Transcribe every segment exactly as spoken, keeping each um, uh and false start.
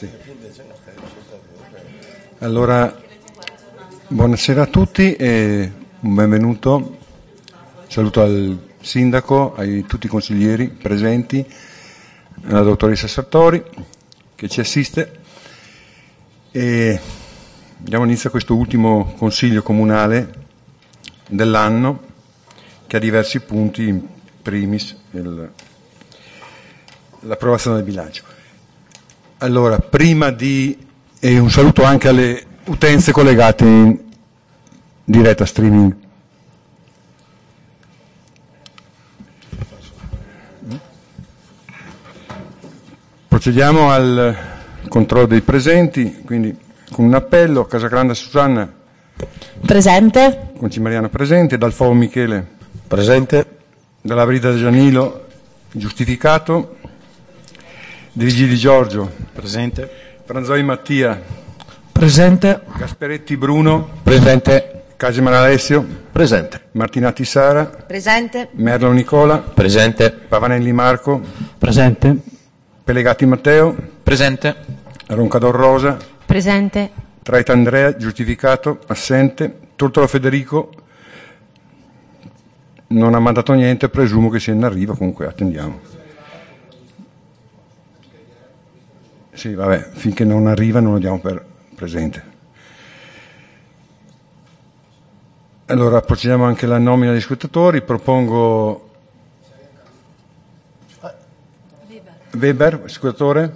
Sì. Allora, buonasera a tutti e un benvenuto. Saluto al sindaco, a tutti i consiglieri presenti, alla dottoressa Sartori che ci assiste. E diamo inizio a questo ultimo consiglio comunale dell'anno, che ha diversi punti, in primis il, l'approvazione del bilancio. Allora, prima di... e un saluto anche alle utenze collegate in diretta streaming. Procediamo al controllo dei presenti, quindi con un appello: Casagrande Susanna. Presente. Concimariano presente. Dalfovo Michele. Presente. Dalla Brida Gianilo. Giustificato. De Vigili Giorgio. Presente. Franzoi Mattia. Presente. Gasperetti Bruno. Presente. Casimir Alessio. Presente. Martinati Sara. Presente. Merlo Nicola. Presente. Pavanelli Marco. Presente. Pelegati Matteo. Presente. Roncador Rosa. Presente. Traita Andrea, giustificato, assente. Tortola Federico non ha mandato niente, presumo che sia in arrivo, comunque attendiamo. Sì, vabbè, finché non arriva non lo diamo per presente. Allora, procediamo anche alla nomina degli scrutatori. Propongo Weber, scrutatore?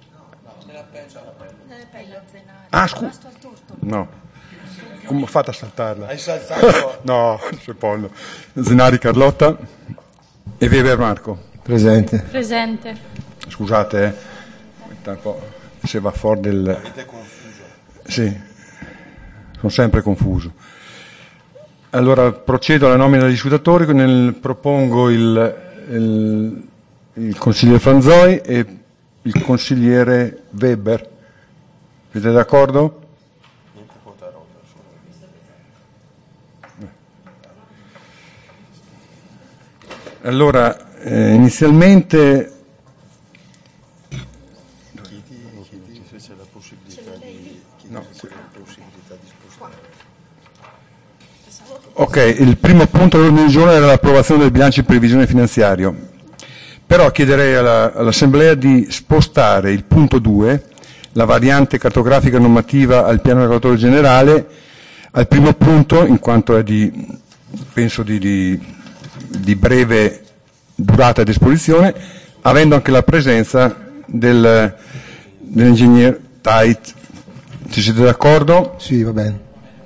Ah, scusa. No. Come ho fatto a saltarla? Hai saltato? No, secondo. Zenari Carlotta e Weber Marco. Presente. Presente. Scusate, eh. Un po' se va fuori del... Avete confuso? Sì, sono sempre confuso. Allora, procedo alla nomina degli scrutatori. Nel, propongo il, il, il consigliere Franzoi e il consigliere Weber. Siete d'accordo? Allora, eh, inizialmente Chiedi se c'è la possibilità di, no. c'è la possibilità di spostare. Ok, il primo punto dell'ordine del giorno era l'approvazione del bilancio di previsione finanziario. Però chiederei alla, all'Assemblea di spostare il punto due, la variante cartografica normativa al piano regolatore generale, al primo punto, in quanto è di, penso di, di, di breve durata ed esposizione, avendo anche la presenza del, dell'ingegner Tait. Ci siete d'accordo? Sì, va bene.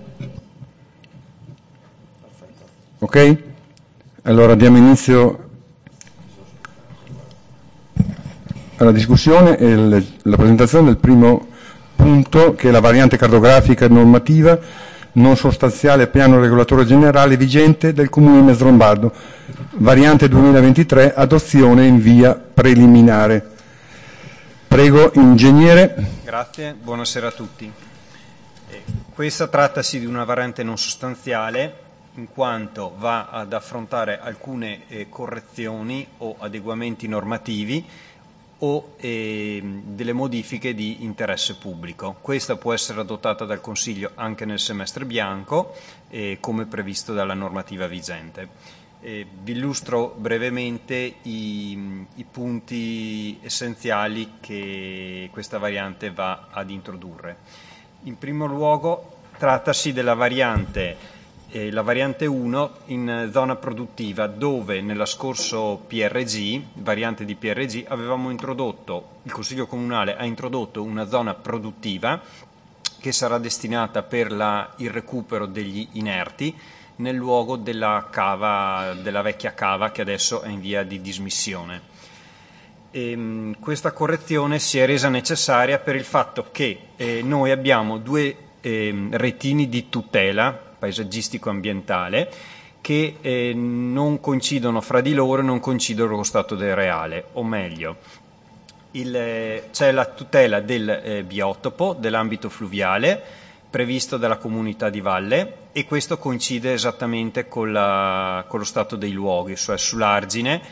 Ok? Allora diamo inizio alla discussione e il, la presentazione del primo punto, che è la variante cartografica normativa non sostanziale piano regolatore generale vigente del Comune di Mezzalombardo, variante duemilaventitré, adozione in via preliminare. Prego, ingegnere. Grazie, buonasera a tutti. Eh, questa trattasi di una variante non sostanziale, in quanto va ad affrontare alcune eh, correzioni o adeguamenti normativi o eh, delle modifiche di interesse pubblico. Questa può essere adottata dal Consiglio anche nel semestre bianco, eh, come previsto dalla normativa vigente. Eh, vi illustro brevemente i, i punti essenziali che questa variante va ad introdurre. In primo luogo trattasi della variante Eh, la variante uno in zona produttiva, dove nella scorso P R G, variante di P R G, avevamo introdotto, il Consiglio Comunale ha introdotto una zona produttiva che sarà destinata per la, il recupero degli inerti nel luogo della cava, della vecchia cava che adesso è in via di dismissione. E, questa correzione si è resa necessaria per il fatto che eh, noi abbiamo due eh, retini di tutela paesaggistico-ambientale che eh, non coincidono fra di loro e non coincidono con lo stato del reale, o meglio, il, eh, c'è la tutela del eh, biotopo, dell'ambito fluviale, previsto dalla comunità di valle, e questo coincide esattamente con, la, con lo stato dei luoghi, cioè sull'argine,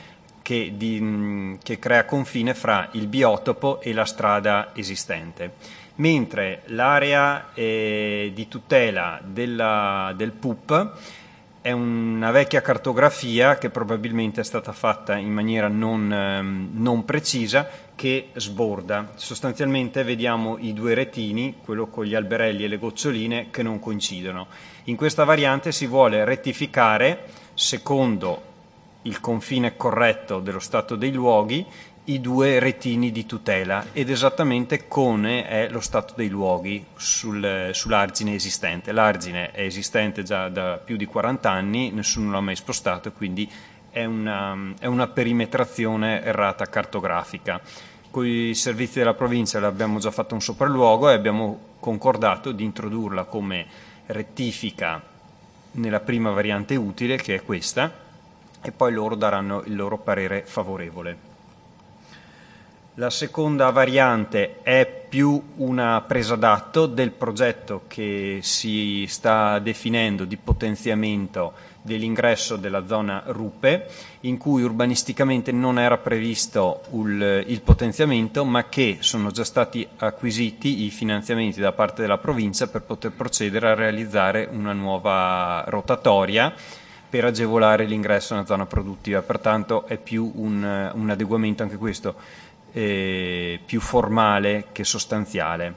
che, di, che crea confine fra il biotopo e la strada esistente. Mentre l'area eh, di tutela della, del P U P è una vecchia cartografia che probabilmente è stata fatta in maniera non, ehm, non precisa, che sborda. Sostanzialmente vediamo i due retini, quello con gli alberelli e le goccioline, che non coincidono. In questa variante si vuole rettificare, secondo il confine corretto dello stato dei luoghi, i due retini di tutela, ed esattamente come è lo stato dei luoghi sul, sull'argine esistente. L'argine è esistente già da più di quaranta anni, nessuno l'ha mai spostato, quindi è una, è una perimetrazione errata cartografica. Con i servizi della provincia l'abbiamo già fatto un sopralluogo e abbiamo concordato di introdurla come rettifica nella prima variante utile, che è questa, e poi loro daranno il loro parere favorevole. La seconda variante è più una presa d'atto del progetto che si sta definendo di potenziamento dell'ingresso della zona Rupe, in cui urbanisticamente non era previsto il, il potenziamento, ma che sono già stati acquisiti i finanziamenti da parte della provincia per poter procedere a realizzare una nuova rotatoria per agevolare l'ingresso nella zona produttiva. Pertanto è più un, un adeguamento anche questo Eh, più formale che sostanziale.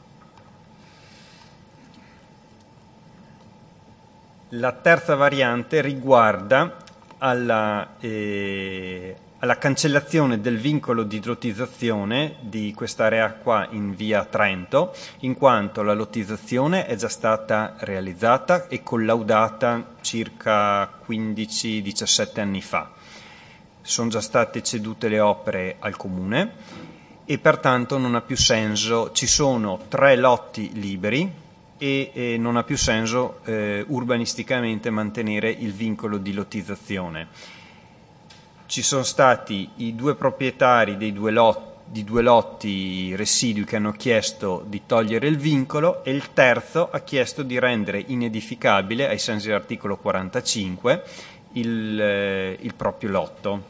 La terza variante riguarda alla, eh, alla cancellazione del vincolo di lottizzazione di quest'area qua in via Trento, in quanto la lottizzazione è già stata realizzata e collaudata circa quindici diciassette anni fa. Sono già state cedute le opere al comune e pertanto non ha più senso, ci sono tre lotti liberi e, e non ha più senso eh, urbanisticamente mantenere il vincolo di lottizzazione. Ci sono stati i due proprietari dei due lotti, di due lotti residui che hanno chiesto di togliere il vincolo, e il terzo ha chiesto di rendere inedificabile, ai sensi dell'articolo quarantacinque, il, eh, il proprio lotto.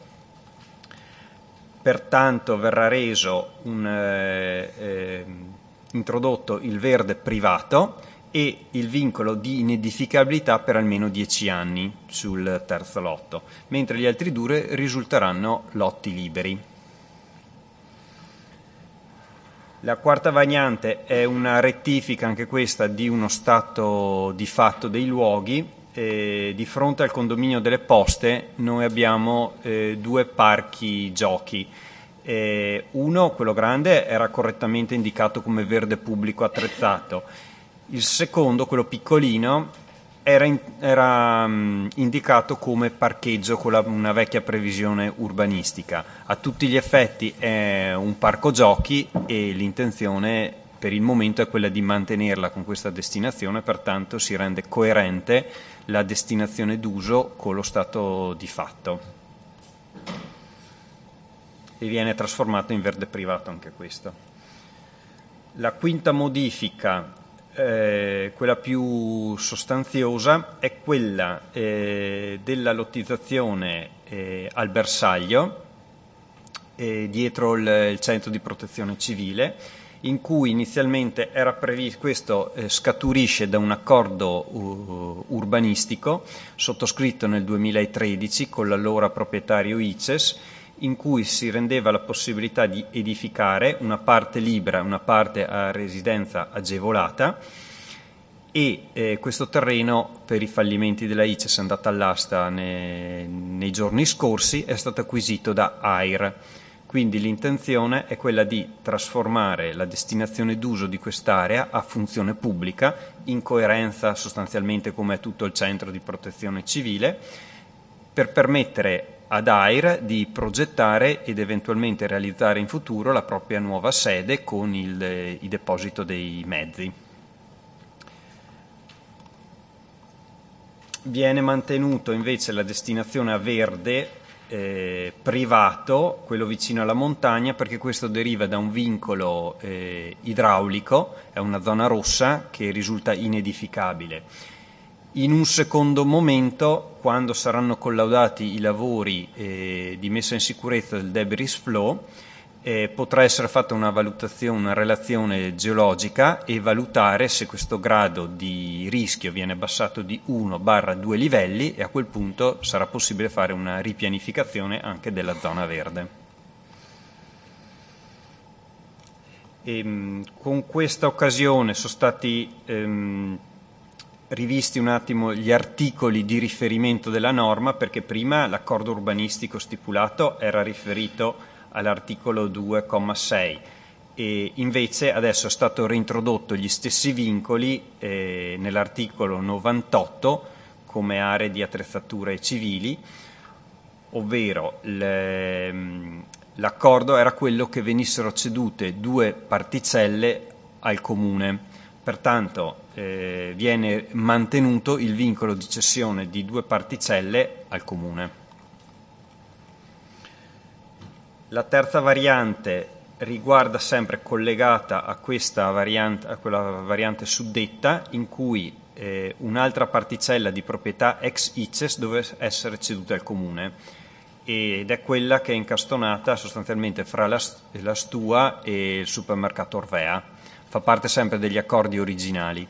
Pertanto verrà reso un, eh, eh, introdotto il verde privato e il vincolo di inedificabilità per almeno dieci anni sul terzo lotto, mentre gli altri due risulteranno lotti liberi. La quarta variante è una rettifica, anche questa, di uno stato di fatto dei luoghi. Eh, di fronte al condominio delle Poste noi abbiamo eh, due parchi giochi. Eh, uno, quello grande, era correttamente indicato come verde pubblico attrezzato. Il secondo, quello piccolino, era, in, era um, indicato come parcheggio con la, una vecchia previsione urbanistica. A tutti gli effetti è un parco giochi e l'intenzione per il momento è quella di mantenerla con questa destinazione, pertanto si rende coerente la destinazione d'uso con lo stato di fatto e viene trasformato in verde privato anche questo. La quinta modifica, eh, quella più sostanziosa, è quella eh, della lottizzazione eh, al bersaglio eh, dietro il, il centro di protezione civile, in cui inizialmente era previsto, questo eh, scaturisce da un accordo uh, urbanistico sottoscritto nel duemilatredici con l'allora proprietario I C E S, in cui si rendeva la possibilità di edificare una parte libera, una parte a residenza agevolata, e eh, questo terreno, per i fallimenti della I C E S, è andata all'asta ne, nei giorni scorsi, è stato acquisito da A I R. Quindi l'intenzione è quella di trasformare la destinazione d'uso di quest'area a funzione pubblica, in coerenza sostanzialmente come è tutto il centro di protezione civile, per permettere ad A I R di progettare ed eventualmente realizzare in futuro la propria nuova sede con il, il deposito dei mezzi. Viene mantenuto invece la destinazione a verde Eh, privato, quello vicino alla montagna, perché questo deriva da un vincolo eh, idraulico, è una zona rossa che risulta inedificabile. In un secondo momento, quando saranno collaudati i lavori eh, di messa in sicurezza del debris flow, eh, potrà essere fatta una valutazione, una relazione geologica e valutare se questo grado di rischio viene abbassato di uno due livelli, e a quel punto sarà possibile fare una ripianificazione anche della zona verde. E, con questa occasione sono stati ehm, rivisti un attimo gli articoli di riferimento della norma, perché prima l'accordo urbanistico stipulato era riferito all'articolo due comma sei e invece adesso è stato reintrodotto gli stessi vincoli eh, nell'articolo novantotto come aree di attrezzature civili, ovvero le, l'accordo era quello che venissero cedute due particelle al comune. Pertanto eh, viene mantenuto il vincolo di cessione di due particelle al comune. La terza variante riguarda sempre collegata a questa variante, a quella variante suddetta, in cui eh, un'altra particella di proprietà ex I C E S deve essere ceduta al comune, ed è quella che è incastonata sostanzialmente fra la, la Stua e il supermercato Orvea. Fa parte sempre degli accordi originali,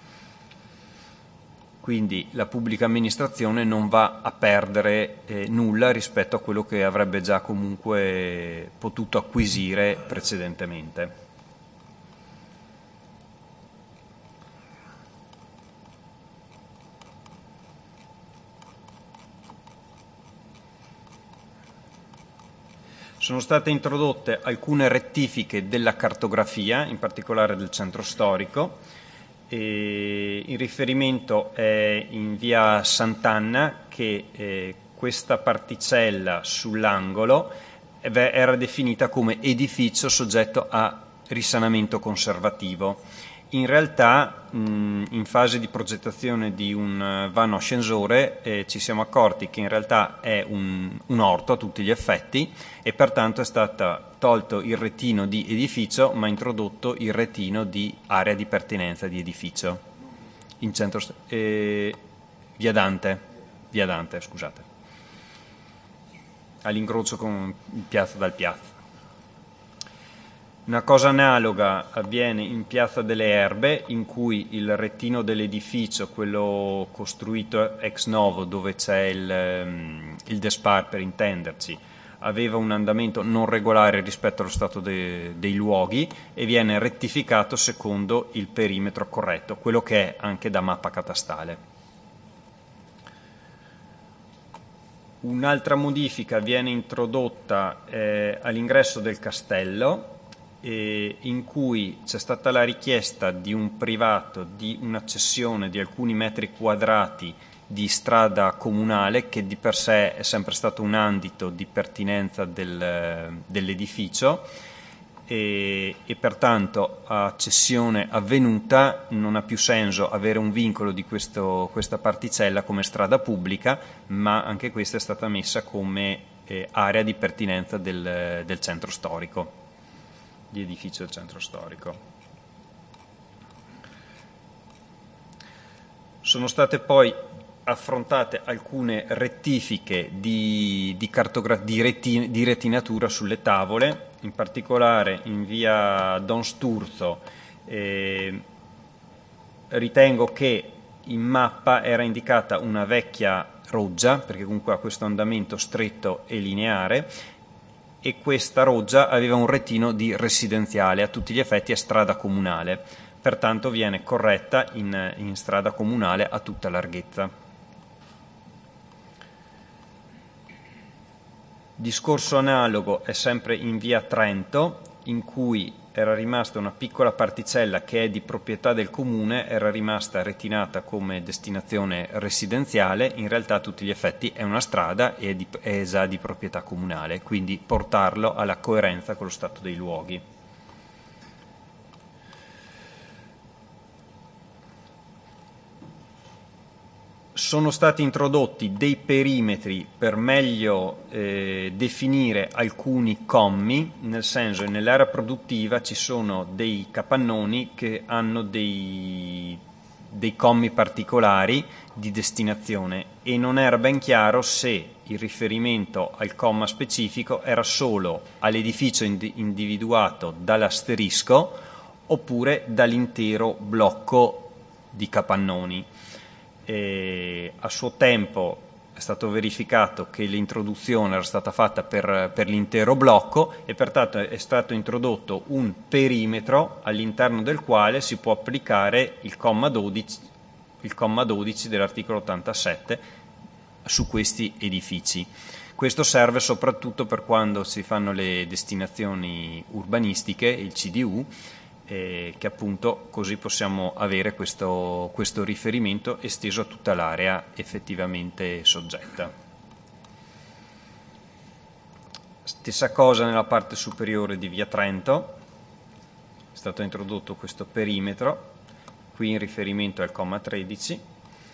quindi la pubblica amministrazione non va a perdere eh, nulla rispetto a quello che avrebbe già comunque potuto acquisire precedentemente. Sono state introdotte alcune rettifiche della cartografia, in particolare del centro storico. E il riferimento è in via Sant'Anna, che eh, questa particella sull'angolo era definita come edificio soggetto a risanamento conservativo. In realtà, mh, in fase di progettazione di un vano ascensore, eh, ci siamo accorti che in realtà è un, un orto a tutti gli effetti, e pertanto è stato tolto il retino di edificio, ma introdotto il retino di area di pertinenza di edificio. In centro, eh, via Dante, via Dante, scusate, all'incrocio con Piazza dal Piazza. Una cosa analoga avviene in Piazza delle Erbe, in cui il retino dell'edificio, quello costruito ex novo, dove c'è il, il Despar per intenderci, aveva un andamento non regolare rispetto allo stato de, dei luoghi, e viene rettificato secondo il perimetro corretto, quello che è anche da mappa catastale. Un'altra modifica viene introdotta eh, all'ingresso del castello, eh, in cui c'è stata la richiesta di un privato di una cessione di alcuni metri quadrati di strada comunale, che di per sé è sempre stato un ambito di pertinenza del, dell'edificio, e, e pertanto a cessione avvenuta non ha più senso avere un vincolo di questo, questa particella come strada pubblica, ma anche questa è stata messa come eh, area di pertinenza del, del centro storico, di edificio del centro storico. Sono state poi affrontate alcune rettifiche di, di, cartogra- di, retin- di retinatura sulle tavole, in particolare in via Don Sturzo. Eh, ritengo che in mappa era indicata una vecchia roggia, perché comunque ha questo andamento stretto e lineare, e questa roggia aveva un retino di residenziale, a tutti gli effetti è strada comunale, pertanto viene corretta in, in strada comunale a tutta larghezza. Discorso analogo è sempre in via Trento, in cui era rimasta una piccola particella che è di proprietà del comune, era rimasta retinata come destinazione residenziale, in realtà a tutti gli effetti è una strada e è, di, è già di proprietà comunale, quindi portarlo alla coerenza con lo stato dei luoghi. Sono stati introdotti dei perimetri per meglio eh, definire alcuni commi, nel senso che nell'area produttiva ci sono dei capannoni che hanno dei, dei commi particolari di destinazione e non era ben chiaro se il riferimento al comma specifico era solo all'edificio ind- individuato dall'asterisco oppure dall'intero blocco di capannoni. E a suo tempo è stato verificato che l'introduzione era stata fatta per, per l'intero blocco e pertanto è stato introdotto un perimetro all'interno del quale si può applicare il comma dodici, il comma dodici dell'articolo ottantasette su questi edifici. Questo serve soprattutto per quando si fanno le destinazioni urbanistiche, il C D U, eh, che appunto così possiamo avere questo, questo riferimento esteso a tutta l'area effettivamente soggetta. Stessa cosa nella parte superiore di Via Trento, è stato introdotto questo perimetro, qui in riferimento al comma tredici.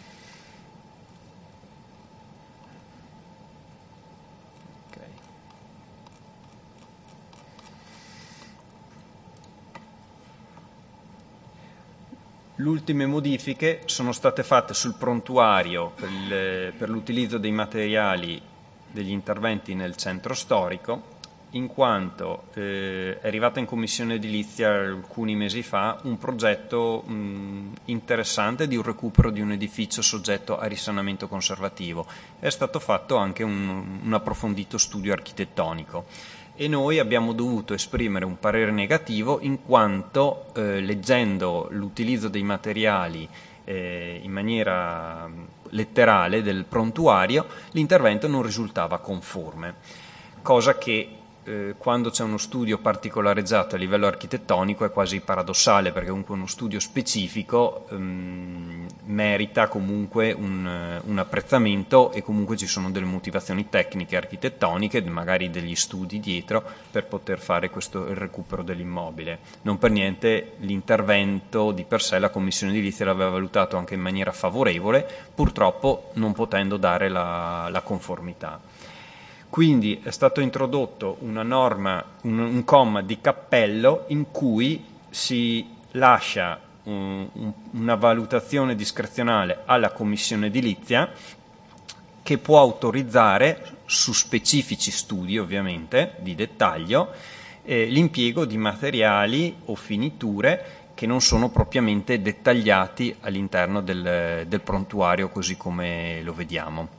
Le ultime modifiche sono state fatte sul prontuario per, il, per l'utilizzo dei materiali degli interventi nel centro storico, in quanto eh, è arrivata in commissione edilizia alcuni mesi fa un progetto mh, interessante di un recupero di un edificio soggetto a risanamento conservativo. È stato fatto anche un, un approfondito studio architettonico. E noi abbiamo dovuto esprimere un parere negativo in quanto eh, leggendo l'utilizzo dei materiali eh, in maniera letterale del prontuario l'intervento non risultava conforme, cosa che eh, quando c'è uno studio particolarizzato a livello architettonico è quasi paradossale, perché comunque uno studio specifico ehm, merita comunque un, un apprezzamento e comunque ci sono delle motivazioni tecniche architettoniche, magari degli studi dietro per poter fare questo il recupero dell'immobile. Non per niente l'intervento di per sé la commissione edilizia l'aveva valutato anche in maniera favorevole, purtroppo non potendo dare la, la conformità. Quindi è stato introdotto una norma, un, un comma di cappello in cui si lascia un, un, una valutazione discrezionale alla commissione edilizia che può autorizzare su specifici studi ovviamente di dettaglio eh, l'impiego di materiali o finiture che non sono propriamente dettagliati all'interno del, del prontuario così come lo vediamo.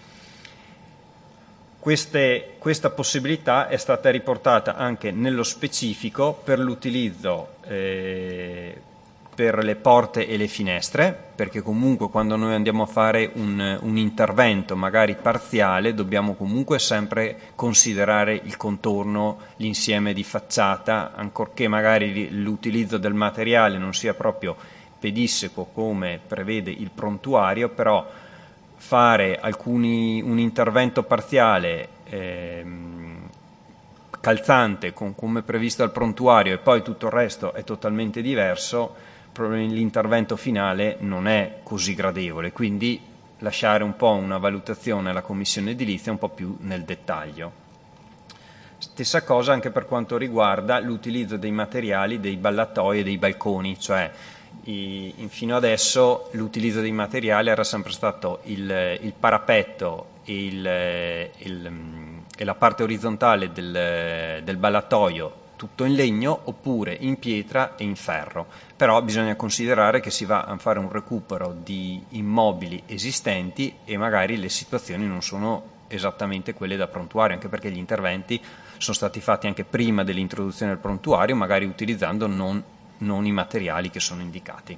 Queste, questa possibilità è stata riportata anche nello specifico per l'utilizzo eh, per le porte e le finestre, perché comunque quando noi andiamo a fare un, un intervento magari parziale dobbiamo comunque sempre considerare il contorno, l'insieme di facciata, ancorché magari l'utilizzo del materiale non sia proprio pedissequo come prevede il prontuario, però fare alcuni, un intervento parziale ehm, calzante con, come previsto dal prontuario e poi tutto il resto è totalmente diverso, l'intervento finale non è così gradevole, quindi lasciare un po' una valutazione alla commissione edilizia un po' più nel dettaglio. Stessa cosa anche per quanto riguarda l'utilizzo dei materiali dei ballatoi e dei balconi, cioè I, fino adesso l'utilizzo dei materiali era sempre stato il, il parapetto e, il, il, e la parte orizzontale del, del ballatoio tutto in legno oppure in pietra e in ferro, però bisogna considerare che si va a fare un recupero di immobili esistenti e magari le situazioni non sono esattamente quelle da prontuario, anche perché gli interventi sono stati fatti anche prima dell'introduzione del prontuario, magari utilizzando non non i materiali che sono indicati.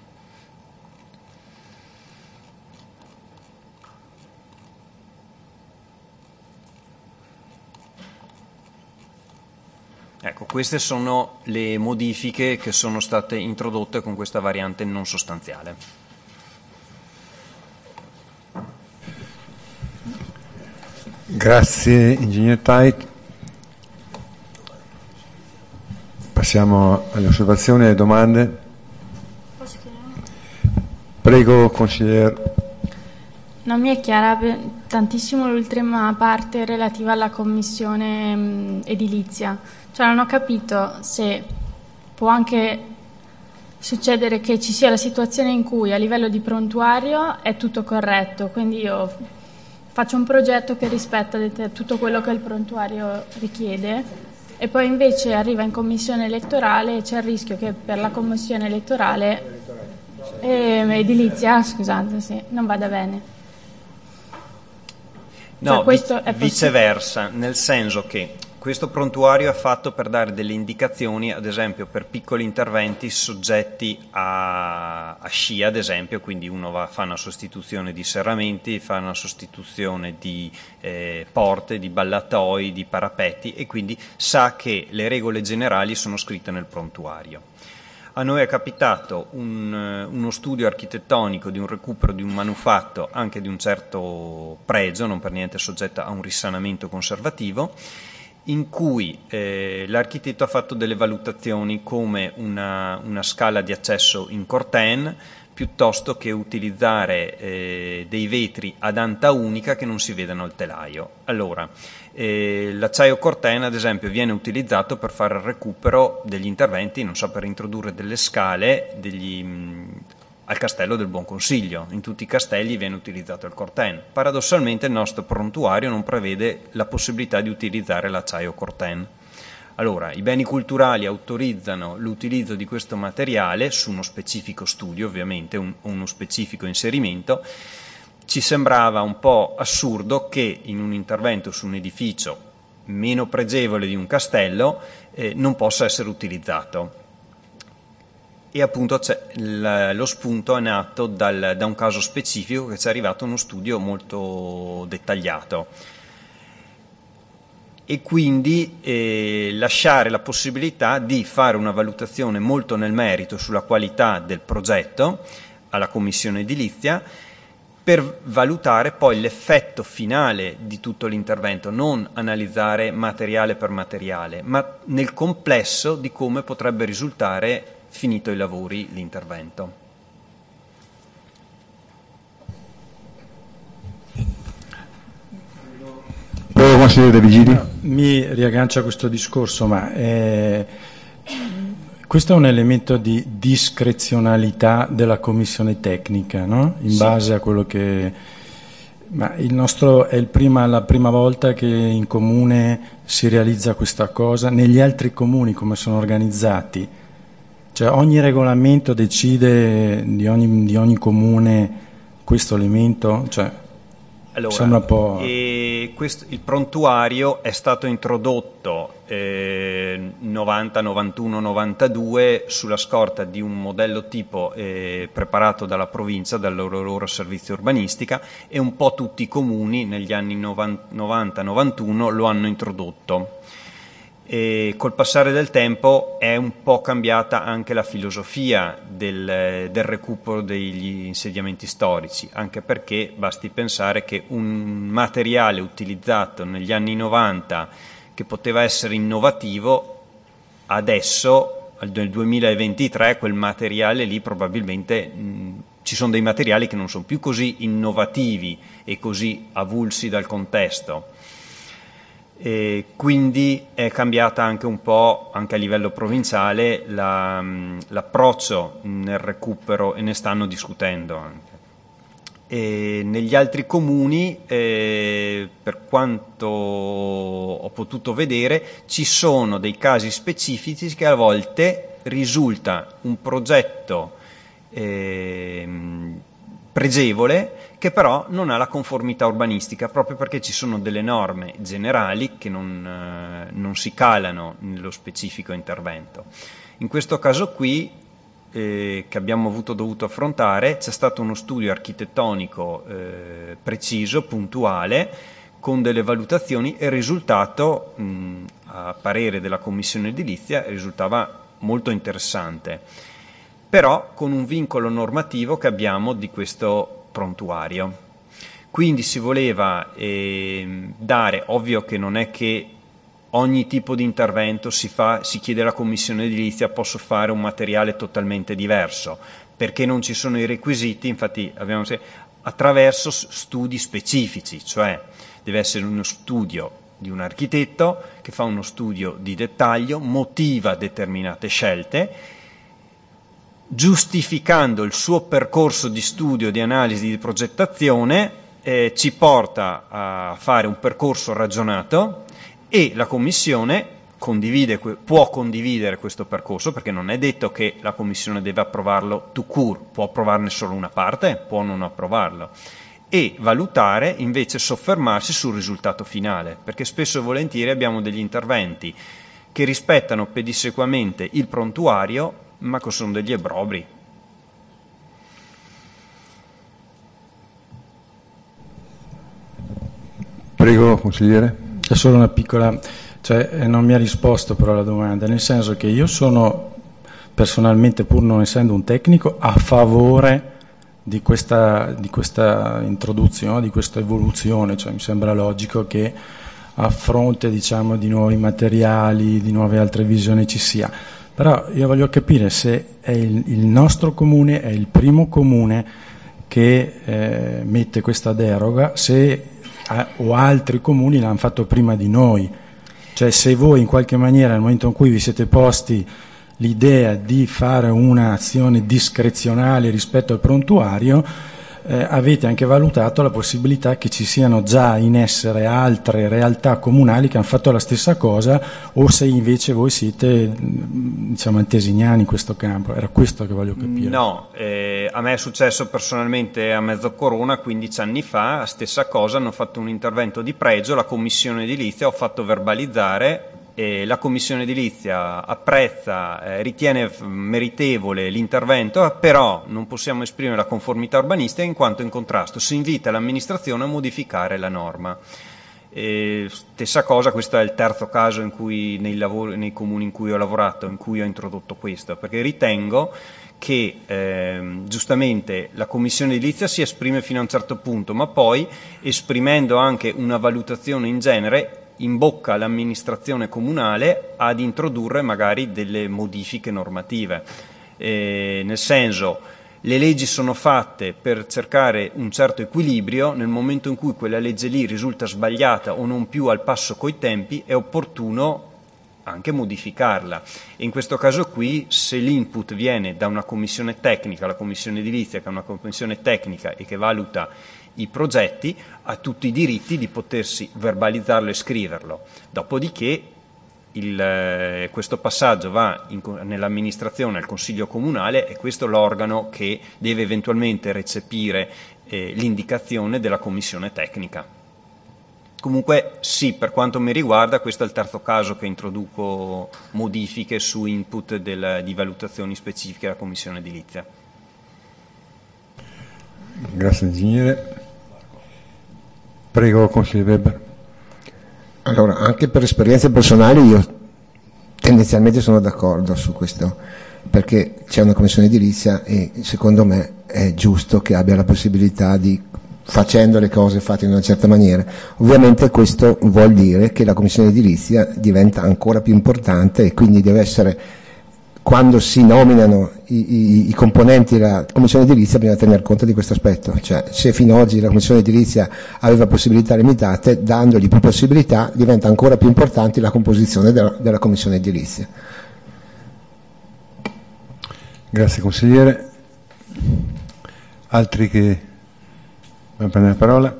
Ecco, queste sono le modifiche che sono state introdotte con questa variante non sostanziale. Grazie, Ingegner Tait. Passiamo alle osservazioni e alle domande. Prego, consigliere. Non mi è chiara tantissimo l'ultima parte relativa alla commissione mh, edilizia. Cioè non ho capito se può anche succedere che ci sia la situazione in cui a livello di prontuario è tutto corretto, quindi io faccio un progetto che rispetta tutto quello che il prontuario richiede e poi invece arriva in commissione elettorale e c'è il rischio che per la commissione elettorale eh, edilizia, scusate, sì, non vada bene. No, cioè, questo è viceversa, nel senso che questo prontuario è fatto per dare delle indicazioni, ad esempio per piccoli interventi soggetti a, a scia, ad esempio, quindi uno va, fa una sostituzione di serramenti, fa una sostituzione di eh, porte, di ballatoi, di parapetti e quindi sa che le regole generali sono scritte nel prontuario. A noi è capitato un, uno studio architettonico di un recupero di un manufatto anche di un certo pregio, non per niente soggetto a un risanamento conservativo, in cui eh, l'architetto ha fatto delle valutazioni come una, una scala di accesso in Corten piuttosto che utilizzare eh, dei vetri ad anta unica che non si vedano al telaio. Allora, eh, l'acciaio Corten ad esempio viene utilizzato per fare il recupero degli interventi, non so, per introdurre delle scale degli, mh, al castello del Buon Consiglio. In tutti i castelli viene utilizzato il Corten. Paradossalmente il nostro prontuario non prevede la possibilità di utilizzare l'acciaio Corten. Allora, i beni culturali autorizzano l'utilizzo di questo materiale su uno specifico studio, ovviamente, un, uno specifico inserimento. Ci sembrava un po' assurdo che in un intervento su un edificio meno pregevole di un castello eh, non possa essere utilizzato. E appunto c'è l- lo spunto è nato dal, da un caso specifico che ci è arrivato uno studio molto dettagliato. E quindi eh, lasciare la possibilità di fare una valutazione molto nel merito sulla qualità del progetto alla commissione edilizia per valutare poi l'effetto finale di tutto l'intervento, non analizzare materiale per materiale, ma nel complesso di come potrebbe risultare finito i lavori l'intervento. Prego, consigliere De Vigili. Mi riaggancio a questo discorso, ma eh, questo è un elemento di discrezionalità della commissione tecnica, no? In Sì. base a quello che... Ma il nostro è il prima, la prima volta che in comune si realizza questa cosa. Negli altri comuni come sono organizzati? Cioè ogni regolamento decide di ogni, di ogni comune questo elemento? Cioè, allora, sembra un po'... e questo, il prontuario è stato introdotto eh, novanta, novantuno, novantadue sulla scorta di un modello tipo eh, preparato dalla provincia, dal loro, loro servizio urbanistica, e un po' tutti i comuni negli anni novanta novantuno lo hanno introdotto. E col passare del tempo è un po' cambiata anche la filosofia del, del recupero degli insediamenti storici, anche perché basti pensare che un materiale utilizzato negli anni novanta che poteva essere innovativo, adesso nel duemilaventitré quel materiale lì probabilmente mh, ci sono dei materiali che non sono più così innovativi e così avulsi dal contesto. E quindi è cambiata anche un po', anche a livello provinciale, la, l'approccio nel recupero e ne stanno discutendo anche. E negli altri comuni, eh, per quanto ho potuto vedere, ci sono dei casi specifici che a volte risulta un progetto eh, pregevole che però non ha la conformità urbanistica, proprio perché ci sono delle norme generali che non, eh, non si calano nello specifico intervento. In questo caso qui, eh, che abbiamo avuto dovuto affrontare, c'è stato uno studio architettonico eh, preciso, puntuale, con delle valutazioni, e il risultato, mh, a parere della commissione edilizia, risultava molto interessante, però con un vincolo normativo che abbiamo di questo prontuario. Quindi si voleva eh, dare, ovvio che non è che ogni tipo di intervento si fa, si chiede alla commissione edilizia posso fare un materiale totalmente diverso, perché non ci sono i requisiti, infatti abbiamo attraverso studi specifici, cioè deve essere uno studio di un architetto che fa uno studio di dettaglio, motiva determinate scelte giustificando il suo percorso di studio, di analisi, di progettazione, eh, ci porta a fare un percorso ragionato e la Commissione condivide, può condividere questo percorso, perché non è detto che la Commissione deve approvarlo tout court, può approvarne solo una parte, può non approvarlo, e valutare, invece soffermarsi sul risultato finale, perché spesso e volentieri abbiamo degli interventi che rispettano pedissequamente il prontuario, ma che sono degli obbrobri. Prego, consigliere. È solo una piccola, cioè non mi ha risposto però alla domanda, nel senso che io sono personalmente, pur non essendo un tecnico, a favore di questa, di questa introduzione, di questa evoluzione, cioè mi sembra logico che a fronte, diciamo, di nuovi materiali, di nuove altre visioni ci sia. Però io voglio capire se è il, il nostro comune è il primo comune che eh, mette questa deroga, se a, o altri comuni l'hanno fatto prima di noi. Cioè se voi in qualche maniera nel momento in cui vi siete posti l'idea di fare un'azione discrezionale rispetto al prontuario, eh, avete anche valutato la possibilità che ci siano già in essere altre realtà comunali che hanno fatto la stessa cosa, o se invece voi siete, diciamo, antesignani in questo campo. Era questo che voglio capire. No, eh, a me è successo personalmente a Mezzocorona quindici anni fa, la stessa cosa, hanno fatto un intervento di pregio, la commissione edilizia, ho fatto verbalizzare. E la Commissione Edilizia apprezza, eh, ritiene meritevole l'intervento, però non possiamo esprimere la conformità urbanistica in quanto in contrasto. Si invita l'amministrazione a modificare la norma. E stessa cosa, questo è il terzo caso in cui, nei, lavori, nei comuni in cui ho lavorato, in cui ho introdotto questo, perché ritengo che eh, giustamente la Commissione Edilizia si esprime fino a un certo punto, ma poi esprimendo anche una valutazione in genere imbocca l'amministrazione comunale ad introdurre magari delle modifiche normative, eh, nel senso, le leggi sono fatte per cercare un certo equilibrio. Nel momento in cui quella legge lì risulta sbagliata o non più al passo coi tempi, è opportuno anche modificarla. E in questo caso qui, se l'input viene da una commissione tecnica, la commissione edilizia, che è una commissione tecnica e che valuta i progetti, ha tutti i diritti di potersi verbalizzarlo e scriverlo. Dopodiché il, eh, questo passaggio va in, nell'amministrazione, al consiglio comunale, e questo è l'organo che deve eventualmente recepire eh, l'indicazione della commissione tecnica. Comunque sì, per quanto mi riguarda, questo è il terzo caso che introduco modifiche su input del, di valutazioni specifiche della commissione edilizia. Grazie ingegnere. Prego, consigliere Weber. Allora, anche per esperienze personali io tendenzialmente sono d'accordo su questo, perché c'è una commissione edilizia e secondo me è giusto che abbia la possibilità di, facendo le cose fatte in una certa maniera. Ovviamente questo vuol dire che la commissione edilizia diventa ancora più importante e quindi deve essere, quando si nominano i, i, i componenti della commissione edilizia, bisogna tener conto di questo aspetto. Cioè, se fino ad oggi la commissione edilizia aveva possibilità limitate, dandogli più possibilità diventa ancora più importante la composizione della, della commissione edilizia. Grazie consigliere. Altri che vogliono prendere la parola?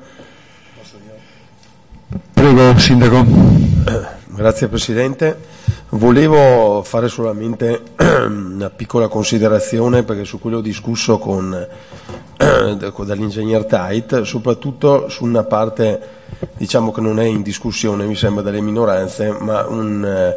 Prego, sindaco. Grazie Presidente. Volevo fare solamente una piccola considerazione, perché su quello ho discusso con dall'ingegner Tait, soprattutto su una parte, diciamo, che non è in discussione, mi sembra, dalle minoranze, ma un,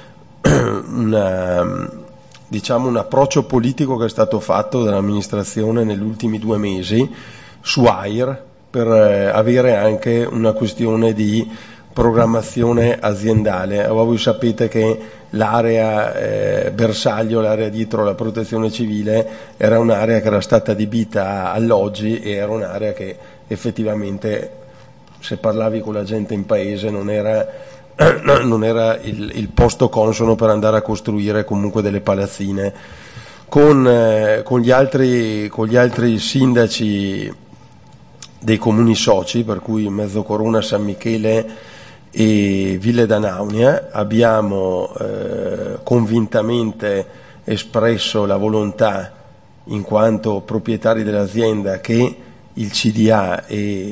una, diciamo, un approccio politico che è stato fatto dall'amministrazione negli ultimi due mesi su A I R, per avere anche una questione di programmazione aziendale. Voi sapete che l'area eh, bersaglio, l'area dietro la protezione civile, era un'area che era stata adibita a alloggi e era un'area che effettivamente, se parlavi con la gente in paese, non era, non era il, il posto consono per andare a costruire comunque delle palazzine. Con, eh, con, gli altri, con gli altri sindaci dei comuni soci, per cui Mezzocorona, San Michele e Ville d'Anaunia, abbiamo eh, convintamente espresso la volontà in quanto proprietari dell'azienda, che il C D A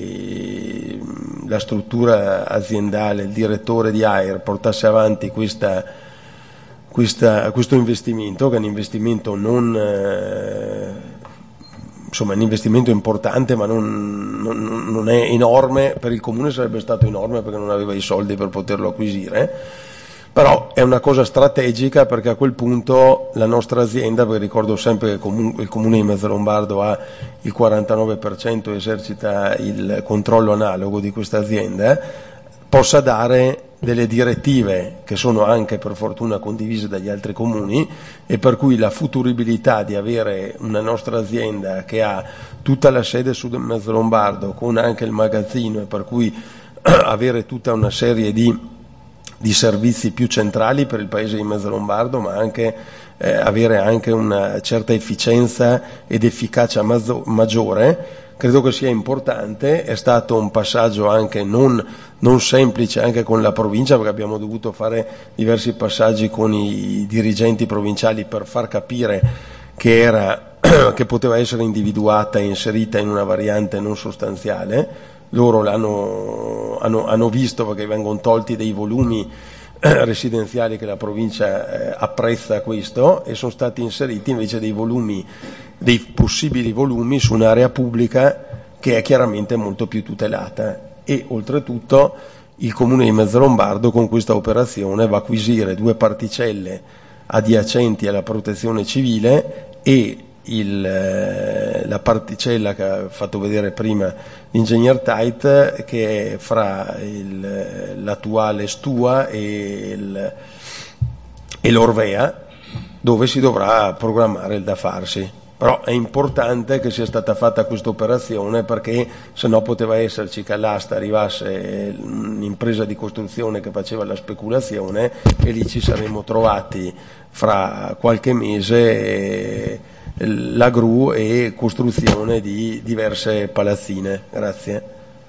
e la struttura aziendale, il direttore di Air portasse avanti questa, questa, questo investimento, che è un investimento non eh, insomma è un investimento importante, ma non, non, non è enorme. Per il comune sarebbe stato enorme perché non aveva i soldi per poterlo acquisire, però è una cosa strategica, perché a quel punto la nostra azienda, perché ricordo sempre che comunque il comune di Mezzalombardo ha il quarantanove per cento, esercita il controllo analogo di questa azienda, possa dare delle direttive che sono anche per fortuna condivise dagli altri comuni, e per cui la futuribilità di avere una nostra azienda che ha tutta la sede su Mezzalombardo con anche il magazzino, e per cui avere tutta una serie di di servizi più centrali per il paese di Mezzalombardo, ma anche eh, avere anche una certa efficienza ed efficacia mazzo- maggiore, credo che sia importante. È stato un passaggio anche non, non semplice anche con la provincia, perché abbiamo dovuto fare diversi passaggi con i dirigenti provinciali per far capire che era che poteva essere individuata e inserita in una variante non sostanziale. Loro l'hanno hanno, hanno visto, perché vengono tolti dei volumi eh, residenziali che la provincia eh, apprezza questo, e sono stati inseriti invece dei volumi, dei possibili volumi su un'area pubblica che è chiaramente molto più tutelata. E oltretutto il comune di Mezzalombardo con questa operazione va a acquisire due particelle adiacenti alla protezione civile, e Il, la particella che ha fatto vedere prima l'ingegner Tait, che è fra il, l'attuale Stua e, il, e l'Orvea, dove si dovrà programmare il da farsi. Però è importante che sia stata fatta questa operazione, perché se no poteva esserci che all'asta arrivasse un'impresa di costruzione che faceva la speculazione, e lì ci saremmo trovati fra qualche mese la gru e costruzione di diverse palazzine. Grazie.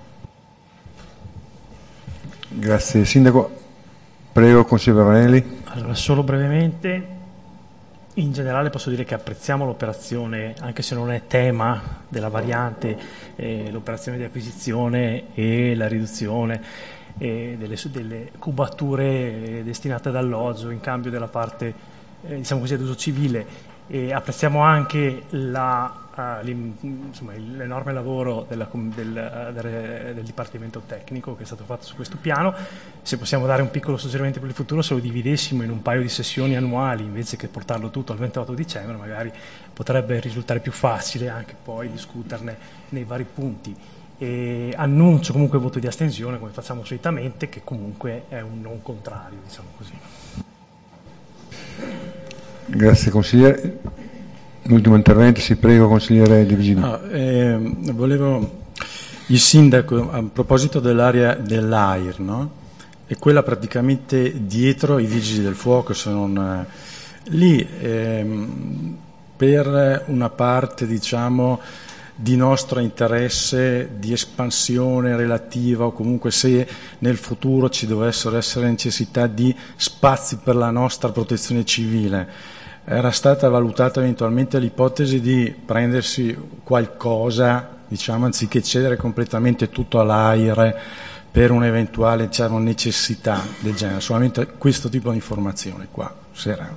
Grazie Sindaco. Prego Consigliere Vanelli. Allora, solo brevemente, in generale posso dire che apprezziamo l'operazione, anche se non è tema della variante, eh, l'operazione di acquisizione e la riduzione eh, delle, delle cubature eh, destinate ad alloggio in cambio della parte eh, diciamo così ad uso civile. E apprezziamo anche la, uh, insomma, l'enorme lavoro della, del, del, del Dipartimento Tecnico che è stato fatto su questo piano. Se possiamo dare un piccolo suggerimento per il futuro, se lo dividessimo in un paio di sessioni annuali invece che portarlo tutto al ventotto dicembre, magari potrebbe risultare più facile anche poi discuterne nei vari punti. E annuncio comunque il voto di astensione, come facciamo solitamente, che comunque è un non contrario, diciamo così. Grazie consigliere. L'ultimo intervento, si prego consigliere Di Vigini. No, eh, volevo il sindaco a proposito dell'area dell'Air, no? È quella praticamente dietro i vigili del fuoco, se non eh, lì ehm, per una parte diciamo di nostro interesse di espansione relativa, o comunque se nel futuro ci dovessero essere necessità di spazi per la nostra protezione civile, era stata valutata eventualmente l'ipotesi di prendersi qualcosa, diciamo, anziché cedere completamente tutto all'Air per un'eventuale, diciamo, necessità del genere. Solamente questo tipo di informazione qua. Sera.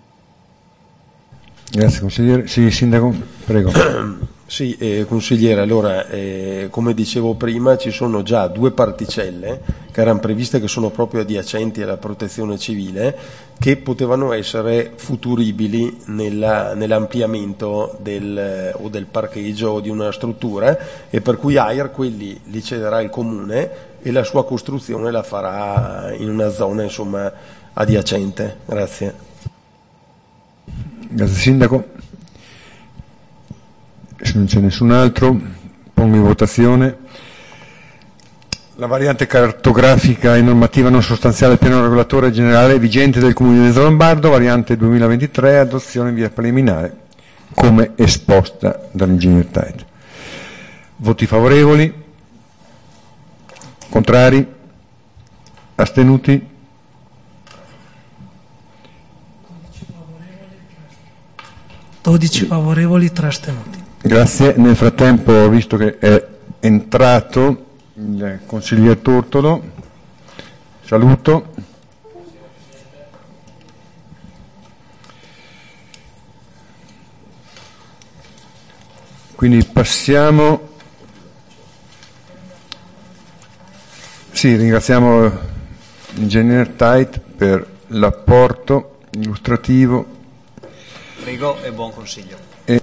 Grazie consigliere. Sì, sindaco, prego. Sì, eh, consigliere, allora eh, come dicevo prima ci sono già due particelle che erano previste, che sono proprio adiacenti alla protezione civile, che potevano essere futuribili nella, nell'ampliamento del, o del parcheggio o di una struttura, e per cui Air quelli li cederà il comune e la sua costruzione la farà in una zona insomma adiacente. Grazie. Grazie sindaco. Se non c'è nessun altro, pongo in votazione la variante cartografica e normativa non sostanziale del piano regolatore generale vigente del Comune di Mezzalombardo, variante duemilaventitré, adozione in via preliminare, come esposta dall'ingegner Tait. Voti favorevoli? Contrari? Astenuti? dodici favorevoli, tre astenuti. Grazie. Nel frattempo ho visto che è entrato il consigliere Tortolo. Saluto. Quindi passiamo. Sì, ringraziamo l'ingegner Tait per l'apporto illustrativo. Prego e buon consiglio. E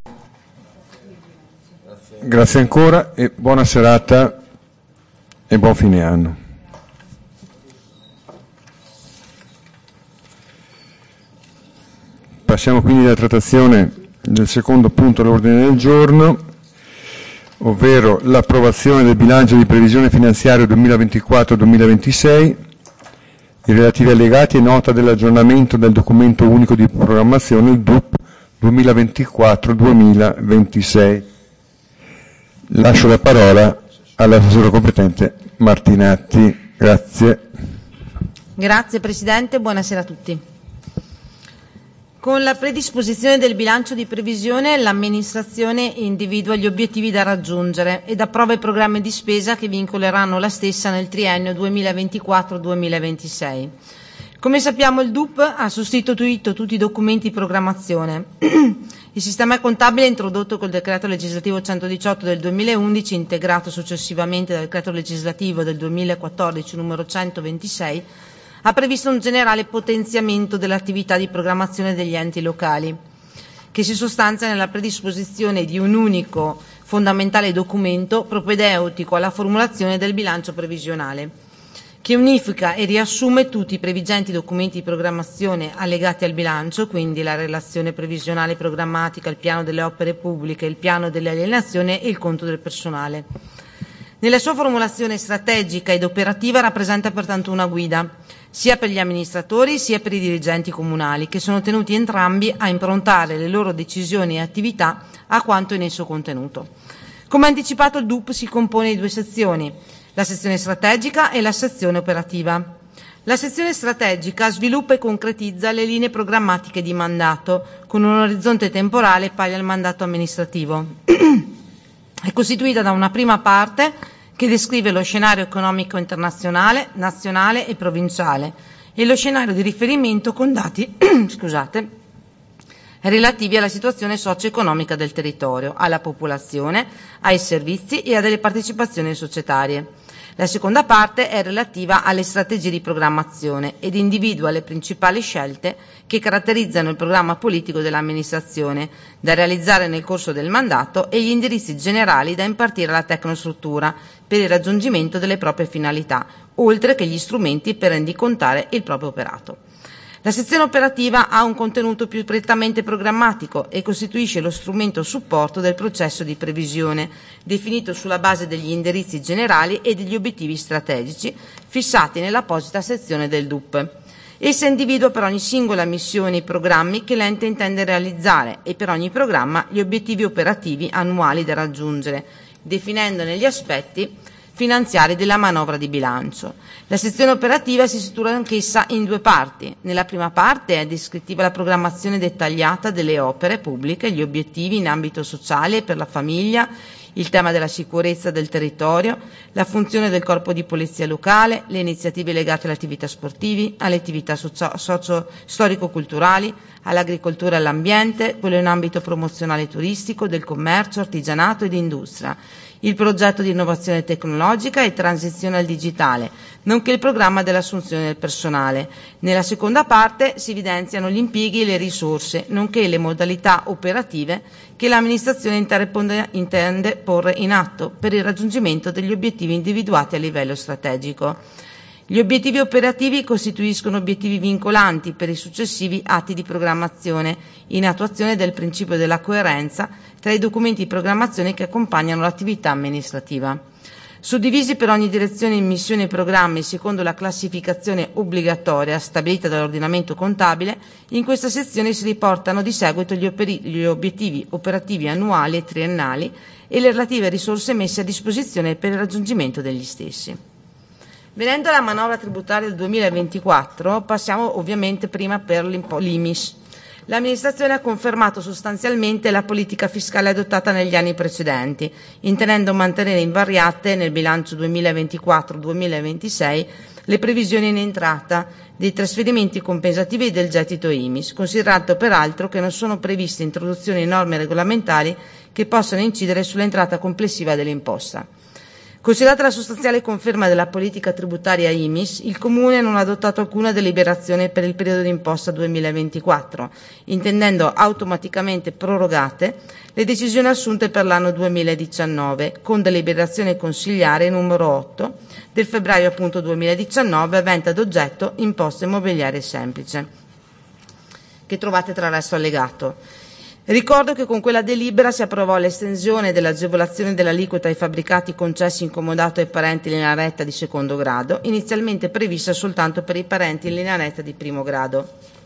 grazie ancora e buona serata e buon fine anno. Passiamo quindi alla trattazione del secondo punto all'ordine del giorno, ovvero l'approvazione del bilancio di previsione finanziaria duemilaventiquattro duemilaventisei, i relativi allegati e nota dell'aggiornamento del documento unico di programmazione, il D U P duemilaventiquattro duemilaventisei. Lascio la parola all'assessore competente Martinatti. Grazie. Grazie Presidente, buonasera a tutti. Con la predisposizione del bilancio di previsione l'amministrazione individua gli obiettivi da raggiungere ed approva i programmi di spesa che vincoleranno la stessa nel triennio duemilaventiquattro duemilaventisei. Come sappiamo il D U P ha sostituito tutti i documenti di programmazione. Il sistema contabile introdotto col decreto legislativo centodiciotto del duemilaundici, integrato successivamente dal decreto legislativo del duemilaquattordici numero centoventisei, ha previsto un generale potenziamento dell'attività di programmazione degli enti locali, che si sostanzia nella predisposizione di un unico fondamentale documento propedeutico alla formulazione del bilancio previsionale, che unifica e riassume tutti i previgenti documenti di programmazione allegati al bilancio, quindi la relazione previsionale programmatica, il piano delle opere pubbliche, il piano delle alienazioni e il conto del personale. Nella sua formulazione strategica ed operativa rappresenta pertanto una guida, sia per gli amministratori sia per i dirigenti comunali, che sono tenuti entrambi a improntare le loro decisioni e attività a quanto in esso contenuto. Come anticipato, il D U P si compone di due sezioni, la sezione strategica e la sezione operativa. La sezione strategica sviluppa e concretizza le linee programmatiche di mandato, con un orizzonte temporale pari al mandato amministrativo. È costituita da una prima parte che descrive lo scenario economico internazionale, nazionale e provinciale e lo scenario di riferimento con dati scusate, relativi alla situazione socio-economica del territorio, alla popolazione, ai servizi e a delle partecipazioni societarie. La seconda parte è relativa alle strategie di programmazione ed individua le principali scelte che caratterizzano il programma politico dell'amministrazione da realizzare nel corso del mandato e gli indirizzi generali da impartire alla tecnostruttura per il raggiungimento delle proprie finalità, oltre che gli strumenti per rendicontare il proprio operato. La sezione operativa ha un contenuto più prettamente programmatico e costituisce lo strumento supporto del processo di previsione, definito sulla base degli indirizzi generali e degli obiettivi strategici fissati nell'apposita sezione del D U P. Essa individua per ogni singola missione i programmi che l'ente intende realizzare e per ogni programma gli obiettivi operativi annuali da raggiungere, definendone gli aspetti finanziari della manovra di bilancio. La sezione operativa si struttura anch'essa in due parti. Nella prima parte è descrittiva la programmazione dettagliata delle opere pubbliche, gli obiettivi in ambito sociale e per la famiglia, il tema della sicurezza del territorio, la funzione del corpo di polizia locale, le iniziative legate alle attività sportivi, alle attività socio- socio- storico-culturali, all'agricoltura e all'ambiente, quello in ambito promozionale turistico, del commercio, artigianato ed industria, il progetto di innovazione tecnologica e transizione al digitale, nonché il programma dell'assunzione del personale. Nella seconda parte si evidenziano gli impieghi e le risorse, nonché le modalità operative che l'amministrazione intende porre in atto per il raggiungimento degli obiettivi individuati a livello strategico. Gli obiettivi operativi costituiscono obiettivi vincolanti per i successivi atti di programmazione, in attuazione del principio della coerenza tra i documenti di programmazione che accompagnano l'attività amministrativa. Suddivisi per ogni direzione in missioni e programmi secondo la classificazione obbligatoria stabilita dall'ordinamento contabile, in questa sezione si riportano di seguito gli, operi- gli obiettivi operativi annuali e triennali e le relative risorse messe a disposizione per il raggiungimento degli stessi. Venendo alla manovra tributaria del duemilaventiquattro, passiamo ovviamente prima per l'I M I S. L'amministrazione ha confermato sostanzialmente la politica fiscale adottata negli anni precedenti, intendendo mantenere invariate nel bilancio duemilaventiquattro duemilaventisei le previsioni in entrata dei trasferimenti compensativi del gettito I M I S, considerato peraltro che non sono previste introduzioni di norme regolamentari che possano incidere sull'entrata complessiva dell'imposta. Considerata la sostanziale conferma della politica tributaria I M I S, il Comune non ha adottato alcuna deliberazione per il periodo d'imposta duemilaventiquattro, intendendo automaticamente prorogate le decisioni assunte per l'anno duemiladiciannove, con deliberazione consigliare numero otto del febbraio appunto duemiladiciannove, avente ad oggetto imposta immobiliare semplice, che trovate tra il resto allegato. Ricordo che con quella delibera si approvò l'estensione dell'agevolazione dell'aliquota ai fabbricati concessi in comodato ai parenti in linea retta di secondo grado, inizialmente prevista soltanto per i parenti in linea retta di primo grado.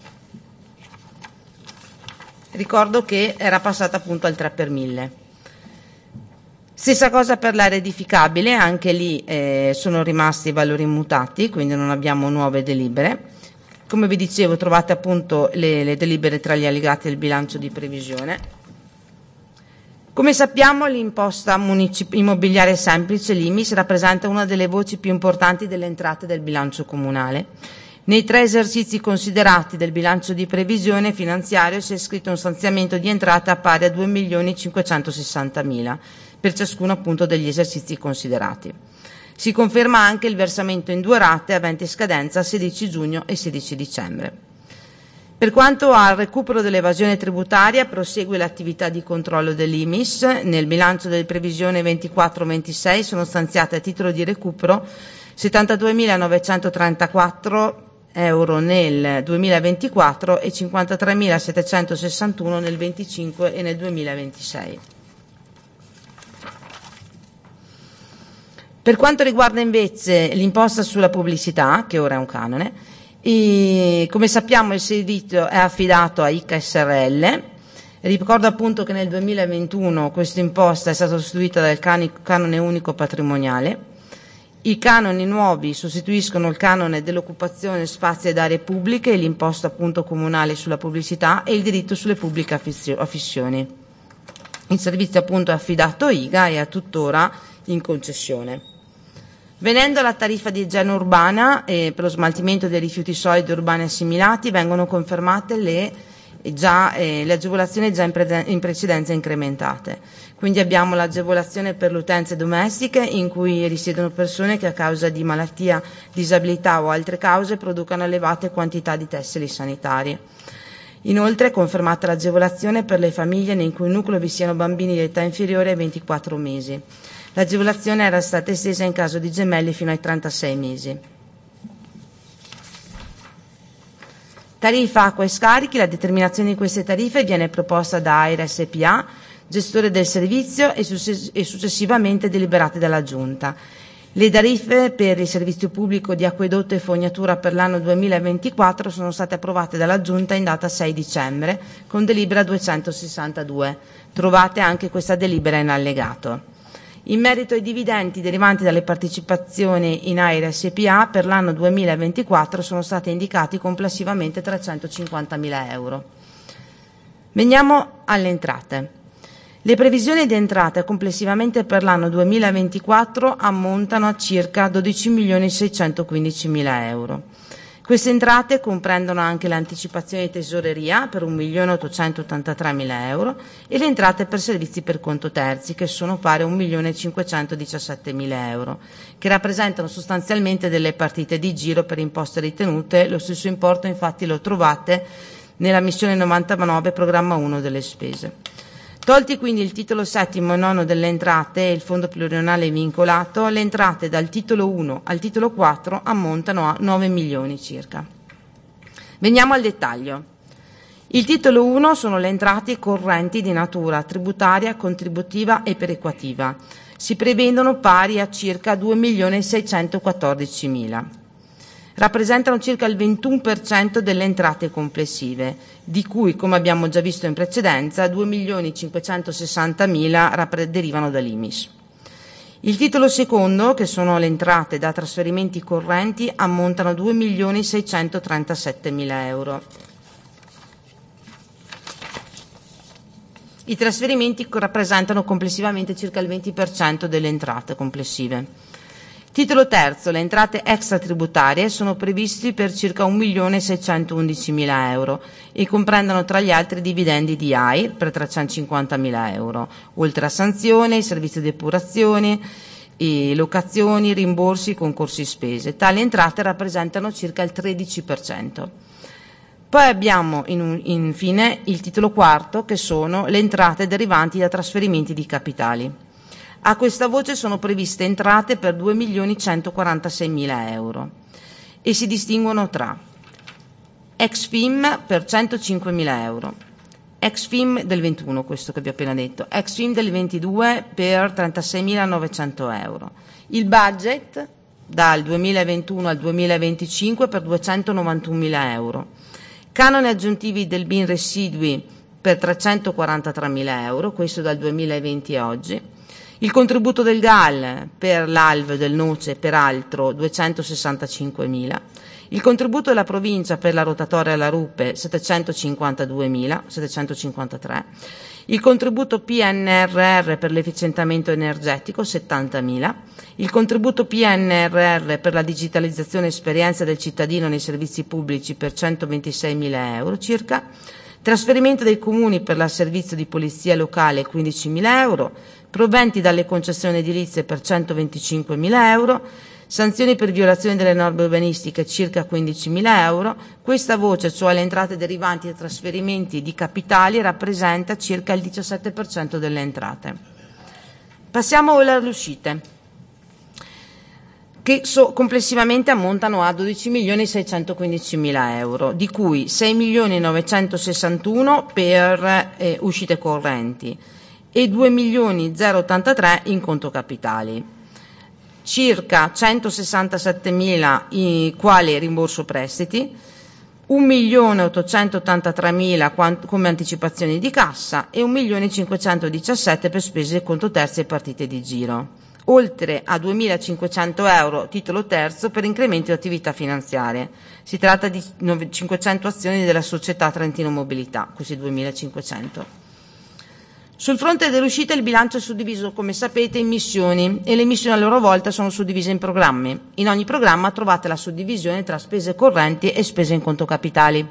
Ricordo che era passata appunto al tre per mille. Stessa cosa per l'area edificabile, anche lì eh, sono rimasti i valori immutati, quindi non abbiamo nuove delibere. Come vi dicevo, trovate appunto le, le delibere tra gli allegati del bilancio di previsione. Come sappiamo, l'imposta municip- immobiliare semplice, l'I M I S, rappresenta una delle voci più importanti delle entrate del bilancio comunale. Nei tre esercizi considerati del bilancio di previsione finanziario si è iscritto un stanziamento di entrata pari a due milioni cinquecentosessantamila per ciascuno appunto degli esercizi considerati. Si conferma anche il versamento in due rate aventi scadenza sedici giugno e sedici dicembre. Per quanto al recupero dell'evasione tributaria, prosegue l'attività di controllo dell'I M I S. Nel bilancio delle previsioni ventiquattro ventisei sono stanziate a titolo di recupero settantaduemilanovecentotrantaquattro euro nel duemilaventiquattro e cinquantatremilasettecentosessantuno nel venticinque e nel duemilaventisei. Per quanto riguarda invece l'imposta sulla pubblicità, che ora è un canone, e, come sappiamo il servizio è affidato a I C A S R L. Ricordo appunto che nel duemilaventuno questa imposta è stata sostituita dal cani- canone unico patrimoniale. I canoni nuovi sostituiscono il canone dell'occupazione spazi ed aree pubbliche e l'imposta appunto comunale sulla pubblicità e il diritto sulle pubbliche affizio- affissioni. Il servizio appunto è affidato a I G A e è tuttora in concessione. Venendo alla tariffa di igiene urbana eh, per lo smaltimento dei rifiuti solidi urbani assimilati, vengono confermate le, già, eh, le agevolazioni già in, pre- in precedenza incrementate. Quindi abbiamo l'agevolazione per le utenze domestiche in cui risiedono persone che a causa di malattia, disabilità o altre cause producano elevate quantità di tessili sanitari. Inoltre è confermata l'agevolazione per le famiglie in cui in nucleo vi siano bambini di età inferiore ai ventiquattro mesi. L'agevolazione era stata estesa in caso di gemelli fino ai trentasei mesi. Tariffa acqua e scarichi. La determinazione di queste tariffe viene proposta da AIRE S P A, gestore del servizio, e, success- e successivamente deliberate dalla Giunta. Le tariffe per il servizio pubblico di acquedotto e fognatura per l'anno duemilaventiquattro sono state approvate dalla Giunta in data sei dicembre con delibera duecentosessantadue. Trovate anche questa delibera in allegato. In merito ai dividendi derivanti dalle partecipazioni in AIRE S P A, per l'anno duemilaventiquattro sono stati indicati complessivamente trecentocinquantamila euro. Veniamo alle entrate. Le previsioni di entrate complessivamente per l'anno duemilaventiquattro ammontano a circa dodici milioni seicentoquindicimila euro. Queste entrate comprendono anche le anticipazioni di tesoreria per un milione ottocentottantatremila euro e le entrate per servizi per conto terzi, che sono pari a un milione cinquecentodiciassettemila euro, che rappresentano sostanzialmente delle partite di giro per imposte ritenute. Lo stesso importo infatti lo trovate nella missione novantanove programma uno delle spese. Tolti quindi il titolo settimo e nono delle entrate e il fondo pluriennale vincolato, le entrate dal titolo uno al titolo quattro ammontano a nove milioni circa. Veniamo al dettaglio. Il titolo uno sono le entrate correnti di natura tributaria, contributiva e perequativa. Si prevedono pari a circa due milioni seicentoquattordicimila. Rappresentano circa il ventuno per cento delle entrate complessive, di cui, come abbiamo già visto in precedenza, due milioni cinquecentosessantamila derivano dall'I M I S. Il titolo secondo, che sono le entrate da trasferimenti correnti, ammontano a due milioni seicentotrantasettemila euro. I trasferimenti rappresentano complessivamente circa il venti per cento delle entrate complessive. Titolo terzo, le entrate extratributarie sono previsti per circa un milione seicentoundicimila euro e comprendono tra gli altri dividendi di A I R per trecentocinquantamila euro, oltre a sanzioni, servizi di epurazione, e locazioni, rimborsi, concorsi spese. Tali entrate rappresentano circa il tredici per cento. Poi abbiamo in un, infine il titolo quarto, che sono le entrate derivanti da trasferimenti di capitali. A questa voce sono previste entrate per due milioni centoquarantaseimila euro e si distinguono tra ex F I M per centocinquemila euro, ex F I M del ventuno, questo che vi ho appena detto, ex F I M del ventidue per trentaseimilanovecento euro, il budget dal duemilaventuno al duemilaventicinque per duecentonovantunomila euro, canoni aggiuntivi del B I N residui per trecentoquarantatremila euro, questo dal duemilaventi a oggi, il contributo del G A L per l'A L V del Noce, peraltro duecentosessantacinquemila, il contributo della provincia per la rotatoria alla Rupe settecentocinquantaduemila, settecentocinquantatré, il contributo P N R R per l'efficientamento energetico settantamila, il contributo P N R R per la digitalizzazione e esperienza del cittadino nei servizi pubblici per centoventiseimila euro circa, trasferimento dei comuni per il servizio di polizia locale quindicimila euro, proventi dalle concessioni edilizie per centoventicinquemila euro, sanzioni per violazione delle norme urbanistiche circa quindicimila euro. Questa voce, cioè le entrate derivanti da trasferimenti di capitali, rappresenta circa il diciassette per cento delle entrate. Passiamo ora alle uscite, che so, complessivamente ammontano a dodici milioni seicentoquindicimila euro, di cui sei milioni novecentosessantuno per eh, uscite correnti e due milioni zero ottantatré in conto capitali, circa centosessantasettemila quali rimborso prestiti, un milione ottocentottantatremila come anticipazioni di cassa e un milione cinquecentodiciassette per spese conto terzi e partite di giro, oltre a duemilacinquecento euro titolo terzo per incremento di attività finanziarie. Si tratta di cinquecento azioni della società Trentino Mobilità, questi duemilacinquecento. Sul fronte dell'uscita il bilancio è suddiviso, come sapete, in missioni e le missioni a loro volta sono suddivise in programmi. In ogni programma trovate la suddivisione tra spese correnti e spese in conto capitali.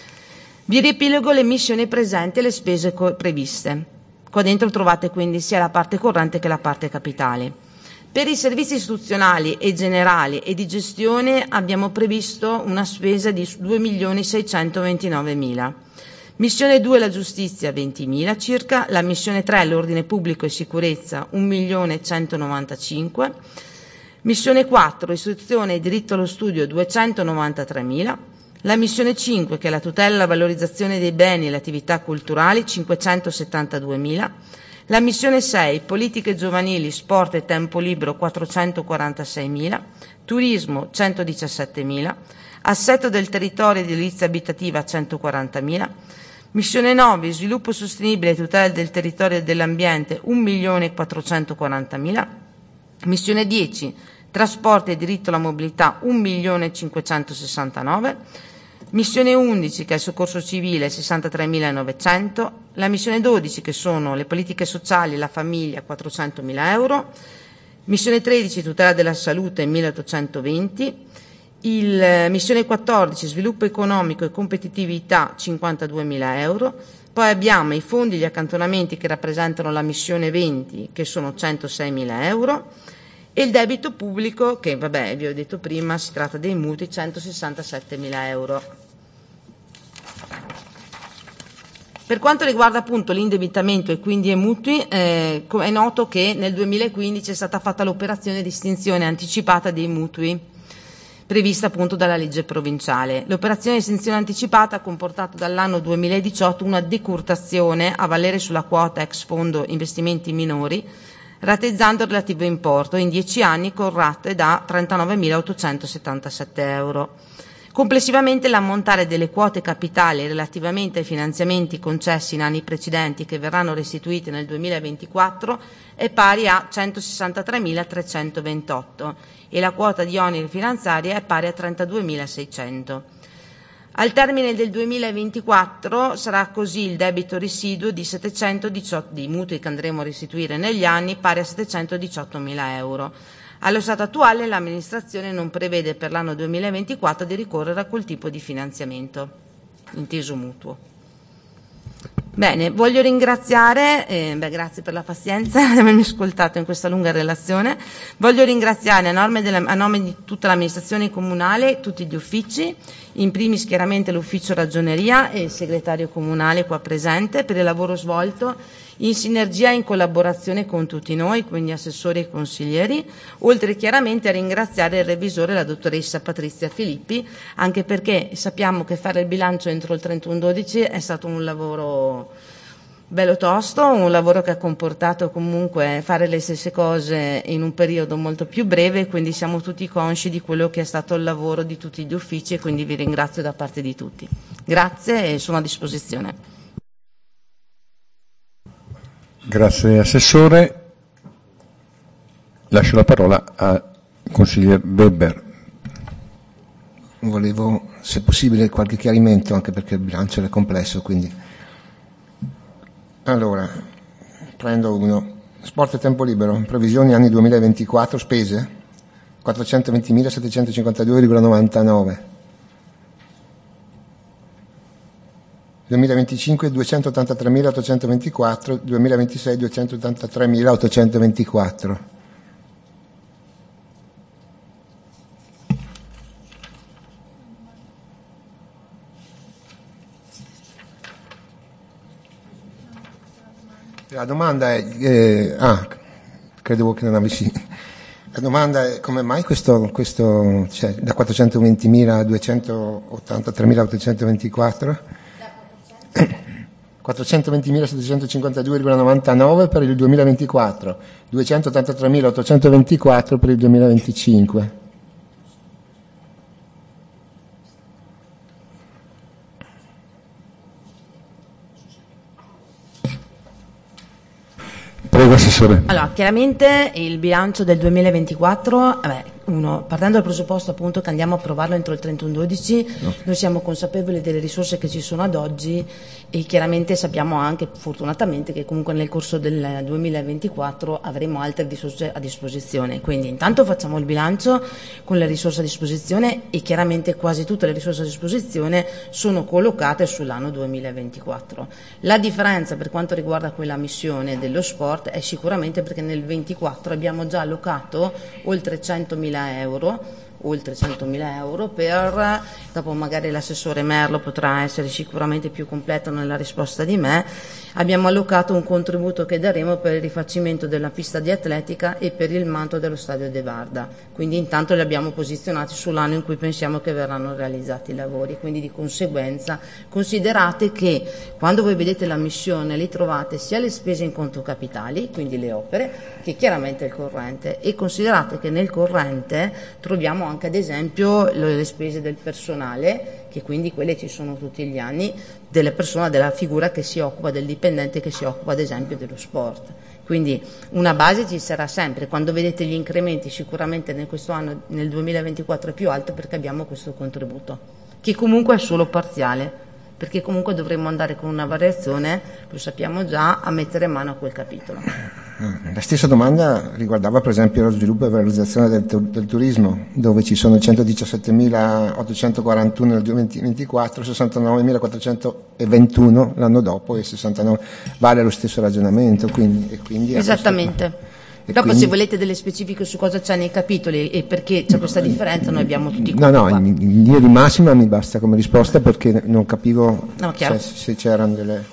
Vi riepilogo le missioni presenti e le spese co- previste. Qua dentro trovate quindi sia la parte corrente che la parte capitale. Per i servizi istituzionali e generali e di gestione abbiamo previsto una spesa di due milioni seicentoventinovemila. Missione due la giustizia ventimila circa, la missione tre l'ordine pubblico e sicurezza un milione centonovantacinque, missione quattro istruzione e diritto allo studio duecentonovantatremila, la missione cinque che è la tutela e la valorizzazione dei beni e le attività culturali cinquecentosettantaduemila, la missione sei politiche giovanili, sport e tempo libero quattrocentoquarantaseimila, turismo centodiciassettemila, assetto del territorio ed edilizia abitativa centoquarantamila, missione nove sviluppo sostenibile e tutela del territorio e dell'ambiente un milione quattrocentoquarantamila, missione dieci trasporti e diritto alla mobilità un milione cinquecentosessantanove, missione undici che è il soccorso civile sessantatremilanovecento, la missione dodici che sono le politiche sociali e la famiglia quattrocentomila euro, missione tredici tutela della salute milleottocentoventi, il missione quattordici sviluppo economico e competitività cinquantaduemila euro, poi abbiamo i fondi e gli accantonamenti che rappresentano la missione venti che sono centoseimila euro e il debito pubblico che vabbè vi ho detto prima si tratta dei mutui centosessantasettemila euro. Per quanto riguarda appunto l'indebitamento e quindi i mutui, eh, è noto che nel duemilaquindici è stata fatta l'operazione di estinzione anticipata dei mutui prevista appunto dalla legge provinciale. L'operazione di estinzione anticipata ha comportato dall'anno duemiladiciotto una decurtazione a valere sulla quota ex fondo investimenti minori, rateizzando il relativo importo in dieci anni con rate da trentanovemilaottocentosettantasette euro. Complessivamente l'ammontare delle quote capitali relativamente ai finanziamenti concessi in anni precedenti che verranno restituiti nel duemilaventiquattro è pari a centosessantatremilatrecentoventotto e la quota di oneri finanziari è pari a trentaduemilaseicento. Al termine del duemilaventiquattro sarà così il debito residuo di settecentodiciotto di mutui che andremo a restituire negli anni, pari a settecentodiciottomila euro. Allo stato attuale l'amministrazione non prevede per l'anno duemilaventiquattro di ricorrere a quel tipo di finanziamento, inteso mutuo. Bene, voglio ringraziare, eh, beh, grazie per la pazienza di avermi ascoltato in questa lunga relazione. Voglio ringraziare a nome, della, a nome di tutta l'amministrazione comunale, tutti gli uffici, in primis chiaramente l'ufficio ragioneria e il segretario comunale qua presente per il lavoro svolto in sinergia e in collaborazione con tutti noi, quindi assessori e consiglieri, oltre chiaramente a ringraziare il revisore, la dottoressa Patrizia Filippi, anche perché sappiamo che fare il bilancio entro il trentuno dodici è stato un lavoro bello tosto, un lavoro che ha comportato comunque fare le stesse cose in un periodo molto più breve, quindi siamo tutti consci di quello che è stato il lavoro di tutti gli uffici e quindi vi ringrazio da parte di tutti. Grazie e sono a disposizione. Grazie Assessore. Lascio la parola al consigliere Weber. Volevo, se possibile, qualche chiarimento, anche perché il bilancio è complesso, quindi. Allora, prendo uno. Sport e tempo libero, previsioni anni duemilaventiquattro, spese quattrocentoventimilasettecentocinquantadue virgola novantanove. duemilaventicinque duecentottantatremilaottocentoventiquattro, duemilaventisei duecentottantatremilaottocentoventiquattro. La domanda è, eh, ah, credevo che non avessi, la domanda è come mai questo, questo cioè, da quattrocentoventimila a duecentottantatremilaottocentoventiquattro? quattrocentoventimilasettecentocinquantadue virgola novantanove per il duemilaventiquattro, duecentottantatremilaottocentoventiquattro per il duemilaventicinque. Prego, Assessore. Allora, chiaramente il bilancio del duemilaventiquattro, vabbè, uno, partendo dal presupposto appunto che andiamo a approvarlo entro il trentuno dodici, no. Noi siamo consapevoli delle risorse che ci sono ad oggi e chiaramente sappiamo anche, fortunatamente, che comunque nel corso del duemilaventiquattro avremo altre risorse a disposizione. Quindi intanto facciamo il bilancio con le risorse a disposizione e chiaramente quasi tutte le risorse a disposizione sono collocate sull'anno duemilaventiquattro. La differenza per quanto riguarda quella missione dello sport è sicuramente perché nel ventiquattro abbiamo già allocato oltre centomila euro, oltre centomila euro per, dopo magari l'assessore Merlo potrà essere sicuramente più completo nella risposta di me, abbiamo allocato un contributo che daremo per il rifacimento della pista di atletica e per il manto dello stadio De Varda, quindi intanto li abbiamo posizionati sull'anno in cui pensiamo che verranno realizzati i lavori, quindi di conseguenza considerate che quando voi vedete la missione li trovate sia le spese in conto capitali, quindi le opere, che chiaramente il corrente, e considerate che nel corrente troviamo anche ad esempio le spese del personale, che quindi quelle ci sono tutti gli anni, delle persone, della figura che si occupa, del dipendente che si occupa ad esempio dello sport. Quindi una base ci sarà sempre. Quando vedete gli incrementi sicuramente nel questo anno, nel duemilaventiquattro è più alto perché abbiamo questo contributo, che comunque è solo parziale, perché comunque dovremmo andare con una variazione, lo sappiamo già, a mettere mano a quel capitolo. La stessa domanda riguardava per esempio lo sviluppo e valorizzazione del, del turismo, dove ci sono centodiciassettemilaottocentoquarantuno nel duemilaventiquattro, sessantanovemilaquattrocentoventuno l'anno dopo e sessantanove. Vale lo stesso ragionamento, quindi, e quindi esattamente. E Dopo quindi, se volete delle specifiche su cosa c'è nei capitoli e perché c'è questa differenza, noi abbiamo tutti i no no qua. in linea di massima mi basta come risposta, perché non capivo no, se, se c'erano delle.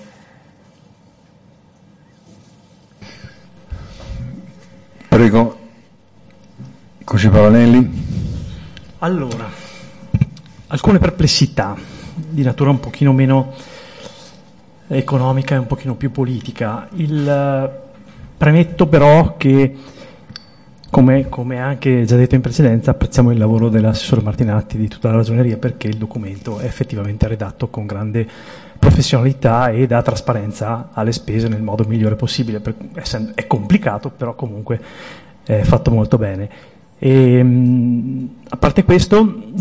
Prego, così Pavanelli. Allora, alcune perplessità di natura un pochino meno economica e un pochino più politica. Il premetto però che, come, come anche già detto in precedenza, apprezziamo il lavoro dell'assessore Martinatti, di tutta la ragioneria, perché il documento è effettivamente redatto con grande professionalità e dà trasparenza alle spese nel modo migliore possibile. È complicato, però comunque è fatto molto bene. E, a parte questo, dicevo,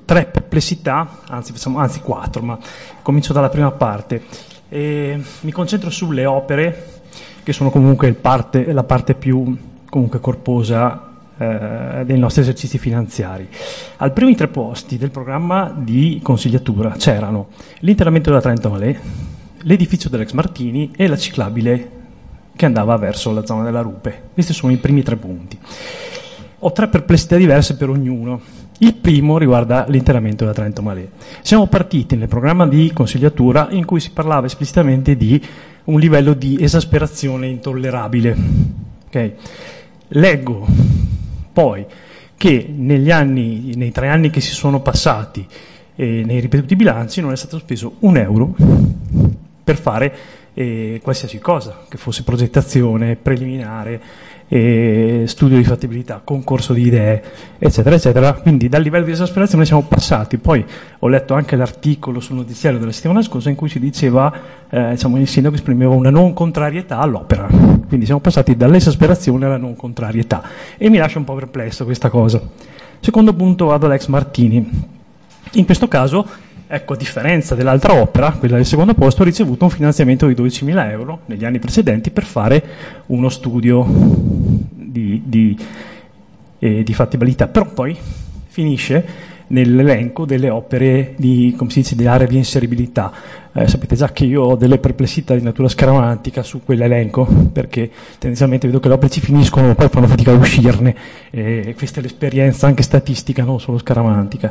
tre perplessità, anzi, facciamo, anzi quattro, ma comincio dalla prima parte. E mi concentro sulle opere, che sono comunque il parte, la parte più comunque corposa eh, dei nostri esercizi finanziari. Al primi tre posti del programma di consigliatura c'erano l'interramento della Trento Malè, l'edificio dell'ex Martini e la ciclabile che andava verso la zona della Rupe. Questi sono i primi tre punti. Ho tre perplessità diverse per ognuno. Il primo riguarda l'interramento della Trento Malè. Siamo partiti nel programma di consigliatura in cui si parlava esplicitamente di un livello di esasperazione intollerabile. Okay? Leggo poi che negli anni, nei tre anni che si sono passati e nei ripetuti bilanci non è stato speso un euro per fare eh, qualsiasi cosa, che fosse progettazione, preliminare, eh, studio di fattibilità, concorso di idee, eccetera, eccetera. Quindi dal livello di esasperazione siamo passati. Poi ho letto anche l'articolo sul notiziario della settimana scorsa in cui si diceva, eh, diciamo, il sindaco esprimeva una non contrarietà all'opera. Quindi siamo passati dall'esasperazione alla non contrarietà. E mi lascia un po' perplesso questa cosa. Secondo punto vado all'ex Martini. In questo caso, ecco, a differenza dell'altra opera, quella del secondo posto, ha ricevuto un finanziamento di dodicimila euro negli anni precedenti per fare uno studio di, di, eh, di fattibilità, però poi finisce nell'elenco delle opere di, come si dice, di area di inseribilità. Eh, sapete già che io ho delle perplessità di natura scaramantica su quell'elenco, perché tendenzialmente vedo che le opere ci finiscono, poi fanno fatica a uscirne, eh, questa è l'esperienza anche statistica, non solo scaramantica.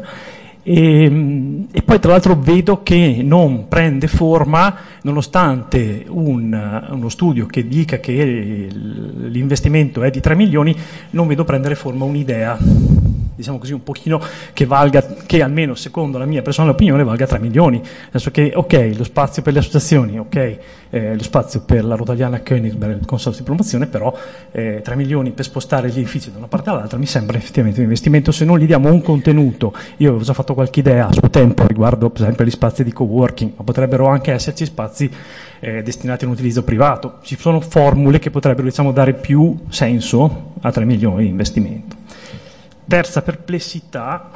E, e poi tra l'altro vedo che non prende forma, nonostante un, uno studio che dica che l'investimento è di tre milioni, non vedo prendere forma un'idea, diciamo così, un pochino che valga, che almeno secondo la mia personale opinione valga tre milioni, nel senso che ok, lo spazio per le associazioni, ok, eh, lo spazio per la Rotaliana Königsberg, il consorzio di promozione, però eh, tre milioni per spostare gli edifici da una parte all'altra mi sembra effettivamente un investimento. Se non gli diamo un contenuto, io avevo già fatto qualche idea a suo tempo riguardo per esempio gli spazi di coworking, ma potrebbero anche esserci spazi eh, destinati a un utilizzo privato. Ci sono formule che potrebbero, diciamo, dare più senso a tre milioni di investimento. Terza perplessità,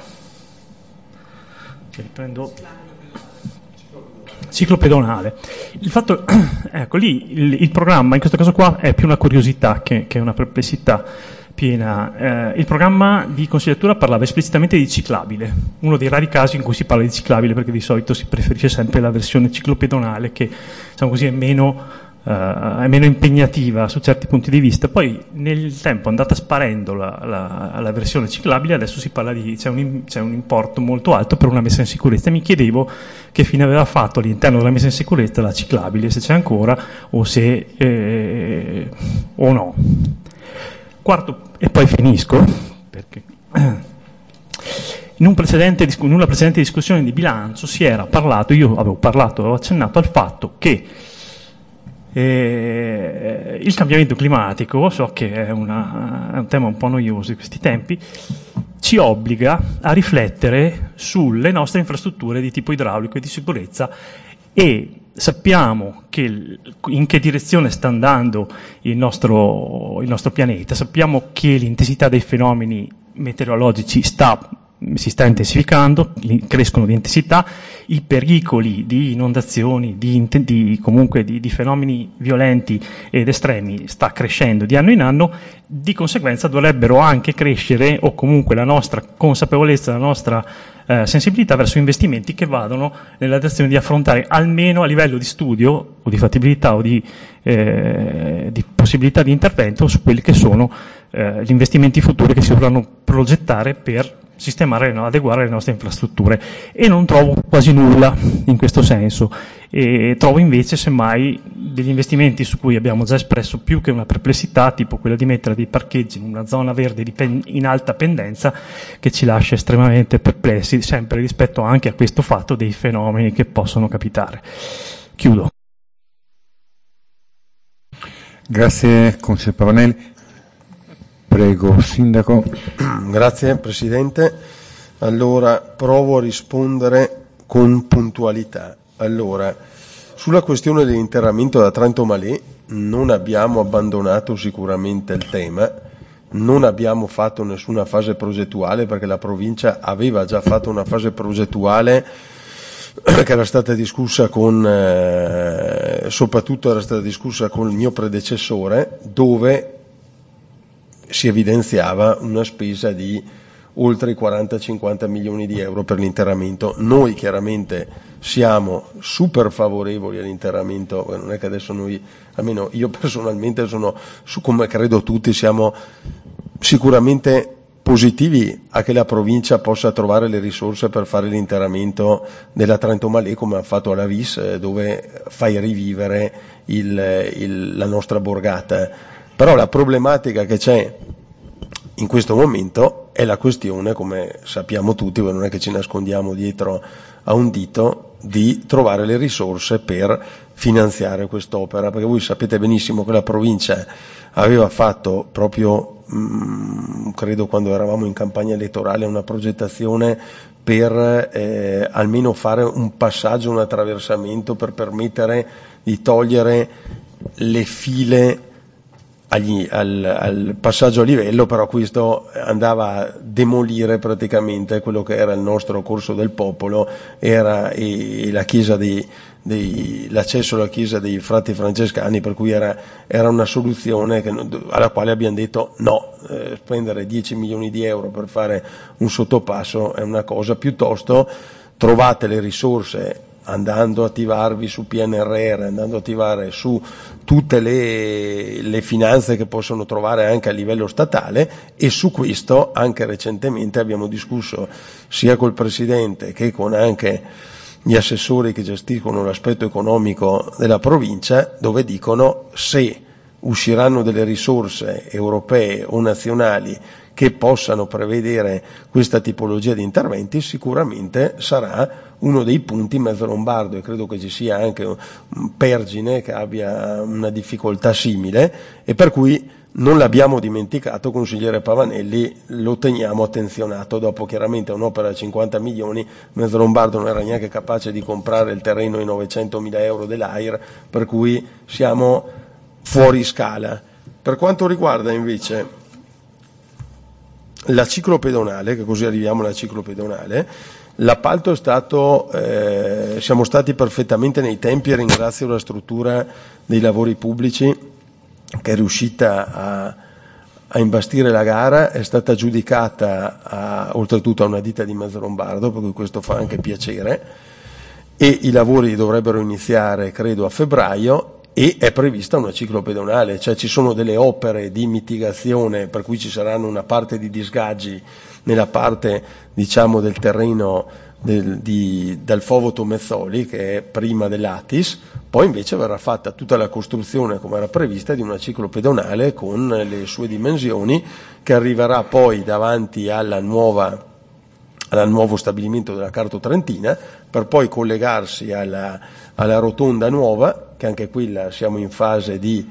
riprendo, ciclo pedonale. Il fatto, ecco lì, il, il programma in questo caso qua è più una curiosità che, che una perplessità piena. Eh, il programma di consigliatura parlava esplicitamente di ciclabile, uno dei rari casi in cui si parla di ciclabile, perché di solito si preferisce sempre la versione ciclopedonale che, diciamo così, è meno Uh, è meno impegnativa su certi punti di vista. Poi nel tempo è andata sparendo la, la, la versione ciclabile, adesso si parla di c'è un, c'è un importo molto alto per una messa in sicurezza. Mi chiedevo che fine aveva fatto all'interno della messa in sicurezza la ciclabile, se c'è ancora o se eh, o no. Quarto, e poi finisco perché in, un precedente, in una precedente discussione di bilancio si era parlato, io avevo parlato, avevo accennato al fatto che Eh, il cambiamento climatico, so che è, una, è un tema un po' noioso di questi tempi, ci obbliga a riflettere sulle nostre infrastrutture di tipo idraulico e di sicurezza, e sappiamo che, in che direzione sta andando il nostro, il nostro pianeta, sappiamo che l'intensità dei fenomeni meteorologici sta si sta intensificando, crescono di intensità, i pericoli di inondazioni, di, di, comunque di, di fenomeni violenti ed estremi sta crescendo di anno in anno, di conseguenza dovrebbero anche crescere, o comunque la nostra consapevolezza, la nostra eh, sensibilità verso investimenti che vadano nella direzione di affrontare, almeno a livello di studio o di fattibilità o di, eh, di possibilità di intervento, su quelli che sono eh, gli investimenti futuri che si dovranno progettare per sistemare, no, adeguare le nostre infrastrutture, e non trovo quasi nulla in questo senso, e trovo invece semmai degli investimenti su cui abbiamo già espresso più che una perplessità, tipo quella di mettere dei parcheggi in una zona verde di pen- in alta pendenza, che ci lascia estremamente perplessi, sempre rispetto anche a questo fatto dei fenomeni che possono capitare. Chiudo. Grazie consigliere Pavanelli. Prego, Sindaco. Grazie Presidente. Allora, provo a rispondere con puntualità. Allora, sulla questione dell'interramento da Trento Malè non abbiamo abbandonato sicuramente il tema, non abbiamo fatto nessuna fase progettuale, perché la provincia aveva già fatto una fase progettuale che era stata discussa con, eh, soprattutto era stata discussa con il mio predecessore, dove si evidenziava una spesa di oltre i quaranta cinquanta milioni di euro per l'interramento. Noi chiaramente siamo super favorevoli all'interramento, non è che adesso noi, almeno io personalmente sono, su come credo tutti, siamo sicuramente positivi a che la provincia possa trovare le risorse per fare l'interramento della Trento Malè, come ha fatto alla Vis, dove fai rivivere il, il, la nostra borgata. Però la problematica che c'è in questo momento è la questione, come sappiamo tutti, non è che ci nascondiamo dietro a un dito, di trovare le risorse per finanziare quest'opera, perché voi sapete benissimo che la provincia aveva fatto proprio, mh, credo quando eravamo in campagna elettorale, una progettazione per eh, almeno fare un passaggio, un attraversamento per permettere di togliere le file Agli, al, al passaggio a livello, però questo andava a demolire praticamente quello che era il nostro Corso del Popolo, era e, e la chiesa dei, dei, l'accesso alla chiesa dei frati francescani, per cui era, era una soluzione che, alla quale abbiamo detto no, eh, spendere dieci milioni di euro per fare un sottopasso è una cosa, piuttosto trovate le risorse andando a attivarvi su P N R R, andando a attivare su tutte le, le finanze che possono trovare anche a livello statale, e su questo anche recentemente abbiamo discusso sia col Presidente che con anche gli assessori che gestiscono l'aspetto economico della provincia, dove dicono se usciranno delle risorse europee o nazionali che possano prevedere questa tipologia di interventi, sicuramente sarà uno dei punti mezzo lombardo, e credo che ci sia anche un Pergine che abbia una difficoltà simile, e per cui non l'abbiamo dimenticato, consigliere Pavanelli, lo teniamo attenzionato. Dopo chiaramente un'opera da cinquanta milioni, mezzo lombardo non era neanche capace di comprare il terreno ai novecentomila euro dell'A I R, per cui siamo fuori scala. Per quanto riguarda invece la ciclopedonale, che così arriviamo alla ciclopedonale, l'appalto è stato, eh, siamo stati perfettamente nei tempi, e ringrazio la struttura dei lavori pubblici che è riuscita a, a imbastire la gara, è stata aggiudicata a, oltretutto a una ditta di mezzo lombardo, per cui questo fa anche piacere, e i lavori dovrebbero iniziare credo a febbraio, e è prevista una ciclopedonale, cioè ci sono delle opere di mitigazione, per cui ci saranno una parte di disgaggi nella parte, diciamo, del terreno del, di, dal Fovoto Mezzoli, che è prima dell'Atis, poi invece verrà fatta tutta la costruzione, come era prevista, di una ciclopedonale con le sue dimensioni, che arriverà poi davanti alla nuova, al nuovo stabilimento della Carto Trentina, per poi collegarsi alla, alla rotonda nuova, che anche quella siamo in fase di,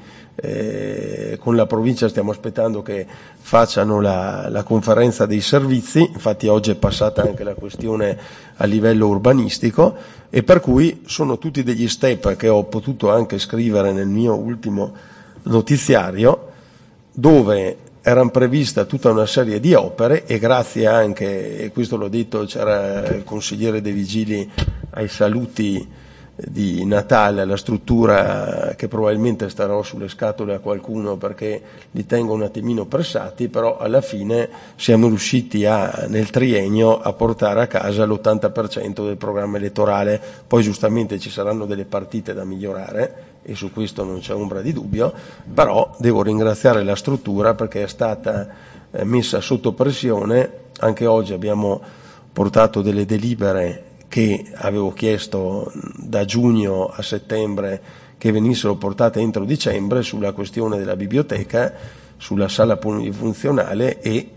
eh, con la provincia stiamo aspettando che facciano la, la conferenza dei servizi, infatti oggi è passata anche la questione a livello urbanistico, e per cui sono tutti degli step che ho potuto anche scrivere nel mio ultimo notiziario, dove erano prevista tutta una serie di opere, e grazie anche, e questo l'ho detto, c'era il consigliere De Vigili ai saluti di Natale, alla struttura, che probabilmente starò sulle scatole a qualcuno perché li tengo un attimino pressati, però alla fine siamo riusciti a, nel triennio, a portare a casa l'ottanta per cento del programma elettorale. Poi giustamente ci saranno delle partite da migliorare, e su questo non c'è ombra di dubbio, però devo ringraziare la struttura perché è stata eh, messa sotto pressione. Anche oggi abbiamo portato delle delibere che avevo chiesto da giugno a settembre che venissero portate entro dicembre, sulla questione della biblioteca, sulla sala polifunzionale, e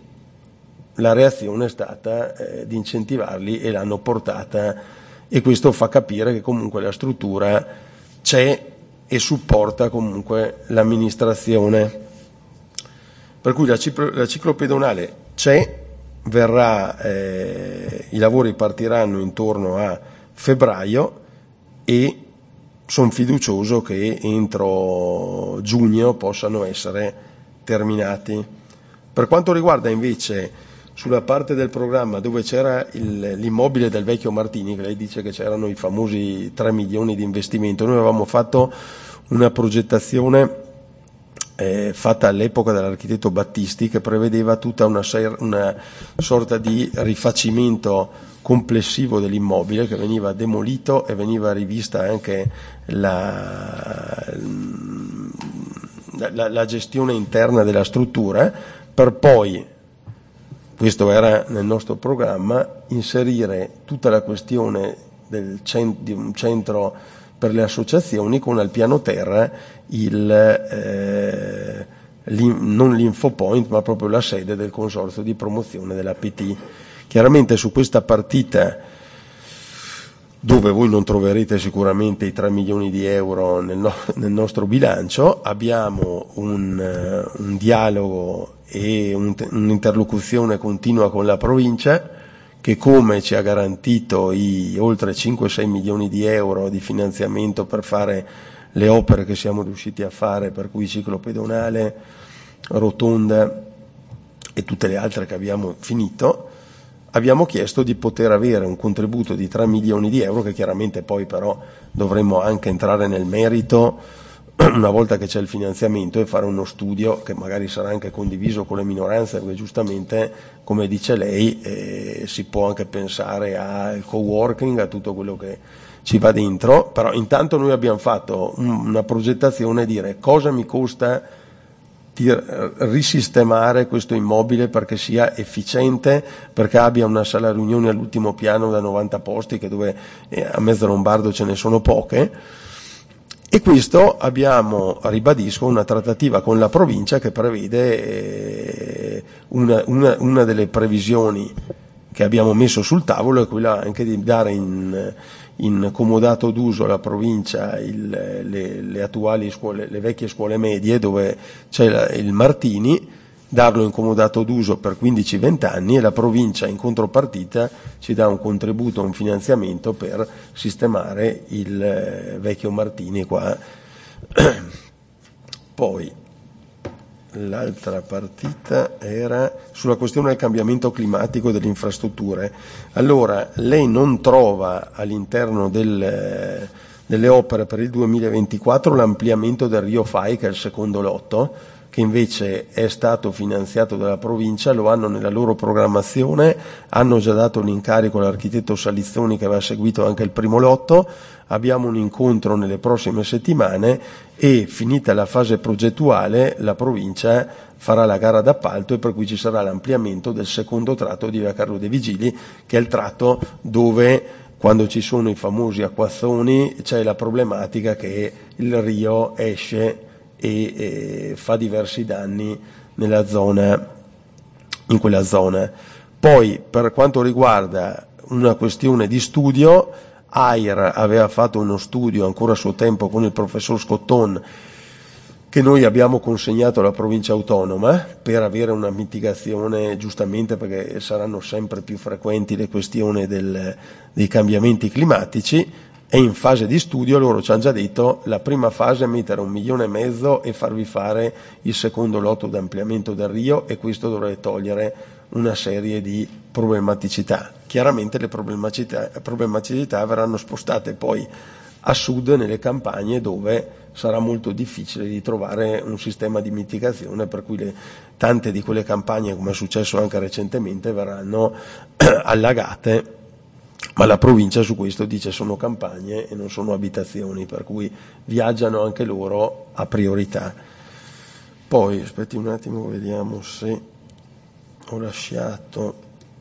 la reazione è stata eh, di incentivarli, e l'hanno portata, e questo fa capire che comunque la struttura c'è e supporta comunque l'amministrazione. Per cui la, ciclo, la ciclopedonale c'è, verrà, eh, i lavori partiranno intorno a febbraio, e sono fiducioso che entro giugno possano essere terminati. Per quanto riguarda invece sulla parte del programma dove c'era il, l'immobile del vecchio Martini, che lei dice che c'erano i famosi tre milioni di investimento, noi avevamo fatto una progettazione eh, fatta all'epoca dall'architetto Battisti che prevedeva tutta una, ser- una sorta di rifacimento complessivo dell'immobile che veniva demolito e veniva rivista anche la, la, la gestione interna della struttura, per poi, questo era nel nostro programma, inserire tutta la questione del cent- di un centro per le associazioni con al piano terra il, eh, non l'Infopoint ma proprio la sede del consorzio di promozione dell'A P T. Chiaramente su questa partita, dove voi non troverete sicuramente i tre milioni di euro nel, no- nel nostro bilancio, abbiamo un, un dialogo e un, un'interlocuzione continua con la provincia che, come ci ha garantito i oltre cinque sei milioni di euro di finanziamento per fare le opere che siamo riusciti a fare, per cui ciclo pedonale, rotonda e tutte le altre che abbiamo finito, abbiamo chiesto di poter avere un contributo di tre milioni di euro, che chiaramente poi però dovremmo anche entrare nel merito una volta che c'è il finanziamento e fare uno studio che magari sarà anche condiviso con le minoranze, perché giustamente, come dice lei, eh, si può anche pensare al co-working, a tutto quello che ci va dentro, però intanto noi abbiamo fatto un, una progettazione, dire cosa mi costa di risistemare questo immobile perché sia efficiente, perché abbia una sala riunioni all'ultimo piano da novanta posti, che dove eh, a Mezzo Lombardo ce ne sono poche. E questo abbiamo, ribadisco, una trattativa con la provincia che prevede eh, una, una, una delle previsioni che abbiamo messo sul tavolo è quella anche di dare in, in comodato d'uso alla provincia il, le, le attuali scuole, le vecchie scuole medie dove c'è la, il Martini, darlo in comodato d'uso per quindici venti anni, e la provincia in contropartita ci dà un contributo, un finanziamento per sistemare il eh, vecchio Martini qua. Poi l'altra partita era sulla questione del cambiamento climatico e delle infrastrutture. Allora, lei non trova all'interno del, delle opere per il duemilaventiquattro l'ampliamento del Rio Fai, che è il secondo lotto, che invece è stato finanziato dalla provincia, lo hanno nella loro programmazione, hanno già dato l'incarico all'architetto Salizzoni che aveva seguito anche il primo lotto, abbiamo un incontro nelle prossime settimane e, finita la fase progettuale, la provincia farà la gara d'appalto, e per cui ci sarà l'ampliamento del secondo tratto di Via Carlo De Vigili, che è il tratto dove, quando ci sono i famosi acquazzoni, c'è la problematica che il Rio esce e, e fa diversi danni nella zona, in quella zona. Poi, per quanto riguarda una questione di studio, A I R aveva fatto uno studio ancora a suo tempo con il professor Scotton, che noi abbiamo consegnato alla provincia autonoma per avere una mitigazione, giustamente perché saranno sempre più frequenti le questioni del, dei cambiamenti climatici. È in fase di studio, loro ci hanno già detto la prima fase è mettere un milione e mezzo e farvi fare il secondo lotto d'ampliamento del Rio, e questo dovrebbe togliere una serie di problematicità. Chiaramente le problematicità, problematicità verranno spostate poi a sud, nelle campagne, dove sarà molto difficile di trovare un sistema di mitigazione, per cui le, tante di quelle campagne, come è successo anche recentemente, verranno allagate. Ma la provincia su questo dice sono campagne e non sono abitazioni, per cui viaggiano anche loro a priorità. Poi, aspetti un attimo, vediamo se ho lasciato.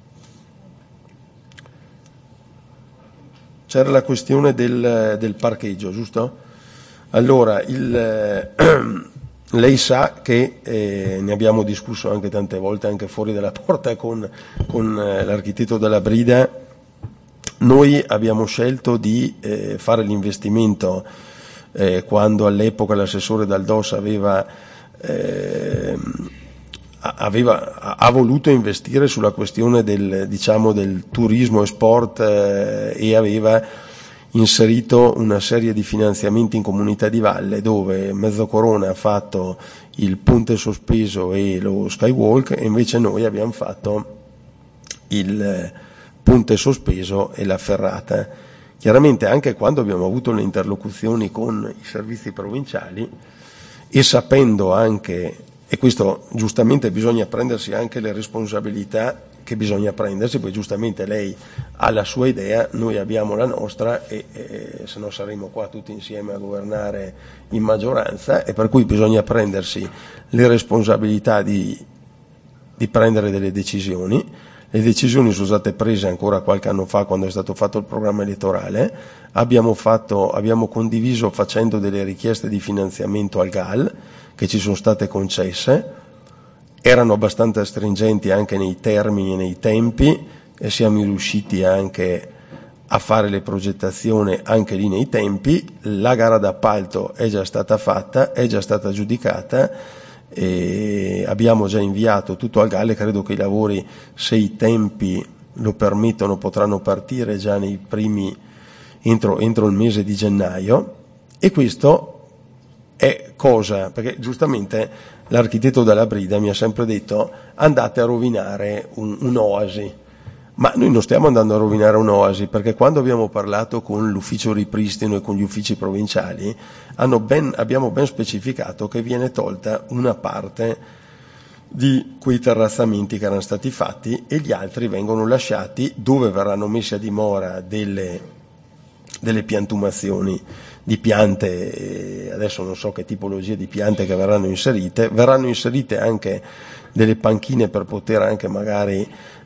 C'era la questione del, del parcheggio, giusto? Allora, il, lei sa che eh, ne abbiamo discusso anche tante volte, anche fuori dalla porta con, con eh, l'architetto della Brida. Noi abbiamo scelto di eh, fare l'investimento eh, quando all'epoca l'assessore Daldos aveva, eh, aveva ha voluto investire sulla questione del, diciamo, del turismo e sport eh, e aveva inserito una serie di finanziamenti in Comunità di Valle, dove Mezzocorona ha fatto il ponte sospeso e lo skywalk, e invece noi abbiamo fatto il ponte sospeso e la ferrata. Chiaramente anche quando abbiamo avuto le interlocuzioni con i servizi provinciali, e sapendo anche, e questo giustamente bisogna prendersi anche le responsabilità che bisogna prendersi, poi giustamente lei ha la sua idea, noi abbiamo la nostra, e, e se no saremo qua tutti insieme a governare in maggioranza, e per cui bisogna prendersi le responsabilità di, di prendere delle decisioni. Le decisioni sono state prese ancora qualche anno fa, quando è stato fatto il programma elettorale. Abbiamo, fatto, abbiamo condiviso facendo delle richieste di finanziamento al G A L che ci sono state concesse, erano abbastanza stringenti anche nei termini e nei tempi, e siamo riusciti anche a fare le progettazioni anche lì nei tempi. La gara d'appalto è già stata fatta, è già stata giudicata, e abbiamo già inviato tutto al G A L, e credo che i lavori, se i tempi lo permettono, potranno partire già nei primi entro, entro il mese di gennaio. E questo è cosa, perché giustamente l'architetto della Brida mi ha sempre detto: andate a rovinare un, un'oasi. Ma noi non stiamo andando a rovinare un'oasi, perché quando abbiamo parlato con l'ufficio ripristino e con gli uffici provinciali hanno ben, abbiamo ben specificato che viene tolta una parte di quei terrazzamenti che erano stati fatti, e gli altri vengono lasciati, dove verranno messe a dimora delle, delle piantumazioni di piante. Adesso non so che tipologie di piante che verranno inserite, verranno inserite anche delle panchine per poter anche magari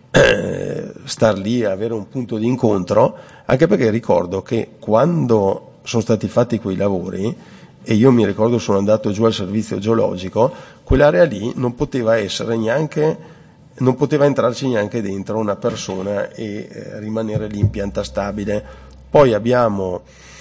star lì e avere un punto di incontro, anche perché ricordo che quando sono stati fatti quei lavori, e io mi ricordo sono andato giù al servizio geologico, quell'area lì non poteva essere neanche, non poteva entrarci neanche dentro una persona e eh, rimanere lì in pianta stabile. Poi abbiamo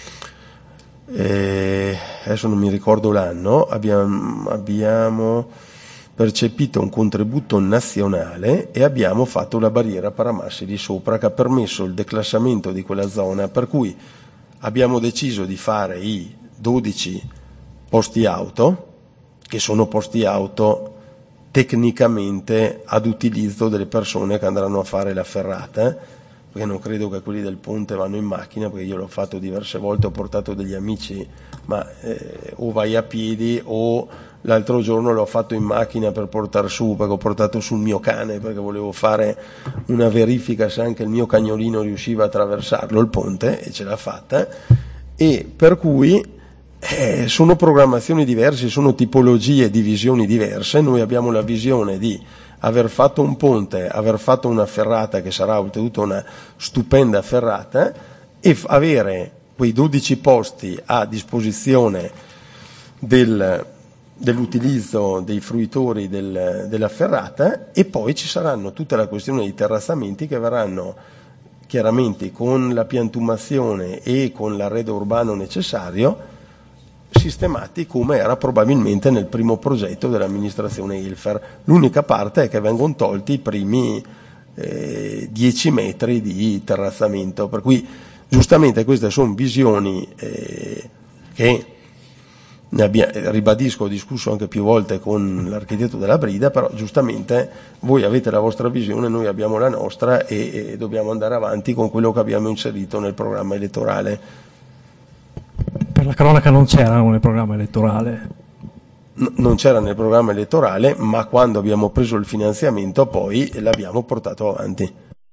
eh, adesso non mi ricordo l'anno, abbiamo, abbiamo percepito un contributo nazionale e abbiamo fatto la barriera paramassi di sopra, che ha permesso il declassamento di quella zona, per cui abbiamo deciso di fare i dodici posti auto, che sono posti auto tecnicamente ad utilizzo delle persone che andranno a fare la ferrata, perché non credo che quelli del ponte vanno in macchina, perché io l'ho fatto diverse volte, ho portato degli amici, ma eh, o vai a piedi, o l'altro giorno l'ho fatto in macchina per portare su, perché ho portato sul mio cane, perché volevo fare una verifica se anche il mio cagnolino riusciva a attraversarlo il ponte, e ce l'ha fatta. E per cui eh, sono programmazioni diverse, sono tipologie di visioni diverse. Noi abbiamo la visione di aver fatto un ponte, aver fatto una ferrata che sarà oltretutto una stupenda ferrata, e f- avere quei dodici posti a disposizione del dell'utilizzo dei fruitori del, della ferrata. E poi ci saranno tutta la questione dei terrazzamenti, che verranno chiaramente con la piantumazione e con l'arredo urbano necessario sistemati come era probabilmente nel primo progetto dell'amministrazione Ilfer. L'unica parte è che vengono tolti i primi eh, dieci metri di terrazzamento, per cui giustamente queste sono visioni eh, che ne abbia, ribadisco, ho discusso anche più volte con l'architetto della Brida, però giustamente voi avete la vostra visione, noi abbiamo la nostra, e, e dobbiamo andare avanti con quello che abbiamo inserito nel programma elettorale. Per la cronaca non c'era nel programma elettorale. No, non c'era nel programma elettorale, ma quando abbiamo preso il finanziamento poi l'abbiamo portato avanti.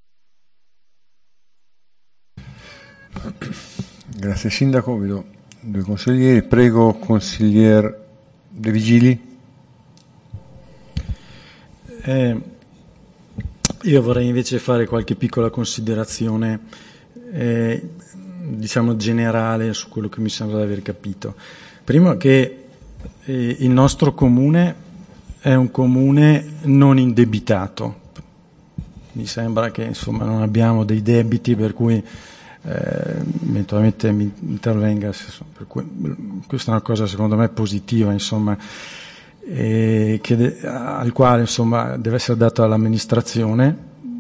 Grazie Sindaco, vedo due consiglieri, prego consiglier De Vigili. Eh, io vorrei invece fare qualche piccola considerazione eh, diciamo generale su quello che mi sembra di aver capito. Primo, che eh, il nostro comune è un comune non indebitato, mi sembra che insomma non abbiamo dei debiti per cui Eh, eventualmente mi intervenga, per cui, questa è una cosa secondo me positiva, insomma, eh, che de- al quale insomma deve essere data all'amministrazione,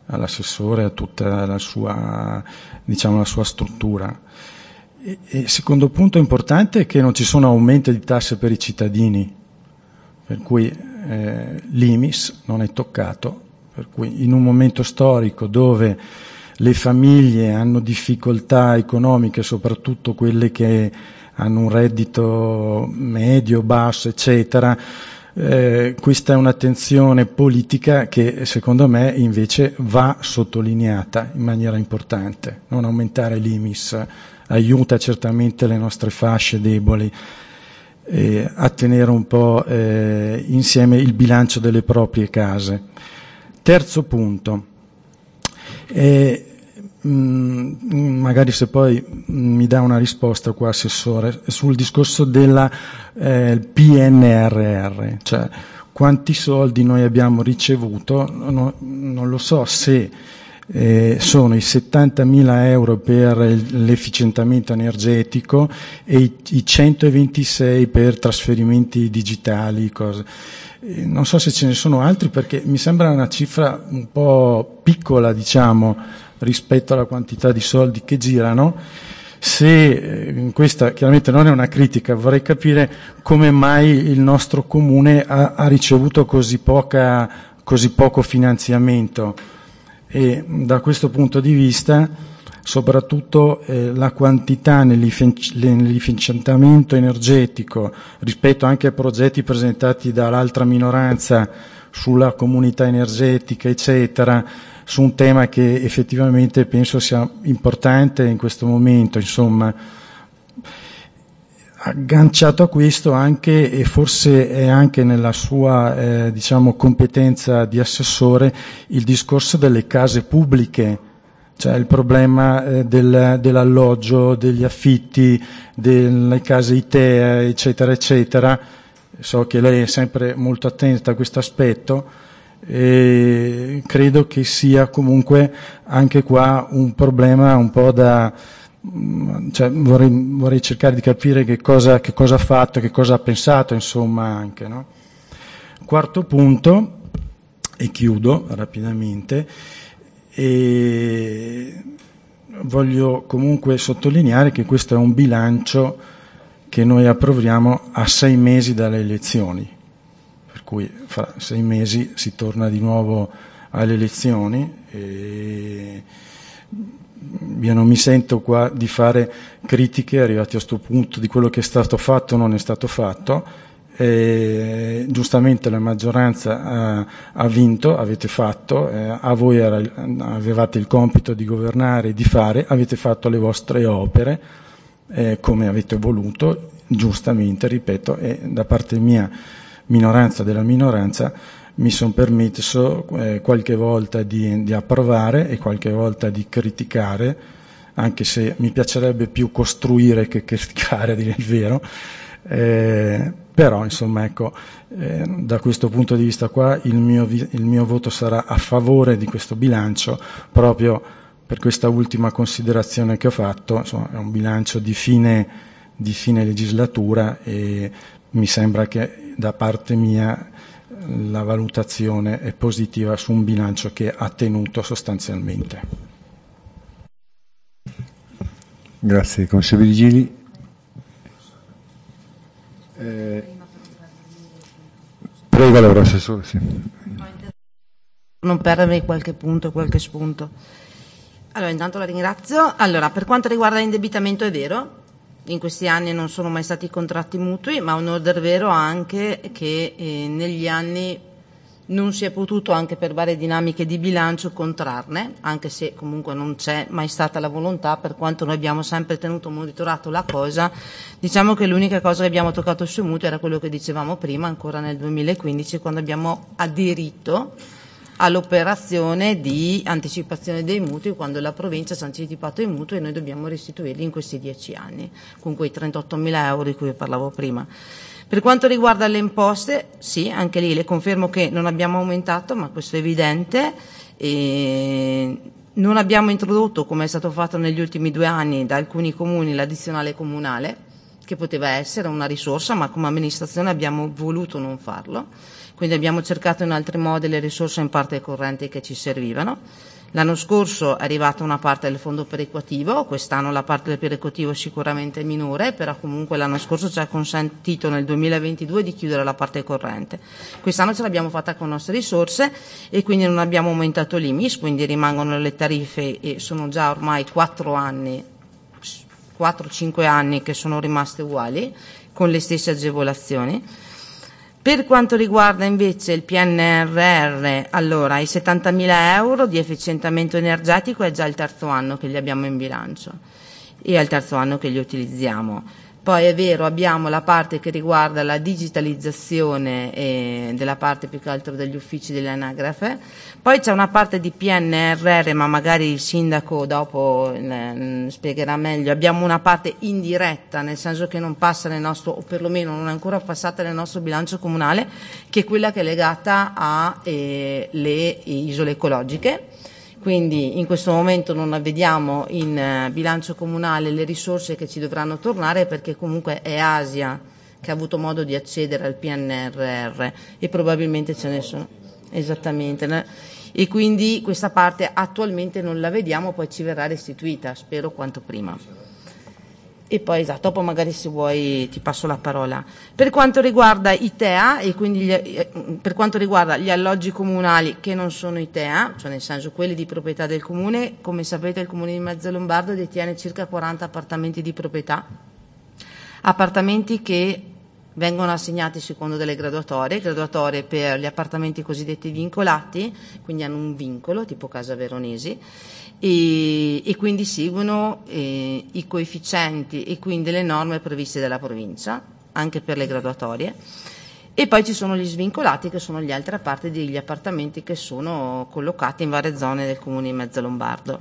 all'assessore, a tutta la sua, diciamo, la sua struttura. E, e secondo punto importante è che non ci sono aumenti di tasse per i cittadini, per cui eh, l'I M I S non è toccato, per cui in un momento storico dove le famiglie hanno difficoltà economiche, soprattutto quelle che hanno un reddito medio, basso, eccetera, eh, questa è un'attenzione politica che secondo me invece va sottolineata in maniera importante. Non aumentare l'I M I S aiuta certamente le nostre fasce deboli eh, a tenere un po' eh, insieme il bilancio delle proprie case. Terzo punto. E, mh, magari se poi mi dà una risposta qua, Assessore, sul discorso del eh, P N R R, cioè quanti soldi noi abbiamo ricevuto, no, non lo so se eh, sono i settantamila euro per l'efficientamento energetico e i, i centoventisei per trasferimenti digitali, cose. Non so se ce ne sono altri, perché mi sembra una cifra un po' piccola, diciamo, rispetto alla quantità di soldi che girano. Se in questa chiaramente non è una critica, vorrei capire come mai il nostro comune ha, ha ricevuto così poca, così poco finanziamento, e da questo punto di vista soprattutto eh, la quantità nell'efficientamento energetico rispetto anche ai progetti presentati dall'altra minoranza sulla comunità energetica, eccetera, su un tema che effettivamente penso sia importante in questo momento. Insomma, agganciato a questo anche, e forse è anche nella sua eh, diciamo competenza di assessore, il discorso delle case pubbliche. Cioè il problema eh, del, dell'alloggio, degli affitti, delle case I T E A, eccetera, eccetera. So che lei è sempre molto attenta a questo aspetto e credo che sia comunque anche qua un problema un po' da... Cioè, vorrei, vorrei cercare di capire che cosa, che cosa ha fatto, che cosa ha pensato, insomma, anche, no? Quarto punto, e chiudo rapidamente. E voglio comunque sottolineare che questo è un bilancio che noi approviamo a sei mesi dalle elezioni, per cui fra sei mesi si torna di nuovo alle elezioni e io non mi sento qua di fare critiche arrivati a questo punto di quello che è stato fatto o non è stato fatto. Eh, giustamente la maggioranza ha, ha vinto, avete fatto, eh, a voi era, avevate il compito di governare e di fare, avete fatto le vostre opere eh, come avete voluto, giustamente, ripeto, e da parte mia, minoranza della minoranza, mi sono permesso eh, qualche volta di, di approvare e qualche volta di criticare, anche se mi piacerebbe più costruire che criticare, a dire il vero. Eh, però insomma ecco eh, da questo punto di vista qua il mio, il mio voto sarà a favore di questo bilancio, proprio per questa ultima considerazione che ho fatto. Insomma, è un bilancio di fine, di fine legislatura e mi sembra che da parte mia la valutazione è positiva su un bilancio che ha tenuto sostanzialmente. Grazie, consigliere Vigili. Eh, prego, allora, Assessore. Sì. Non perdermi qualche punto, qualche spunto. Allora, intanto la ringrazio. Allora, per quanto riguarda l'indebitamento, è vero, in questi anni non sono mai stati contratti mutui, ma un order vero anche che eh, negli anni non si è potuto, anche per varie dinamiche di bilancio, contrarne, anche se comunque non c'è mai stata la volontà, per quanto noi abbiamo sempre tenuto monitorato la cosa. Diciamo che l'unica cosa che abbiamo toccato sui mutui era quello che dicevamo prima, ancora nel duemilaquindici, quando abbiamo aderito all'operazione di anticipazione dei mutui, quando la provincia ci ha anticipato i mutui e noi dobbiamo restituirli in questi dieci anni, con quei trentottomila euro di cui parlavo prima. Per quanto riguarda le imposte, sì, anche lì le confermo che non abbiamo aumentato, ma questo è evidente. E non abbiamo introdotto, come è stato fatto negli ultimi due anni da alcuni comuni, l'addizionale comunale, che poteva essere una risorsa, ma come amministrazione abbiamo voluto non farlo. quindi abbiamo cercato in altri modi le risorse in parte correnti che ci servivano. L'anno scorso è arrivata una parte del fondo perequativo, quest'anno la parte del perequativo è sicuramente minore, però comunque l'anno scorso ci ha consentito nel duemilaventidue di chiudere la parte corrente. Quest'anno ce l'abbiamo fatta con nostre risorse e quindi non abbiamo aumentato l'I M I S, quindi rimangono le tariffe e sono già ormai quattro anni, quattro cinque anni che sono rimaste uguali, con le stesse agevolazioni. Per quanto riguarda invece il P N R R, allora i settantamila euro di efficientamento energetico è già il terzo anno che li abbiamo in bilancio e è il terzo anno che li utilizziamo. Poi è vero, abbiamo la parte che riguarda la digitalizzazione eh, della parte più che altro degli uffici dell'anagrafe, poi c'è una parte di P N R R, ma magari il sindaco dopo eh, spiegherà meglio. Abbiamo una parte indiretta, nel senso che non passa nel nostro, o perlomeno non è ancora passata nel nostro bilancio comunale, che è quella che è legata alle eh, isole ecologiche. Quindi in questo momento non vediamo in eh, bilancio comunale le risorse che ci dovranno tornare, perché comunque è Asia che ha avuto modo di accedere al P N R R e probabilmente ce ne sono. Esattamente. E quindi questa parte attualmente non la vediamo, poi ci verrà restituita, spero quanto prima. E poi esatto, dopo magari se vuoi ti passo la parola. Per quanto riguarda i T E A e quindi gli, per quanto riguarda gli alloggi comunali che non sono I T E A, cioè nel senso quelli di proprietà del comune, come sapete il comune di Mezzalombardo detiene circa quaranta appartamenti di proprietà, appartamenti che vengono assegnati secondo delle graduatorie, graduatorie per gli appartamenti cosiddetti vincolati, quindi hanno un vincolo tipo Casa Veronesi, e, e quindi seguono eh, i coefficienti e quindi le norme previste dalla provincia, anche per le graduatorie. E poi ci sono gli svincolati, che sono gli altre parti degli appartamenti che sono collocati in varie zone del comune di Mezzalombardo.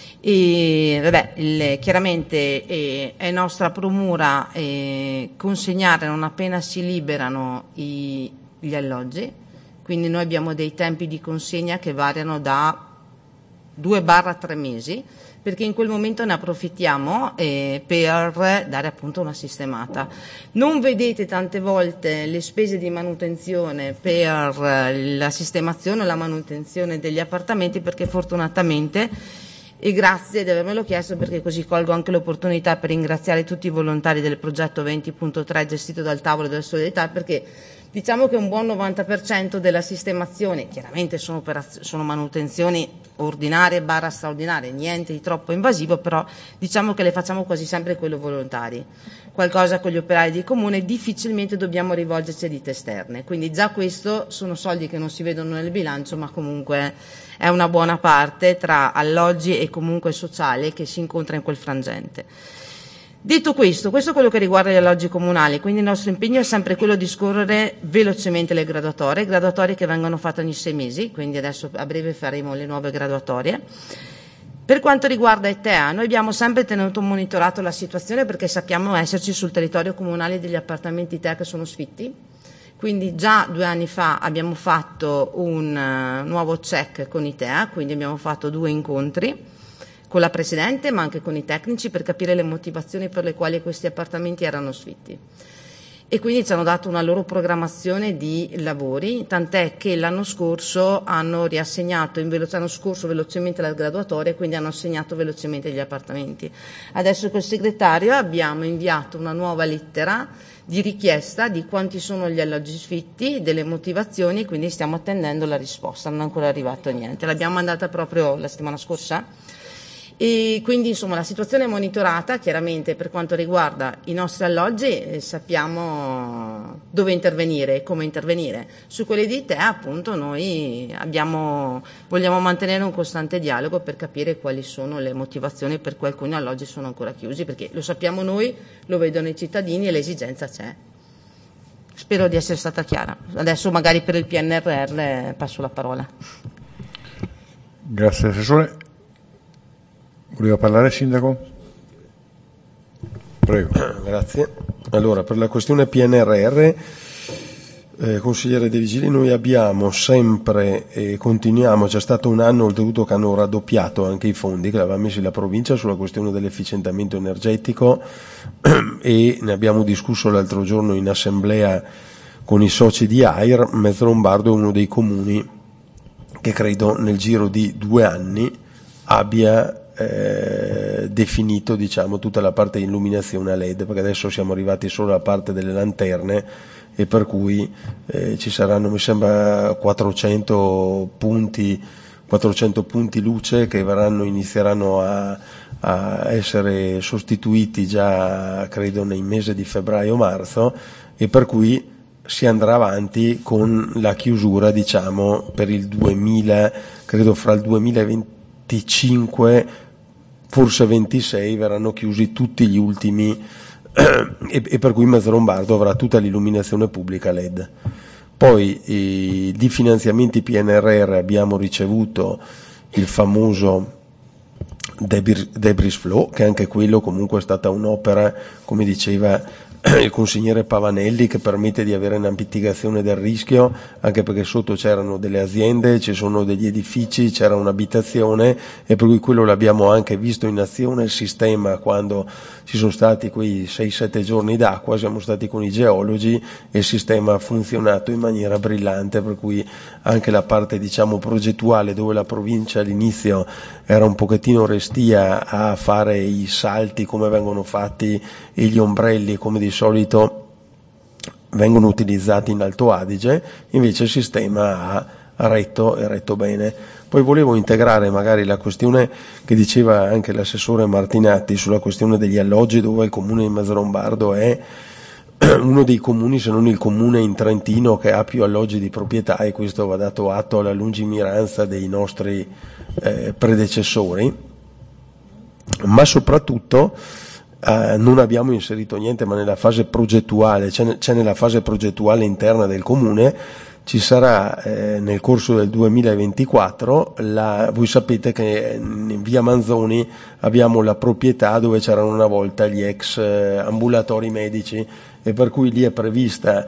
E vabbè, il, chiaramente eh, è nostra promura eh, consegnare non appena si liberano i, gli alloggi, quindi noi abbiamo dei tempi di consegna che variano da due barra tre mesi, perché in quel momento ne approfittiamo eh, per dare appunto una sistemata. Non vedete tante volte le spese di manutenzione per la sistemazione o la manutenzione degli appartamenti, perché fortunatamente, e grazie di avermelo chiesto, perché così colgo anche l'opportunità per ringraziare tutti i volontari del progetto venti punto tre gestito dal tavolo della solidarietà, perché diciamo che un buon novanta per cento della sistemazione, chiaramente sono, operaz- sono manutenzioni ordinarie barra straordinarie, niente di troppo invasivo, però diciamo che le facciamo quasi sempre quello volontari. Qualcosa con gli operai di comune, difficilmente dobbiamo rivolgerci a ditte esterne, quindi già questo sono soldi che non si vedono nel bilancio, ma comunque è una buona parte tra alloggi e comunque sociale che si incontra in quel frangente. Detto questo, questo è quello che riguarda gli alloggi comunali, quindi il nostro impegno è sempre quello di scorrere velocemente le graduatorie, graduatorie che vengono fatte ogni sei mesi, quindi adesso a breve faremo le nuove graduatorie. Per quanto riguarda i T E A, noi abbiamo sempre tenuto monitorato la situazione, perché sappiamo esserci sul territorio comunale degli appartamenti T E A che sono sfitti, quindi già due anni fa abbiamo fatto un uh, nuovo check con i T E A, quindi abbiamo fatto due incontri con la Presidente ma anche con i tecnici per capire le motivazioni per le quali questi appartamenti erano sfitti. E quindi ci hanno dato una loro programmazione di lavori, tant'è che l'anno scorso hanno riassegnato, in velo- l'anno scorso velocemente la graduatoria, quindi hanno assegnato velocemente gli appartamenti. Adesso col segretario abbiamo inviato una nuova lettera di richiesta di quanti sono gli alloggi sfitti, delle motivazioni, quindi stiamo attendendo la risposta, non è ancora arrivato niente. L'abbiamo mandata proprio la settimana scorsa. E quindi insomma la situazione è monitorata, chiaramente per quanto riguarda i nostri alloggi eh, sappiamo dove intervenire e come intervenire. Su quelli di T E A appunto noi abbiamo, vogliamo mantenere un costante dialogo per capire quali sono le motivazioni per cui alcuni alloggi sono ancora chiusi, perché lo sappiamo noi, lo vedono i cittadini e l'esigenza c'è. Spero di essere stata chiara. Adesso magari per il P N R R passo la parola. Grazie Assessore. Voleva parlare Sindaco? Prego. Grazie. Allora, per la questione P N R R, eh, consigliere De Vigili, noi abbiamo sempre e continuiamo, c'è stato un anno oltretutto che hanno raddoppiato anche i fondi che aveva messi la provincia sulla questione dell'efficientamento energetico e ne abbiamo discusso l'altro giorno in assemblea con i soci di AIR, Mezzolombardo è uno dei comuni che credo nel giro di due anni abbia Eh, definito, diciamo, tutta la parte di illuminazione a L E D, perché adesso siamo arrivati solo alla parte delle lanterne, e per cui eh, ci saranno, mi sembra, quattrocento punti quattrocento punti luce che verranno, inizieranno a, a essere sostituiti già credo nei mesi di febbraio-marzo, e per cui si andrà avanti con la chiusura, diciamo, per il duemila, credo fra il duemilaventicinque forse ventisei verranno chiusi tutti gli ultimi e, e per cui Mezzolombardo avrà tutta l'illuminazione pubblica L E D. Poi eh, di finanziamenti P N R R abbiamo ricevuto il famoso Debris, Debris Flow, che anche quello comunque è stata un'opera, come diceva il consigliere Pavanelli, che permette di avere una mitigazione del rischio, anche perché sotto c'erano delle aziende, ci sono degli edifici, c'era un'abitazione, e per cui quello l'abbiamo anche visto in azione il sistema quando ci sono stati quei sei sette giorni d'acqua, siamo stati con i geologi e il sistema ha funzionato in maniera brillante, per cui anche la parte, diciamo, progettuale, dove la provincia all'inizio era un pochettino restia a fare i salti come vengono fatti e gli ombrelli come di solito vengono utilizzati in Alto Adige, invece il sistema ha retto e retto bene. Poi volevo integrare magari la questione che diceva anche l'assessore Martinatti sulla questione degli alloggi, dove il comune di Mezzolombardo è uno dei comuni, se non il comune in Trentino, che ha più alloggi di proprietà, e questo va dato atto alla lungimiranza dei nostri eh, predecessori, ma soprattutto eh, non abbiamo inserito niente, ma nella fase progettuale, c'è, c'è nella fase progettuale interna del comune, ci sarà eh, nel corso del duemilaventiquattro, la, voi sapete che in via Manzoni abbiamo la proprietà dove c'erano una volta gli ex eh, ambulatori medici, e per cui lì è prevista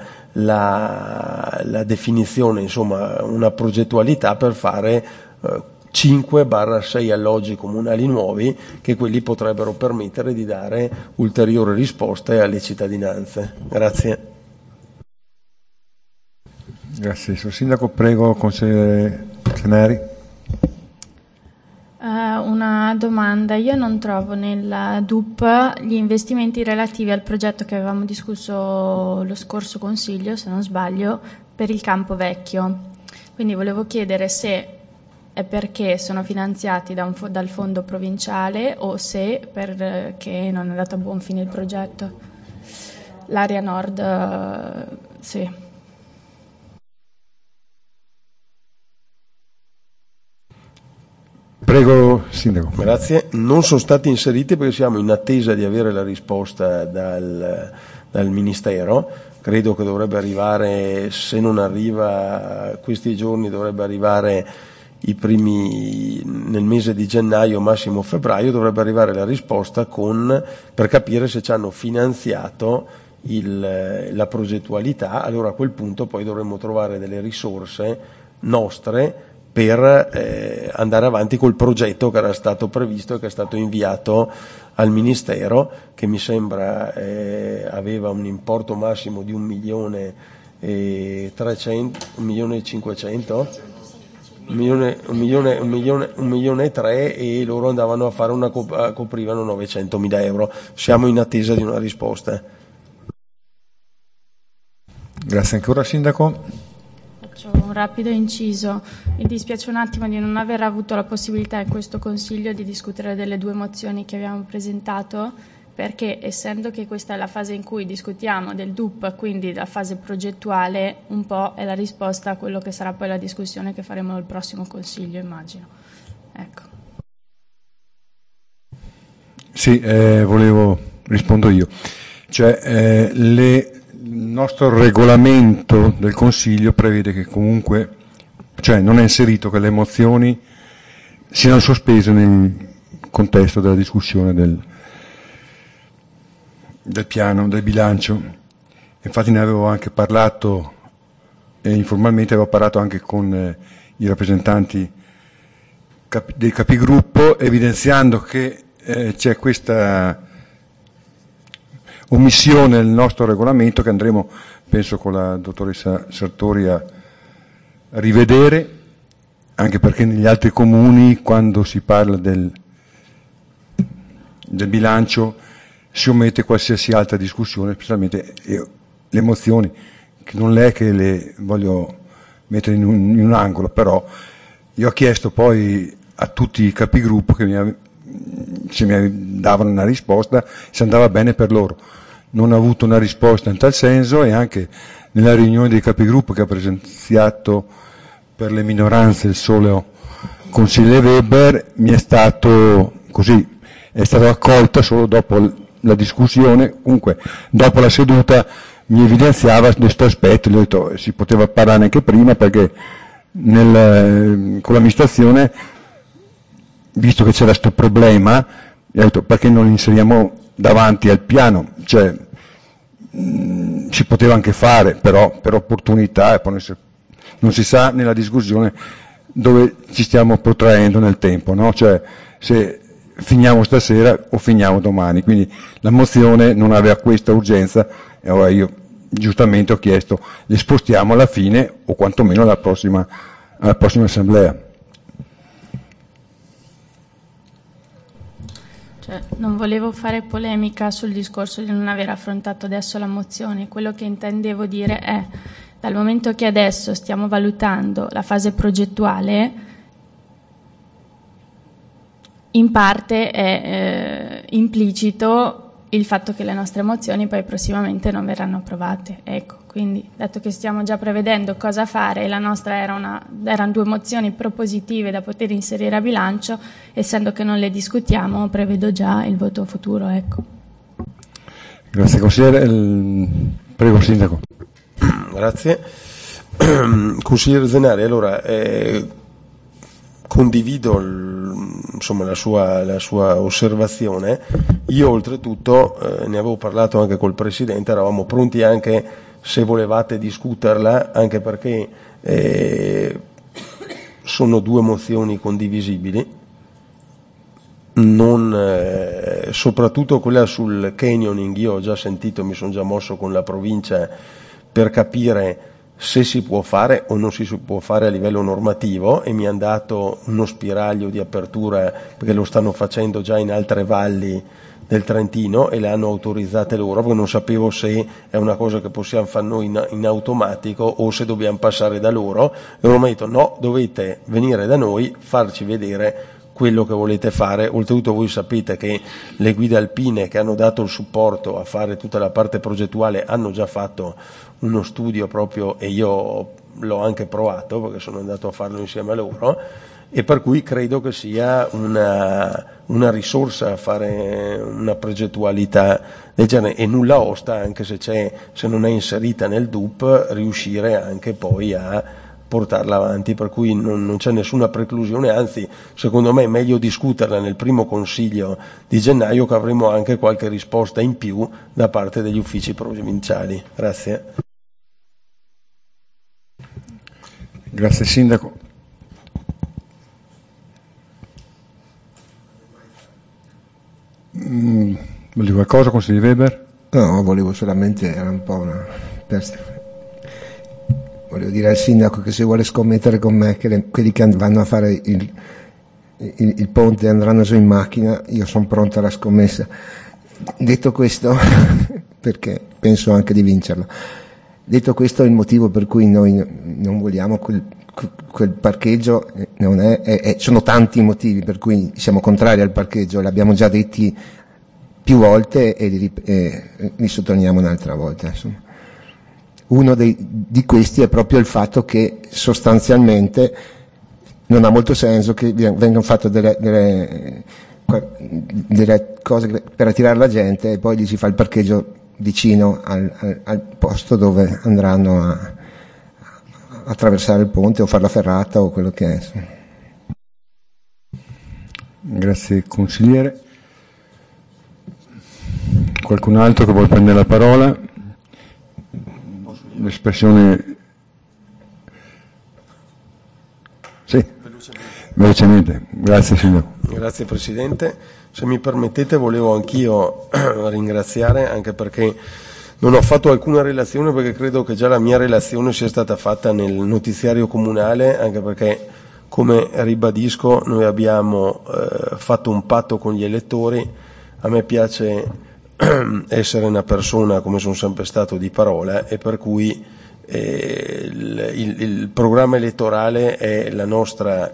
la, la definizione, insomma una progettualità per fare eh, cinque sei alloggi comunali nuovi, che quelli potrebbero permettere di dare ulteriori risposte alle cittadinanze. Grazie. Grazie. Signor Sindaco, prego, consigliere Ceneri. Uh, una domanda. Io non trovo nel D U P gli investimenti relativi al progetto che avevamo discusso lo scorso Consiglio, se non sbaglio, per il Campo Vecchio. Quindi volevo chiedere se è perché sono finanziati da un fo- dal fondo provinciale o se perché non è andato a buon fine il progetto. L'area nord, uh, sì. Prego, Sindaco. Grazie. Non sono stati inseriti perché siamo in attesa di avere la risposta dal, dal Ministero. Credo che dovrebbe arrivare, se non arriva questi giorni, dovrebbe arrivare i primi, nel mese di gennaio, massimo febbraio, dovrebbe arrivare la risposta con, per capire se ci hanno finanziato il, la progettualità. Allora a quel punto poi dovremmo trovare delle risorse nostre per eh, andare avanti col progetto che era stato previsto e che è stato inviato al Ministero, che mi sembra eh, aveva un importo massimo di un milione e trecento, un milione e cinquecento, un milione, un milione, un milione, un milione e tre, e loro andavano a fare una cop- coprivano novecentomila euro. Siamo in attesa di una risposta. Grazie ancora, Sindaco. Un rapido inciso. Mi dispiace un attimo di non aver avuto la possibilità in questo Consiglio di discutere delle due mozioni che abbiamo presentato, perché essendo che questa è la fase in cui discutiamo del D U P, quindi la fase progettuale, un po' è la risposta a quello che sarà poi la discussione che faremo al prossimo Consiglio, immagino. Ecco. Sì, eh, volevo rispondo io. Cioè, eh, le il nostro regolamento del Consiglio prevede che comunque, cioè non è inserito che le mozioni siano sospese nel contesto della discussione del, del piano, del bilancio. Infatti ne avevo anche parlato, e informalmente avevo parlato anche con eh, i rappresentanti cap- dei capigruppo, evidenziando che eh, c'è questa omissione nel nostro regolamento che andremo penso con la dottoressa Sartori, a rivedere, anche perché negli altri comuni, quando si parla del, del bilancio, si omette qualsiasi altra discussione, specialmente io, le mozioni, che non è che le voglio mettere in un, in un angolo, però io ho chiesto poi a tutti i capigruppo che mi, se mi davano una risposta, se andava bene per loro. Non ho avuto una risposta in tal senso, e anche nella riunione dei capigruppo che ha presenziato per le minoranze il solo consigliere Weber, mi è stato così, è stato accolta solo dopo la discussione. Comunque dopo la seduta mi evidenziava questo aspetto, gli ho detto si poteva parlare anche prima, perché nel, con l'amministrazione, visto che c'era questo problema, gli ho detto perché non li inseriamo davanti al piano, cioè mh, si poteva anche fare, però per opportunità, e poi non si, non si sa nella discussione dove ci stiamo protraendo nel tempo, no? Cioè se finiamo stasera o finiamo domani, quindi la mozione non aveva questa urgenza, e allora io giustamente ho chiesto le spostiamo alla fine o quantomeno alla prossima, alla prossima assemblea. Cioè, non volevo fare polemica sul discorso di non aver affrontato adesso la mozione. Quello che intendevo dire è, dal momento che adesso stiamo valutando la fase progettuale, in parte è eh, implicito il fatto che le nostre mozioni poi prossimamente non verranno approvate. Ecco, quindi dato che stiamo già prevedendo cosa fare, e la nostra era una, erano due mozioni propositive da poter inserire a bilancio, essendo che non le discutiamo, prevedo già il voto futuro. Ecco. Grazie consigliere. Prego Sindaco. Grazie. Consigliere Zenari, allora eh, condivido il, insomma, la sua, la sua osservazione. Io oltretutto eh, ne avevo parlato anche col Presidente, eravamo pronti anche, se volevate discuterla, anche perché eh, sono due mozioni condivisibili, non, eh, soprattutto quella sul canyoning. Io ho già sentito, mi sono già mosso con la provincia per capire se si può fare o non si può fare a livello normativo, e mi hanno dato uno spiraglio di apertura, perché lo stanno facendo già in altre valli del Trentino e le hanno autorizzate loro, perché non sapevo se è una cosa che possiamo fare noi in, in automatico o se dobbiamo passare da loro. E loro mi hanno detto no, dovete venire da noi, farci vedere quello che volete fare. Oltretutto voi sapete che le guide alpine che hanno dato il supporto a fare tutta la parte progettuale hanno già fatto uno studio proprio, e io l'ho anche provato perché sono andato a farlo insieme a loro, e per cui credo che sia una, una risorsa fare una progettualità del genere, e nulla osta, anche se, c'è, se non è inserita nel D U P, riuscire anche poi a portarla avanti, per cui non, non c'è nessuna preclusione, anzi secondo me è meglio discuterla nel primo consiglio di gennaio, che avremo anche qualche risposta in più da parte degli uffici provinciali. Grazie. Grazie Sindaco. Mm, volevo dire qualcosa, consigliere Weber? No, volevo solamente, era un po' una per... Volevo dire al sindaco che se vuole scommettere con me che le, quelli che vanno a fare il, il, il ponte andranno su in macchina, io sono pronto alla scommessa. Detto questo, perché penso anche di vincerla, detto questo, il motivo per cui noi non vogliamo quel, quel parcheggio non è, è, è, sono tanti motivi per cui siamo contrari al parcheggio, l'abbiamo già detti più volte e li, e, li sottolineiamo un'altra volta, insomma. Uno dei, di questi è proprio il fatto che sostanzialmente non ha molto senso che vengano fatte delle, delle, delle cose per attirare la gente e poi gli si fa il parcheggio vicino al, al, al posto dove andranno a, a attraversare il ponte o fare la ferrata o quello che è. Grazie consigliere. Qualcun altro che vuole prendere la parola? L'espressione sì, velocemente. velocemente. Grazie Sindaco. Grazie Presidente. Se mi permettete volevo anch'io ringraziare, anche perché non ho fatto alcuna relazione perché credo che già la mia relazione sia stata fatta nel notiziario comunale, anche perché, come ribadisco, noi abbiamo eh, fatto un patto con gli elettori. A me piace essere una persona, come sono sempre stato, di parola, e per cui eh, il, il, il programma elettorale è la nostra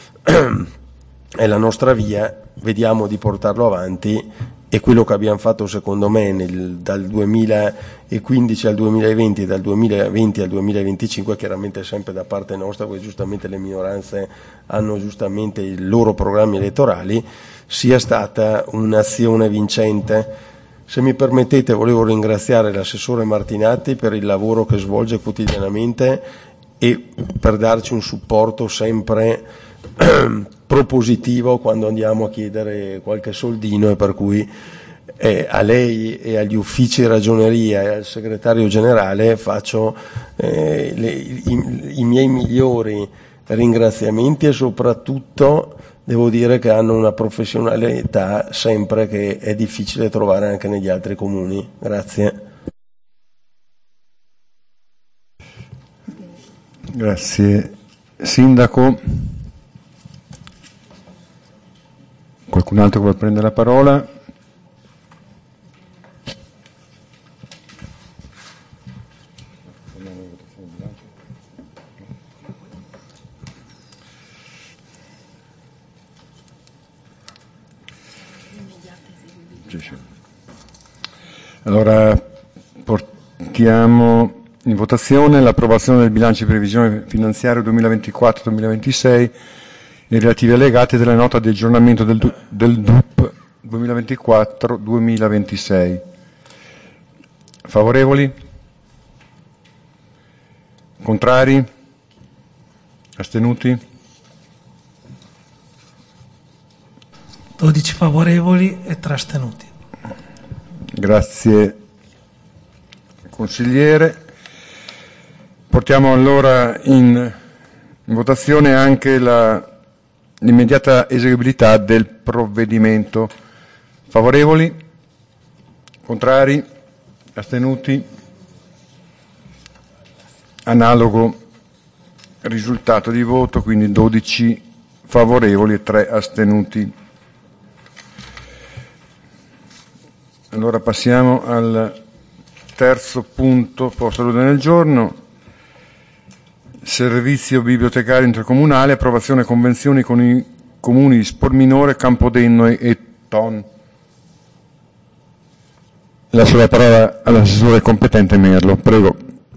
è la nostra via, vediamo di portarlo avanti, e quello che abbiamo fatto secondo me nel, dal duemilaquindici al duemilaventi e dal duemilaventi al duemilaventicinque, chiaramente sempre da parte nostra, perché giustamente le minoranze hanno giustamente i loro programmi elettorali, sia stata un'azione vincente. Se mi permettete, volevo ringraziare l'assessore Martinatti per il lavoro che svolge quotidianamente e per darci un supporto sempre propositivo quando andiamo a chiedere qualche soldino, e per cui eh, a lei e agli uffici ragioneria e al segretario generale faccio eh, le, i, i miei migliori ringraziamenti, e soprattutto devo dire che hanno una professionalità sempre che è difficile trovare anche negli altri comuni. Grazie. Grazie. Sindaco, qualcun altro vuole prendere la parola? Allora portiamo in votazione l'approvazione del bilancio di previsione finanziaria duemilaventiquattro duemilaventisei e relativi allegati della nota di aggiornamento del, du- del D U P duemilaventiquattro duemilaventisei. Favorevoli? Contrari? Astenuti? dodici favorevoli e tre astenuti. Grazie consigliere. Portiamo allora in, in votazione anche la, l'immediata eseguibilità del provvedimento. Favorevoli? Contrari? Astenuti? Analogo risultato di voto, quindi dodici favorevoli e tre astenuti. Allora passiamo al terzo punto posto all'ordine del giorno: servizio bibliotecario intercomunale, approvazione convenzioni con i comuni di Sporminore, Campodenno e Ton. Lascio la parola all'assessore competente Merlo, prego.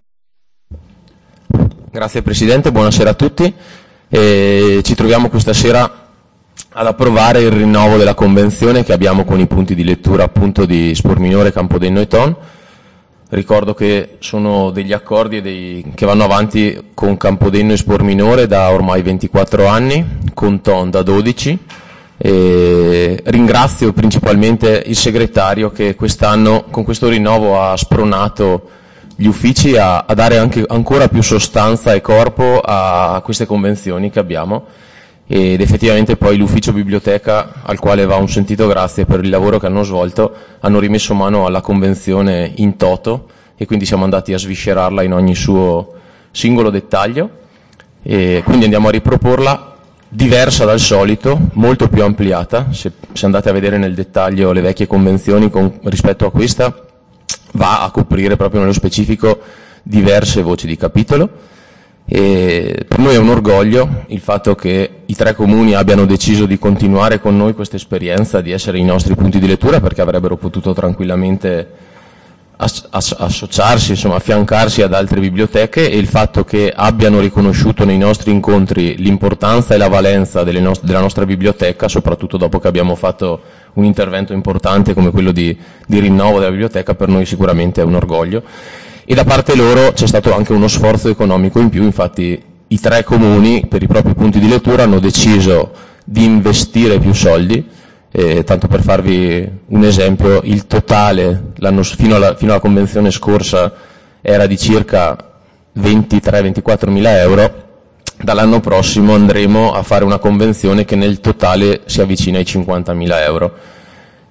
Grazie Presidente, buonasera a tutti. E ci troviamo questa sera ad approvare il rinnovo della convenzione che abbiamo con i punti di lettura appunto di Sporminore, Campodenno e Ton. Ricordo che sono degli accordi dei, che vanno avanti con Campodenno e Sporminore da ormai ventiquattro anni, con Ton da dodici. E ringrazio principalmente il segretario che quest'anno con questo rinnovo ha spronato gli uffici a, a dare anche ancora più sostanza e corpo a queste convenzioni che abbiamo, ed effettivamente poi l'ufficio biblioteca, al quale va un sentito grazie per il lavoro che hanno svolto, hanno rimesso mano alla convenzione in toto e quindi siamo andati a sviscerarla in ogni suo singolo dettaglio, e quindi andiamo a riproporla diversa dal solito, molto più ampliata. Se, se andate a vedere nel dettaglio le vecchie convenzioni con, rispetto a questa, va a coprire proprio nello specifico diverse voci di capitolo. E per noi è un orgoglio il fatto che i tre comuni abbiano deciso di continuare con noi questa esperienza, di essere i nostri punti di lettura, perché avrebbero potuto tranquillamente ass- ass- associarsi, insomma affiancarsi ad altre biblioteche, e il fatto che abbiano riconosciuto nei nostri incontri l'importanza e la valenza delle nost- della nostra biblioteca, soprattutto dopo che abbiamo fatto un intervento importante come quello di, di rinnovo della biblioteca, per noi sicuramente è un orgoglio. E da parte loro c'è stato anche uno sforzo economico in più. Infatti i tre comuni per i propri punti di lettura hanno deciso di investire più soldi, eh, tanto per farvi un esempio, il totale l'anno, fino, alla, fino alla convenzione scorsa era di circa ventitré ventiquattro mila euro. Dall'anno prossimo andremo a fare una convenzione che nel totale si avvicina ai cinquantamila euro.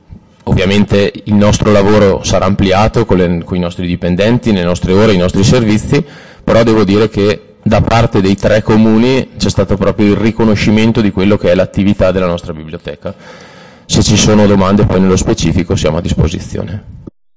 ovviamente il nostro lavoro sarà ampliato con, le, con i nostri dipendenti, le nostre ore, i nostri servizi, però devo dire che da parte dei tre comuni c'è stato proprio il riconoscimento di quello che è l'attività della nostra biblioteca. Se ci sono domande poi nello specifico siamo a disposizione.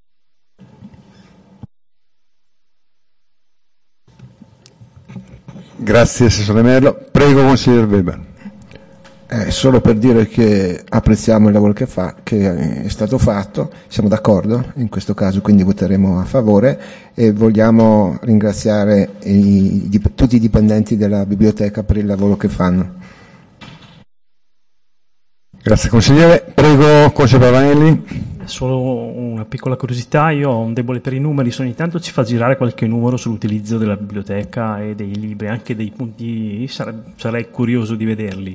Grazie Assessore Merlo. Prego Consigliere Weber. Eh, solo per dire che apprezziamo il lavoro che fa, che è stato fatto, siamo d'accordo in questo caso, quindi voteremo a favore e vogliamo ringraziare i, i, tutti i dipendenti della biblioteca per il lavoro che fanno. Grazie Consigliere. Prego Consigliere Pavanelli. Solo una piccola curiosità, io ho un debole per i numeri, se ogni tanto ci fa girare qualche numero sull'utilizzo della biblioteca e dei libri, anche dei punti, sarei curioso di vederli.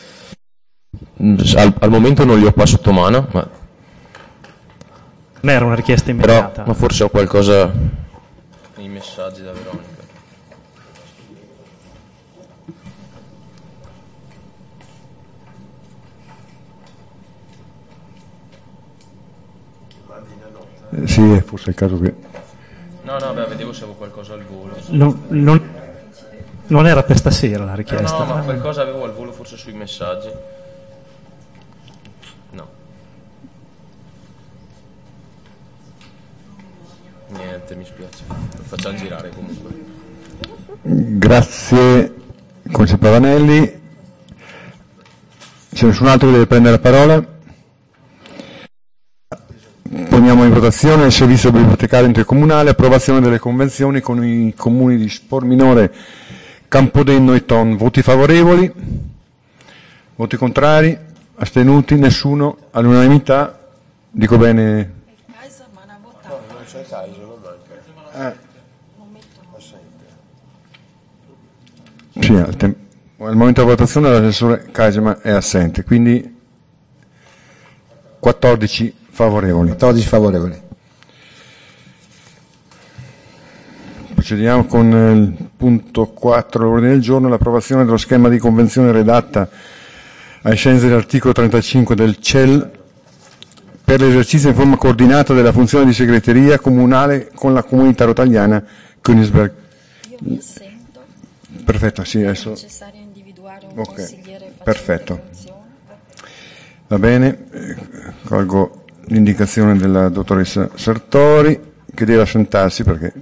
Al, al momento non li ho qua sotto mano, ma non era una richiesta immediata. Però, ma forse ho qualcosa nei messaggi da Veronica. Eh, sì, è forse il caso che... No, no, beh, vedevo se avevo qualcosa al volo. Non, non, non era per stasera la richiesta. Eh no, ma qualcosa avevo al volo forse sui messaggi. No. Niente, mi spiace. Lo facciamo girare comunque. Grazie Consigliere Pavanelli. C'è nessun altro che deve prendere la parola? Poniamo in votazione il servizio bibliotecario intercomunale, approvazione delle convenzioni con i comuni di Sporminore, Campodenno e Ton. Voti favorevoli? Voti contrari? Astenuti? Nessuno? All'unanimità? Dico bene? Non c'è Kaiser, non manca. Eh. Sì, al, tem- al momento della votazione l'assessore Kaiser è assente, quindi quattordici favorevoli. quattordici favorevoli. Procediamo con il punto quattro dell'ordine del giorno, l'approvazione dello schema di convenzione redatta ai sensi dell'articolo trentacinque del C E L per l'esercizio in forma coordinata della funzione di segreteria comunale con la comunità rotaliana Königsberg. Io mi assento. Perfetto, sì, adesso. È necessario individuare un Ok, consigliere. perfetto. Va bene, eh, colgo l'indicazione della dottoressa Sartori che deve assentarsi perché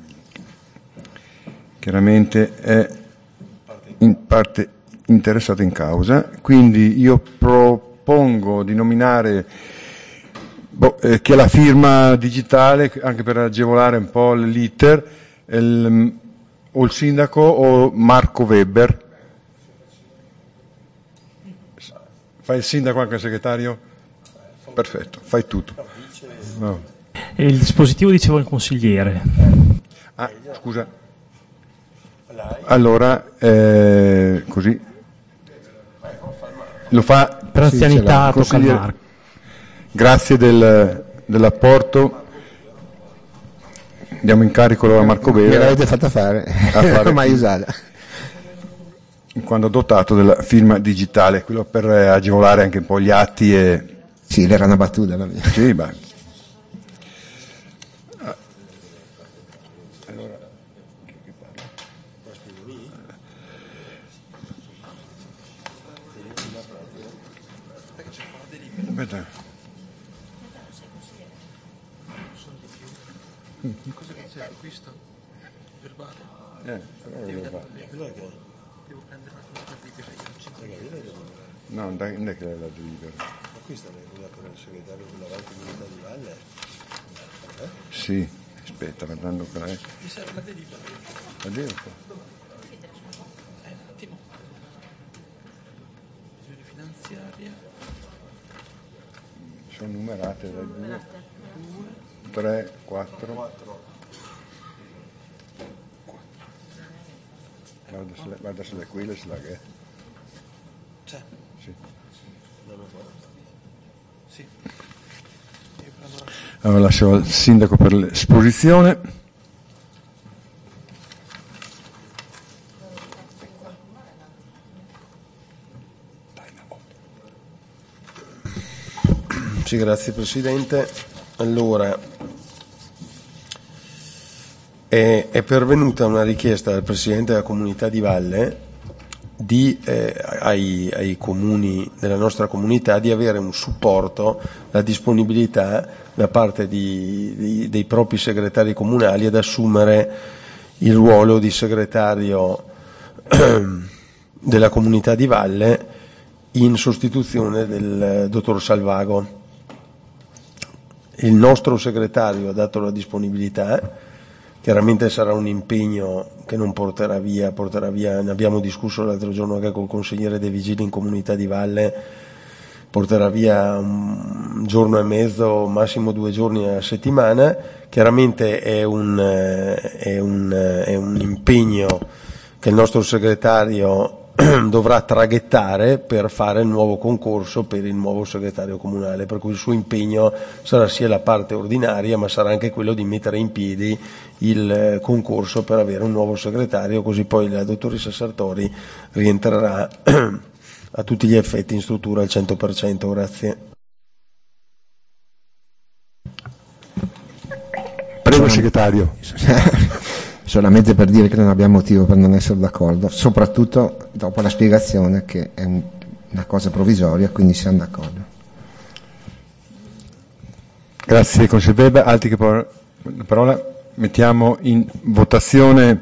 chiaramente è in parte interessata in causa, quindi io propongo di nominare boh, eh, chi ha la firma digitale anche per agevolare un po' l'iter, il, o il sindaco o Marco Weber. Fai il sindaco anche il segretario? Perfetto, fai tutto. No. E il dispositivo diceva il consigliere. Ah, scusa. Allora, eh, così. Lo fa per anzianità, sì, tocca al Marco. Grazie del, dell'apporto. Diamo incarico a Marco Weber. Me l'avete fatta fare, non l'ho mai usata. In quanto dotato della firma digitale, quello per agevolare anche un po' gli atti e... Sì, era una battuta la mia. Sì, beh. Allora, chi parla? Aspetta. Cosa c'è? Questo? Verbale? Eh, però è verbale. Devo prendere una cosa di per No, non è che è la delibera. Ma questa è quella per il segretario della Val Comunità di Valle? Eh? Sì, aspetta, guardando qual è. Mi serve la delibera. La delibera? Eh, un attimo. Visione finanziaria. Sono numerate dai due, tre, quattro. Guarda se, le, guarda se le quelle se la che è. C'è? Sì. Sì. Allora lascio al sindaco per l'esposizione. Sì, grazie Presidente. Allora, è, è pervenuta una richiesta dal Presidente della Comunità di Valle di, eh, ai, ai comuni della nostra comunità di avere un supporto, la disponibilità da parte di, di, dei propri segretari comunali ad assumere il ruolo di segretario della Comunità di Valle in sostituzione del dottor Salvago. Il nostro segretario ha dato la disponibilità, chiaramente sarà un impegno che non porterà via, porterà via, ne abbiamo discusso l'altro giorno anche col consigliere dei vigili in Comunità di Valle, porterà via un giorno e mezzo, massimo due giorni a settimana. Chiaramente è un, è un, è un impegno che il nostro segretario dovrà traghettare per fare il nuovo concorso per il nuovo segretario comunale, per cui il suo impegno sarà sia la parte ordinaria ma sarà anche quello di mettere in piedi il concorso per avere un nuovo segretario, così poi la dottoressa Sartori rientrerà a tutti gli effetti in struttura al cento per cento. Grazie. Prego segretario. Solamente per dire che non abbiamo motivo per non essere d'accordo, soprattutto dopo la spiegazione che è un, una cosa provvisoria, quindi siamo d'accordo. Grazie consigliere Weber. Altri che por- la parola? Mettiamo in votazione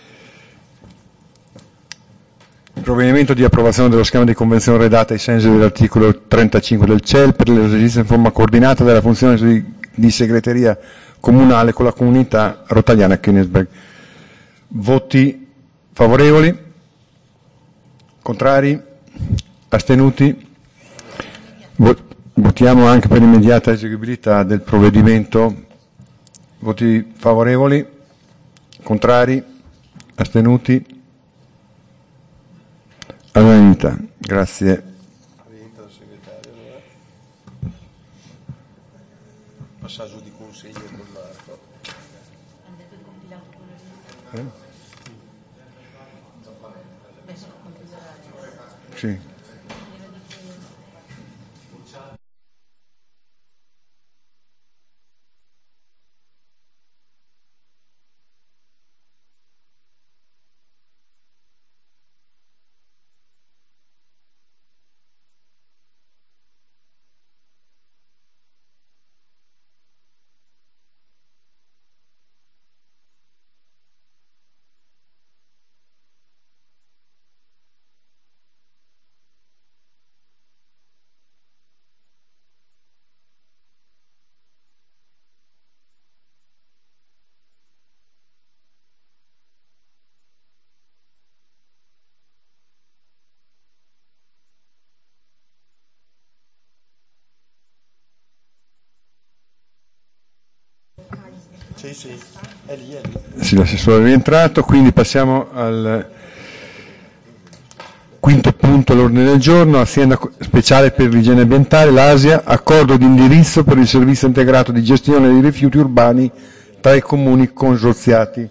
il provvedimento di approvazione dello schema di convenzione redatta ai sensi dell'articolo trentacinque del C E L per l'esercizio in forma coordinata della funzione di, di segreteria comunale con la comunità rotagliana Königsberg. Voti favorevoli? Contrari? Astenuti? Votiamo anche per l'immediata eseguibilità del provvedimento. Voti favorevoli? Contrari? Astenuti? All'unanimità. Grazie. Passaggio di consiglio con Marco. Eh? Sì. Sì, sì, è lì, è lì. Sì, l'assessore è rientrato, quindi passiamo al quinto punto all'ordine del giorno, azienda speciale per l'igiene ambientale, l'Asia, accordo di indirizzo per il servizio integrato di gestione dei rifiuti urbani tra i comuni consorziati.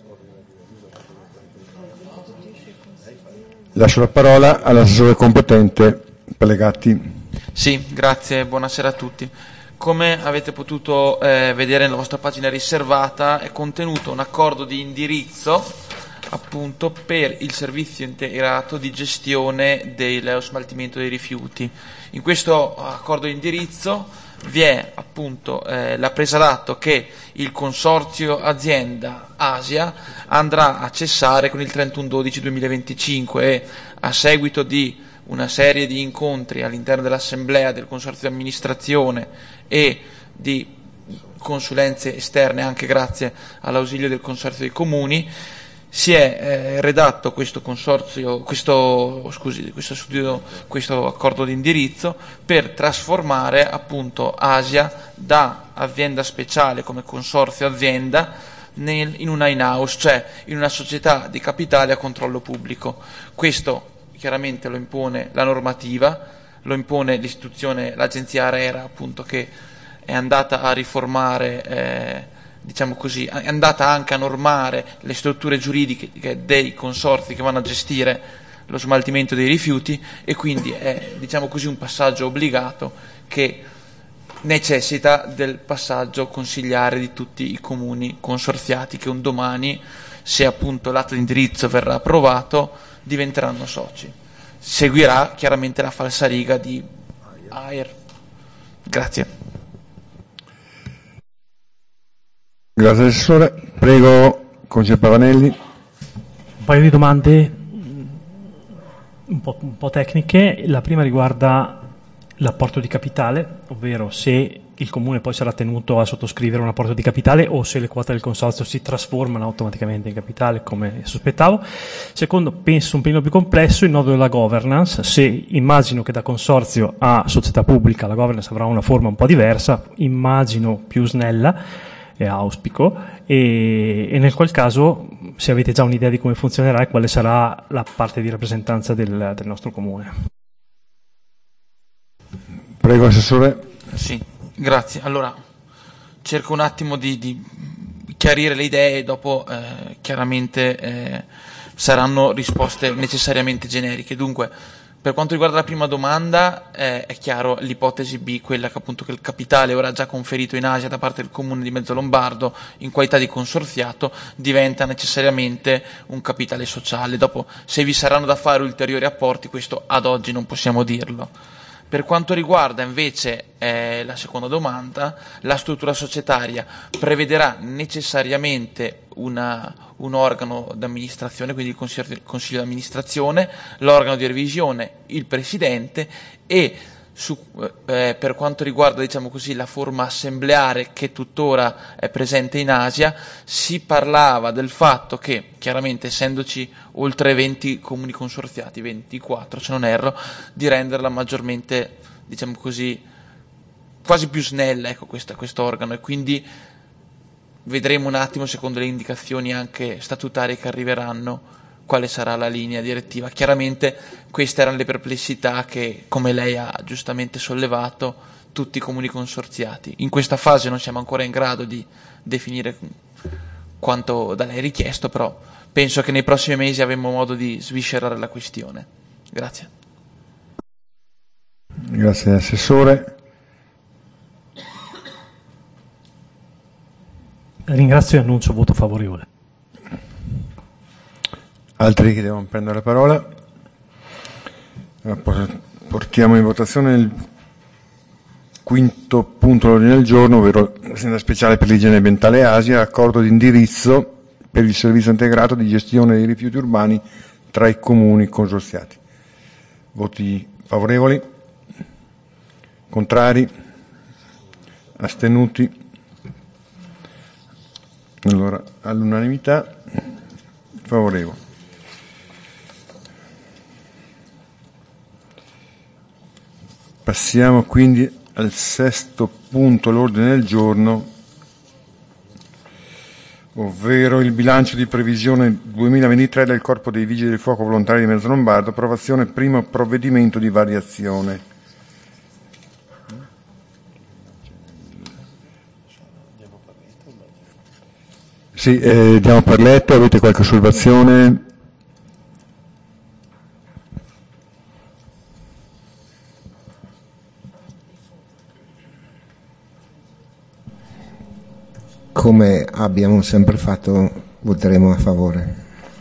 Lascio la parola all'assessore competente Pellegatti. Sì, grazie, buonasera a tutti. Come avete potuto eh, vedere nella vostra pagina riservata, è contenuto un accordo di indirizzo appunto per il servizio integrato di gestione dello smaltimento dei rifiuti. In questo accordo di indirizzo vi è appunto eh, la presa d'atto che il consorzio azienda Asia andrà a cessare con il trentuno dicembre duemilaventicinque e a seguito di una serie di incontri all'interno dell'assemblea del consorzio di amministrazione e di consulenze esterne anche grazie all'ausilio del consorzio dei comuni si è eh, redatto questo consorzio, questo, scusi, questo studio, questo accordo di indirizzo per trasformare appunto Asia da azienda speciale come consorzio azienda nel, in una in-house, cioè in una società di capitale a controllo pubblico. Questo chiaramente lo impone la normativa, lo impone l'istituzione, l'agenzia ARERA appunto che è andata a riformare, eh, diciamo così, è andata anche a normare le strutture giuridiche dei consorzi che vanno a gestire lo smaltimento dei rifiuti e quindi è, diciamo così, un passaggio obbligato che necessita del passaggio consigliare di tutti i comuni consorziati che un domani, se appunto l'atto di indirizzo verrà approvato, diventeranno soci. Seguirà chiaramente la falsariga di A I R. Grazie. Grazie Assessore. Prego, Consigliere Pavanelli. Un paio di domande un po', un po' tecniche. La prima riguarda l'apporto di capitale, ovvero se il Comune poi sarà tenuto a sottoscrivere un apporto di capitale o se le quote del consorzio si trasformano automaticamente in capitale, come sospettavo. Secondo, penso un pelino più complesso, il nodo della governance. Se immagino che da consorzio a società pubblica la governance avrà una forma un po' diversa, immagino più snella, e auspico, e, e nel qual caso se avete già un'idea di come funzionerà e quale sarà la parte di rappresentanza del, del nostro Comune. Prego Assessore. Sì, grazie. Allora, cerco un attimo di, di chiarire le idee e dopo eh, chiaramente eh, saranno risposte necessariamente generiche. Dunque, per quanto riguarda la prima domanda, eh, è chiaro l'ipotesi B, quella che appunto che il capitale ora già conferito in Asia da parte del Comune di Mezzolombardo in qualità di consorziato diventa necessariamente un capitale sociale. Dopo, se vi saranno da fare ulteriori apporti, questo ad oggi non possiamo dirlo. Per quanto riguarda invece eh, la seconda domanda, la struttura societaria prevederà necessariamente una, un organo d'amministrazione, quindi il consiglio, il consiglio di amministrazione, l'organo di revisione, il presidente e su, eh, per quanto riguarda diciamo così, la forma assembleare che tuttora è presente in Asia, si parlava del fatto che, chiaramente essendoci oltre venti comuni consorziati, ventiquattro se non erro, di renderla maggiormente, diciamo così, quasi più snella, ecco, questa, questo organo, e quindi vedremo un attimo, secondo le indicazioni anche statutarie che arriveranno, quale sarà la linea direttiva. Chiaramente queste erano le perplessità che, come lei ha giustamente sollevato, tutti i comuni consorziati. In questa fase non siamo ancora in grado di definire quanto da lei richiesto, però penso che nei prossimi mesi avremo modo di sviscerare la questione. Grazie. Grazie Assessore. Ringrazio e annuncio voto favorevole. Altri che devono prendere la parola? Portiamo in votazione il quinto punto dell'ordine del giorno, ovvero l'azienda speciale per l'igiene ambientale Asia, accordo di indirizzo per il servizio integrato di gestione dei rifiuti urbani tra i comuni consorziati. Voti favorevoli? Contrari? Astenuti? Allora, all'unanimità favorevole. Passiamo quindi al sesto punto all'ordine del giorno, ovvero il bilancio di previsione duemilaventitré del Corpo dei Vigili del Fuoco Volontari di Mezzolombardo, approvazione primo provvedimento di variazione. Sì, eh, diamo per letto, avete qualche osservazione? Come abbiamo sempre fatto, voteremo a favore.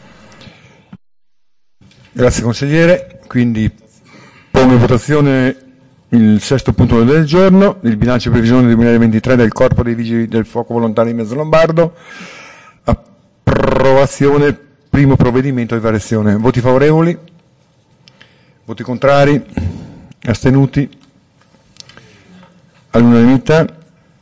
Grazie consigliere, quindi pongo in votazione il sesto punto del giorno, il bilancio di previsione duemilaventitré del Corpo dei Vigili del Fuoco Volontari di Mezzolombardo, approvazione primo provvedimento di variazione. Voti favorevoli? Voti contrari? Astenuti? All'unanimità?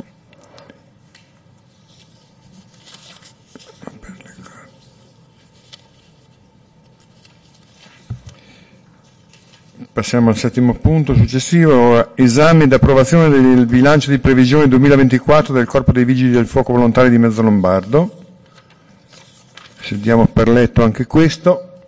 Passiamo al settimo punto successivo, esame ed approvazione del bilancio di previsione duemilaventiquattro del Corpo dei Vigili del Fuoco Volontari di Mezzolombardo. Se diamo per letto anche questo.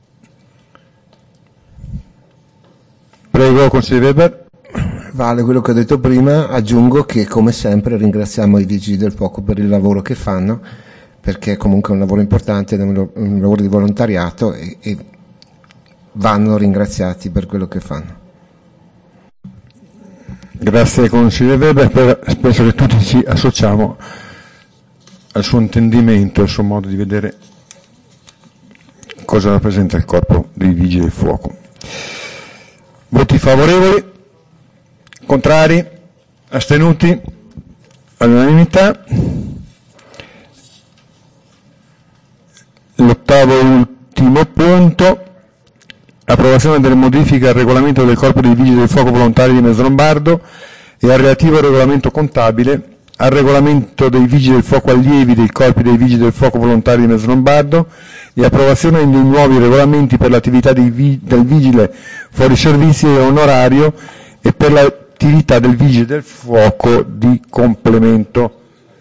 Prego, consigliere Weber. Vale quello che ho detto prima, aggiungo che come sempre ringraziamo i Vigili del Fuoco per il lavoro che fanno, perché è comunque un lavoro importante, è un lavoro di volontariato e, e vanno ringraziati per quello che fanno. Grazie consigliere Weber, per, penso che tutti ci associamo al suo intendimento, al suo modo di vedere cosa rappresenta il corpo dei vigili del fuoco. Voti favorevoli, contrari, astenuti, all'unanimità. L'ottavo e ultimo punto, approvazione delle modifiche al regolamento del corpo dei vigili del fuoco volontari di Mezzalombardo e al relativo regolamento contabile, al regolamento dei vigili del fuoco allievi dei corpi dei vigili del fuoco volontari di Mezzalombardo e approvazione dei nuovi regolamenti per l'attività dei vi- del vigile fuori servizio e onorario e per l'attività del vigile del fuoco di complemento.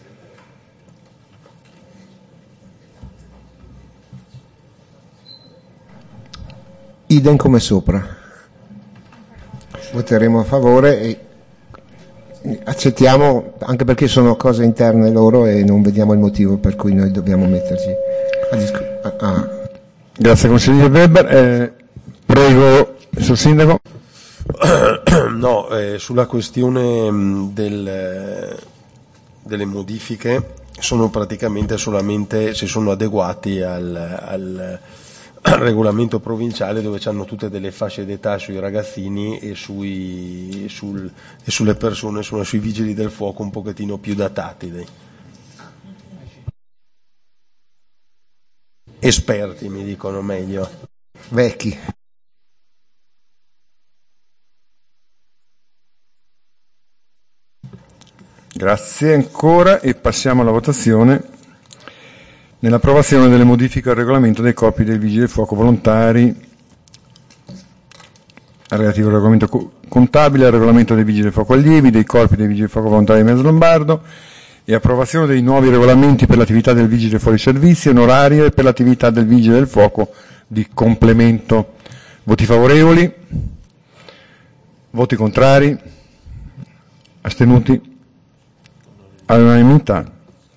Idem come sopra. Voteremo a favore e accettiamo, anche perché sono cose interne loro e non vediamo il motivo per cui noi dobbiamo metterci a discutere. Ah. Grazie consigliere Weber. Eh, prego, signor Sindaco. No, eh, sulla questione mh, del, eh, delle modifiche sono praticamente solamente si sono adeguati al, al, al regolamento provinciale, dove hanno tutte delle fasce d'età sui ragazzini e, sui, sul, e sulle persone, sono sui vigili del fuoco un pochettino più datati, dei esperti, mi dicono meglio, vecchi. Grazie ancora e passiamo alla votazione nell'approvazione delle modifiche al regolamento dei corpi dei vigili del fuoco volontari, al relativo regolamento co- contabile, al regolamento dei vigili del fuoco allievi, dei corpi dei vigili del fuoco volontari di Mezzalombardo e approvazione dei nuovi regolamenti per l'attività del vigile fuori servizio, onorario e per l'attività del vigile del fuoco di complemento. Voti favorevoli? Voti contrari? Astenuti? All'unanimità.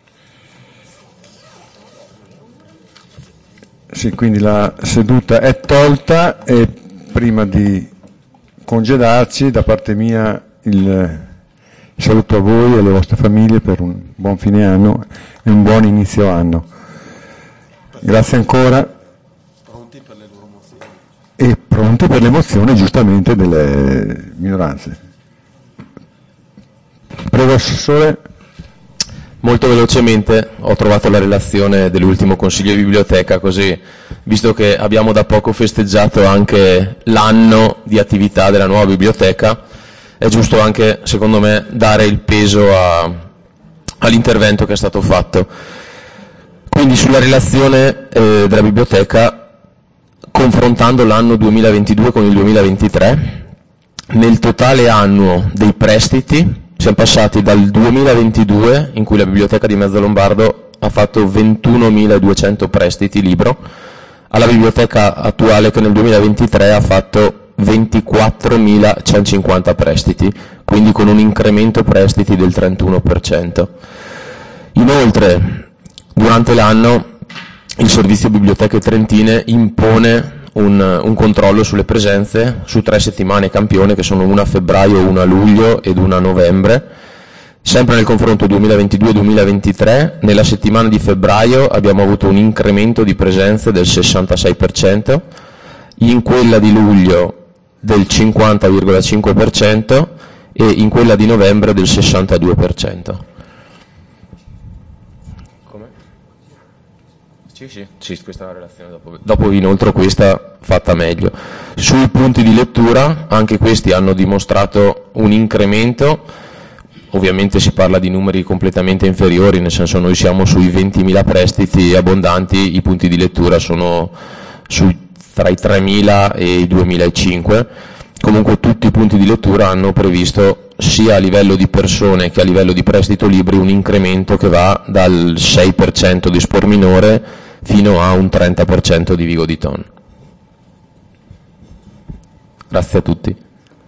Sì, quindi la seduta è tolta e prima di congedarci da parte mia il saluto a voi e alle vostre famiglie per un buon fine anno e un buon inizio anno. Grazie ancora. Pronti per le loro mozioni. E pronti per le mozioni giustamente delle minoranze. Prego Assessore. Molto velocemente ho trovato la relazione dell'ultimo Consiglio di Biblioteca, così, visto che abbiamo da poco festeggiato anche l'anno di attività della nuova biblioteca, è giusto anche, secondo me, dare il peso a, all'intervento che è stato fatto. Quindi sulla relazione eh, della biblioteca, confrontando l'anno duemilaventidue con il duemilaventitré, nel totale annuo dei prestiti siamo passati dal duemilaventidue, in cui la biblioteca di Mezzalombardo ha fatto ventunomiladuecento prestiti libro, alla biblioteca attuale che nel duemilaventitré ha fatto ventiquattromilacentocinquanta prestiti, quindi con un incremento prestiti del trentuno per cento. Inoltre, durante l'anno il Servizio Biblioteche Trentine impone Un, un controllo sulle presenze su tre settimane campione, che sono una a febbraio, una a luglio ed una a novembre. Sempre nel confronto duemilaventidue duemilaventitré, nella settimana di febbraio abbiamo avuto un incremento di presenze del sessantasei per cento, in quella di luglio del cinquanta virgola cinque per cento e in quella di novembre del sessantadue per cento. Sì, sì, sì, questa è la relazione, dopo, dopo inoltre questa fatta meglio. Sui punti di lettura, anche questi hanno dimostrato un incremento, ovviamente si parla di numeri completamente inferiori, nel senso noi siamo sui ventimila prestiti abbondanti, i punti di lettura sono sui, tra i tremila e i duemilacinque, comunque tutti i punti di lettura hanno previsto sia a livello di persone che a livello di prestito libri un incremento che va dal sei per cento di spor minore fino a un trenta per cento di Vigo di Ton. Grazie a tutti.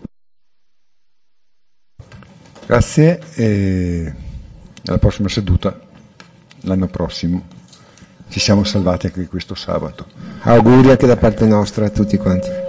Grazie e alla prossima seduta l'anno prossimo. Ci siamo salvati anche questo sabato. Auguri anche da parte nostra a tutti quanti.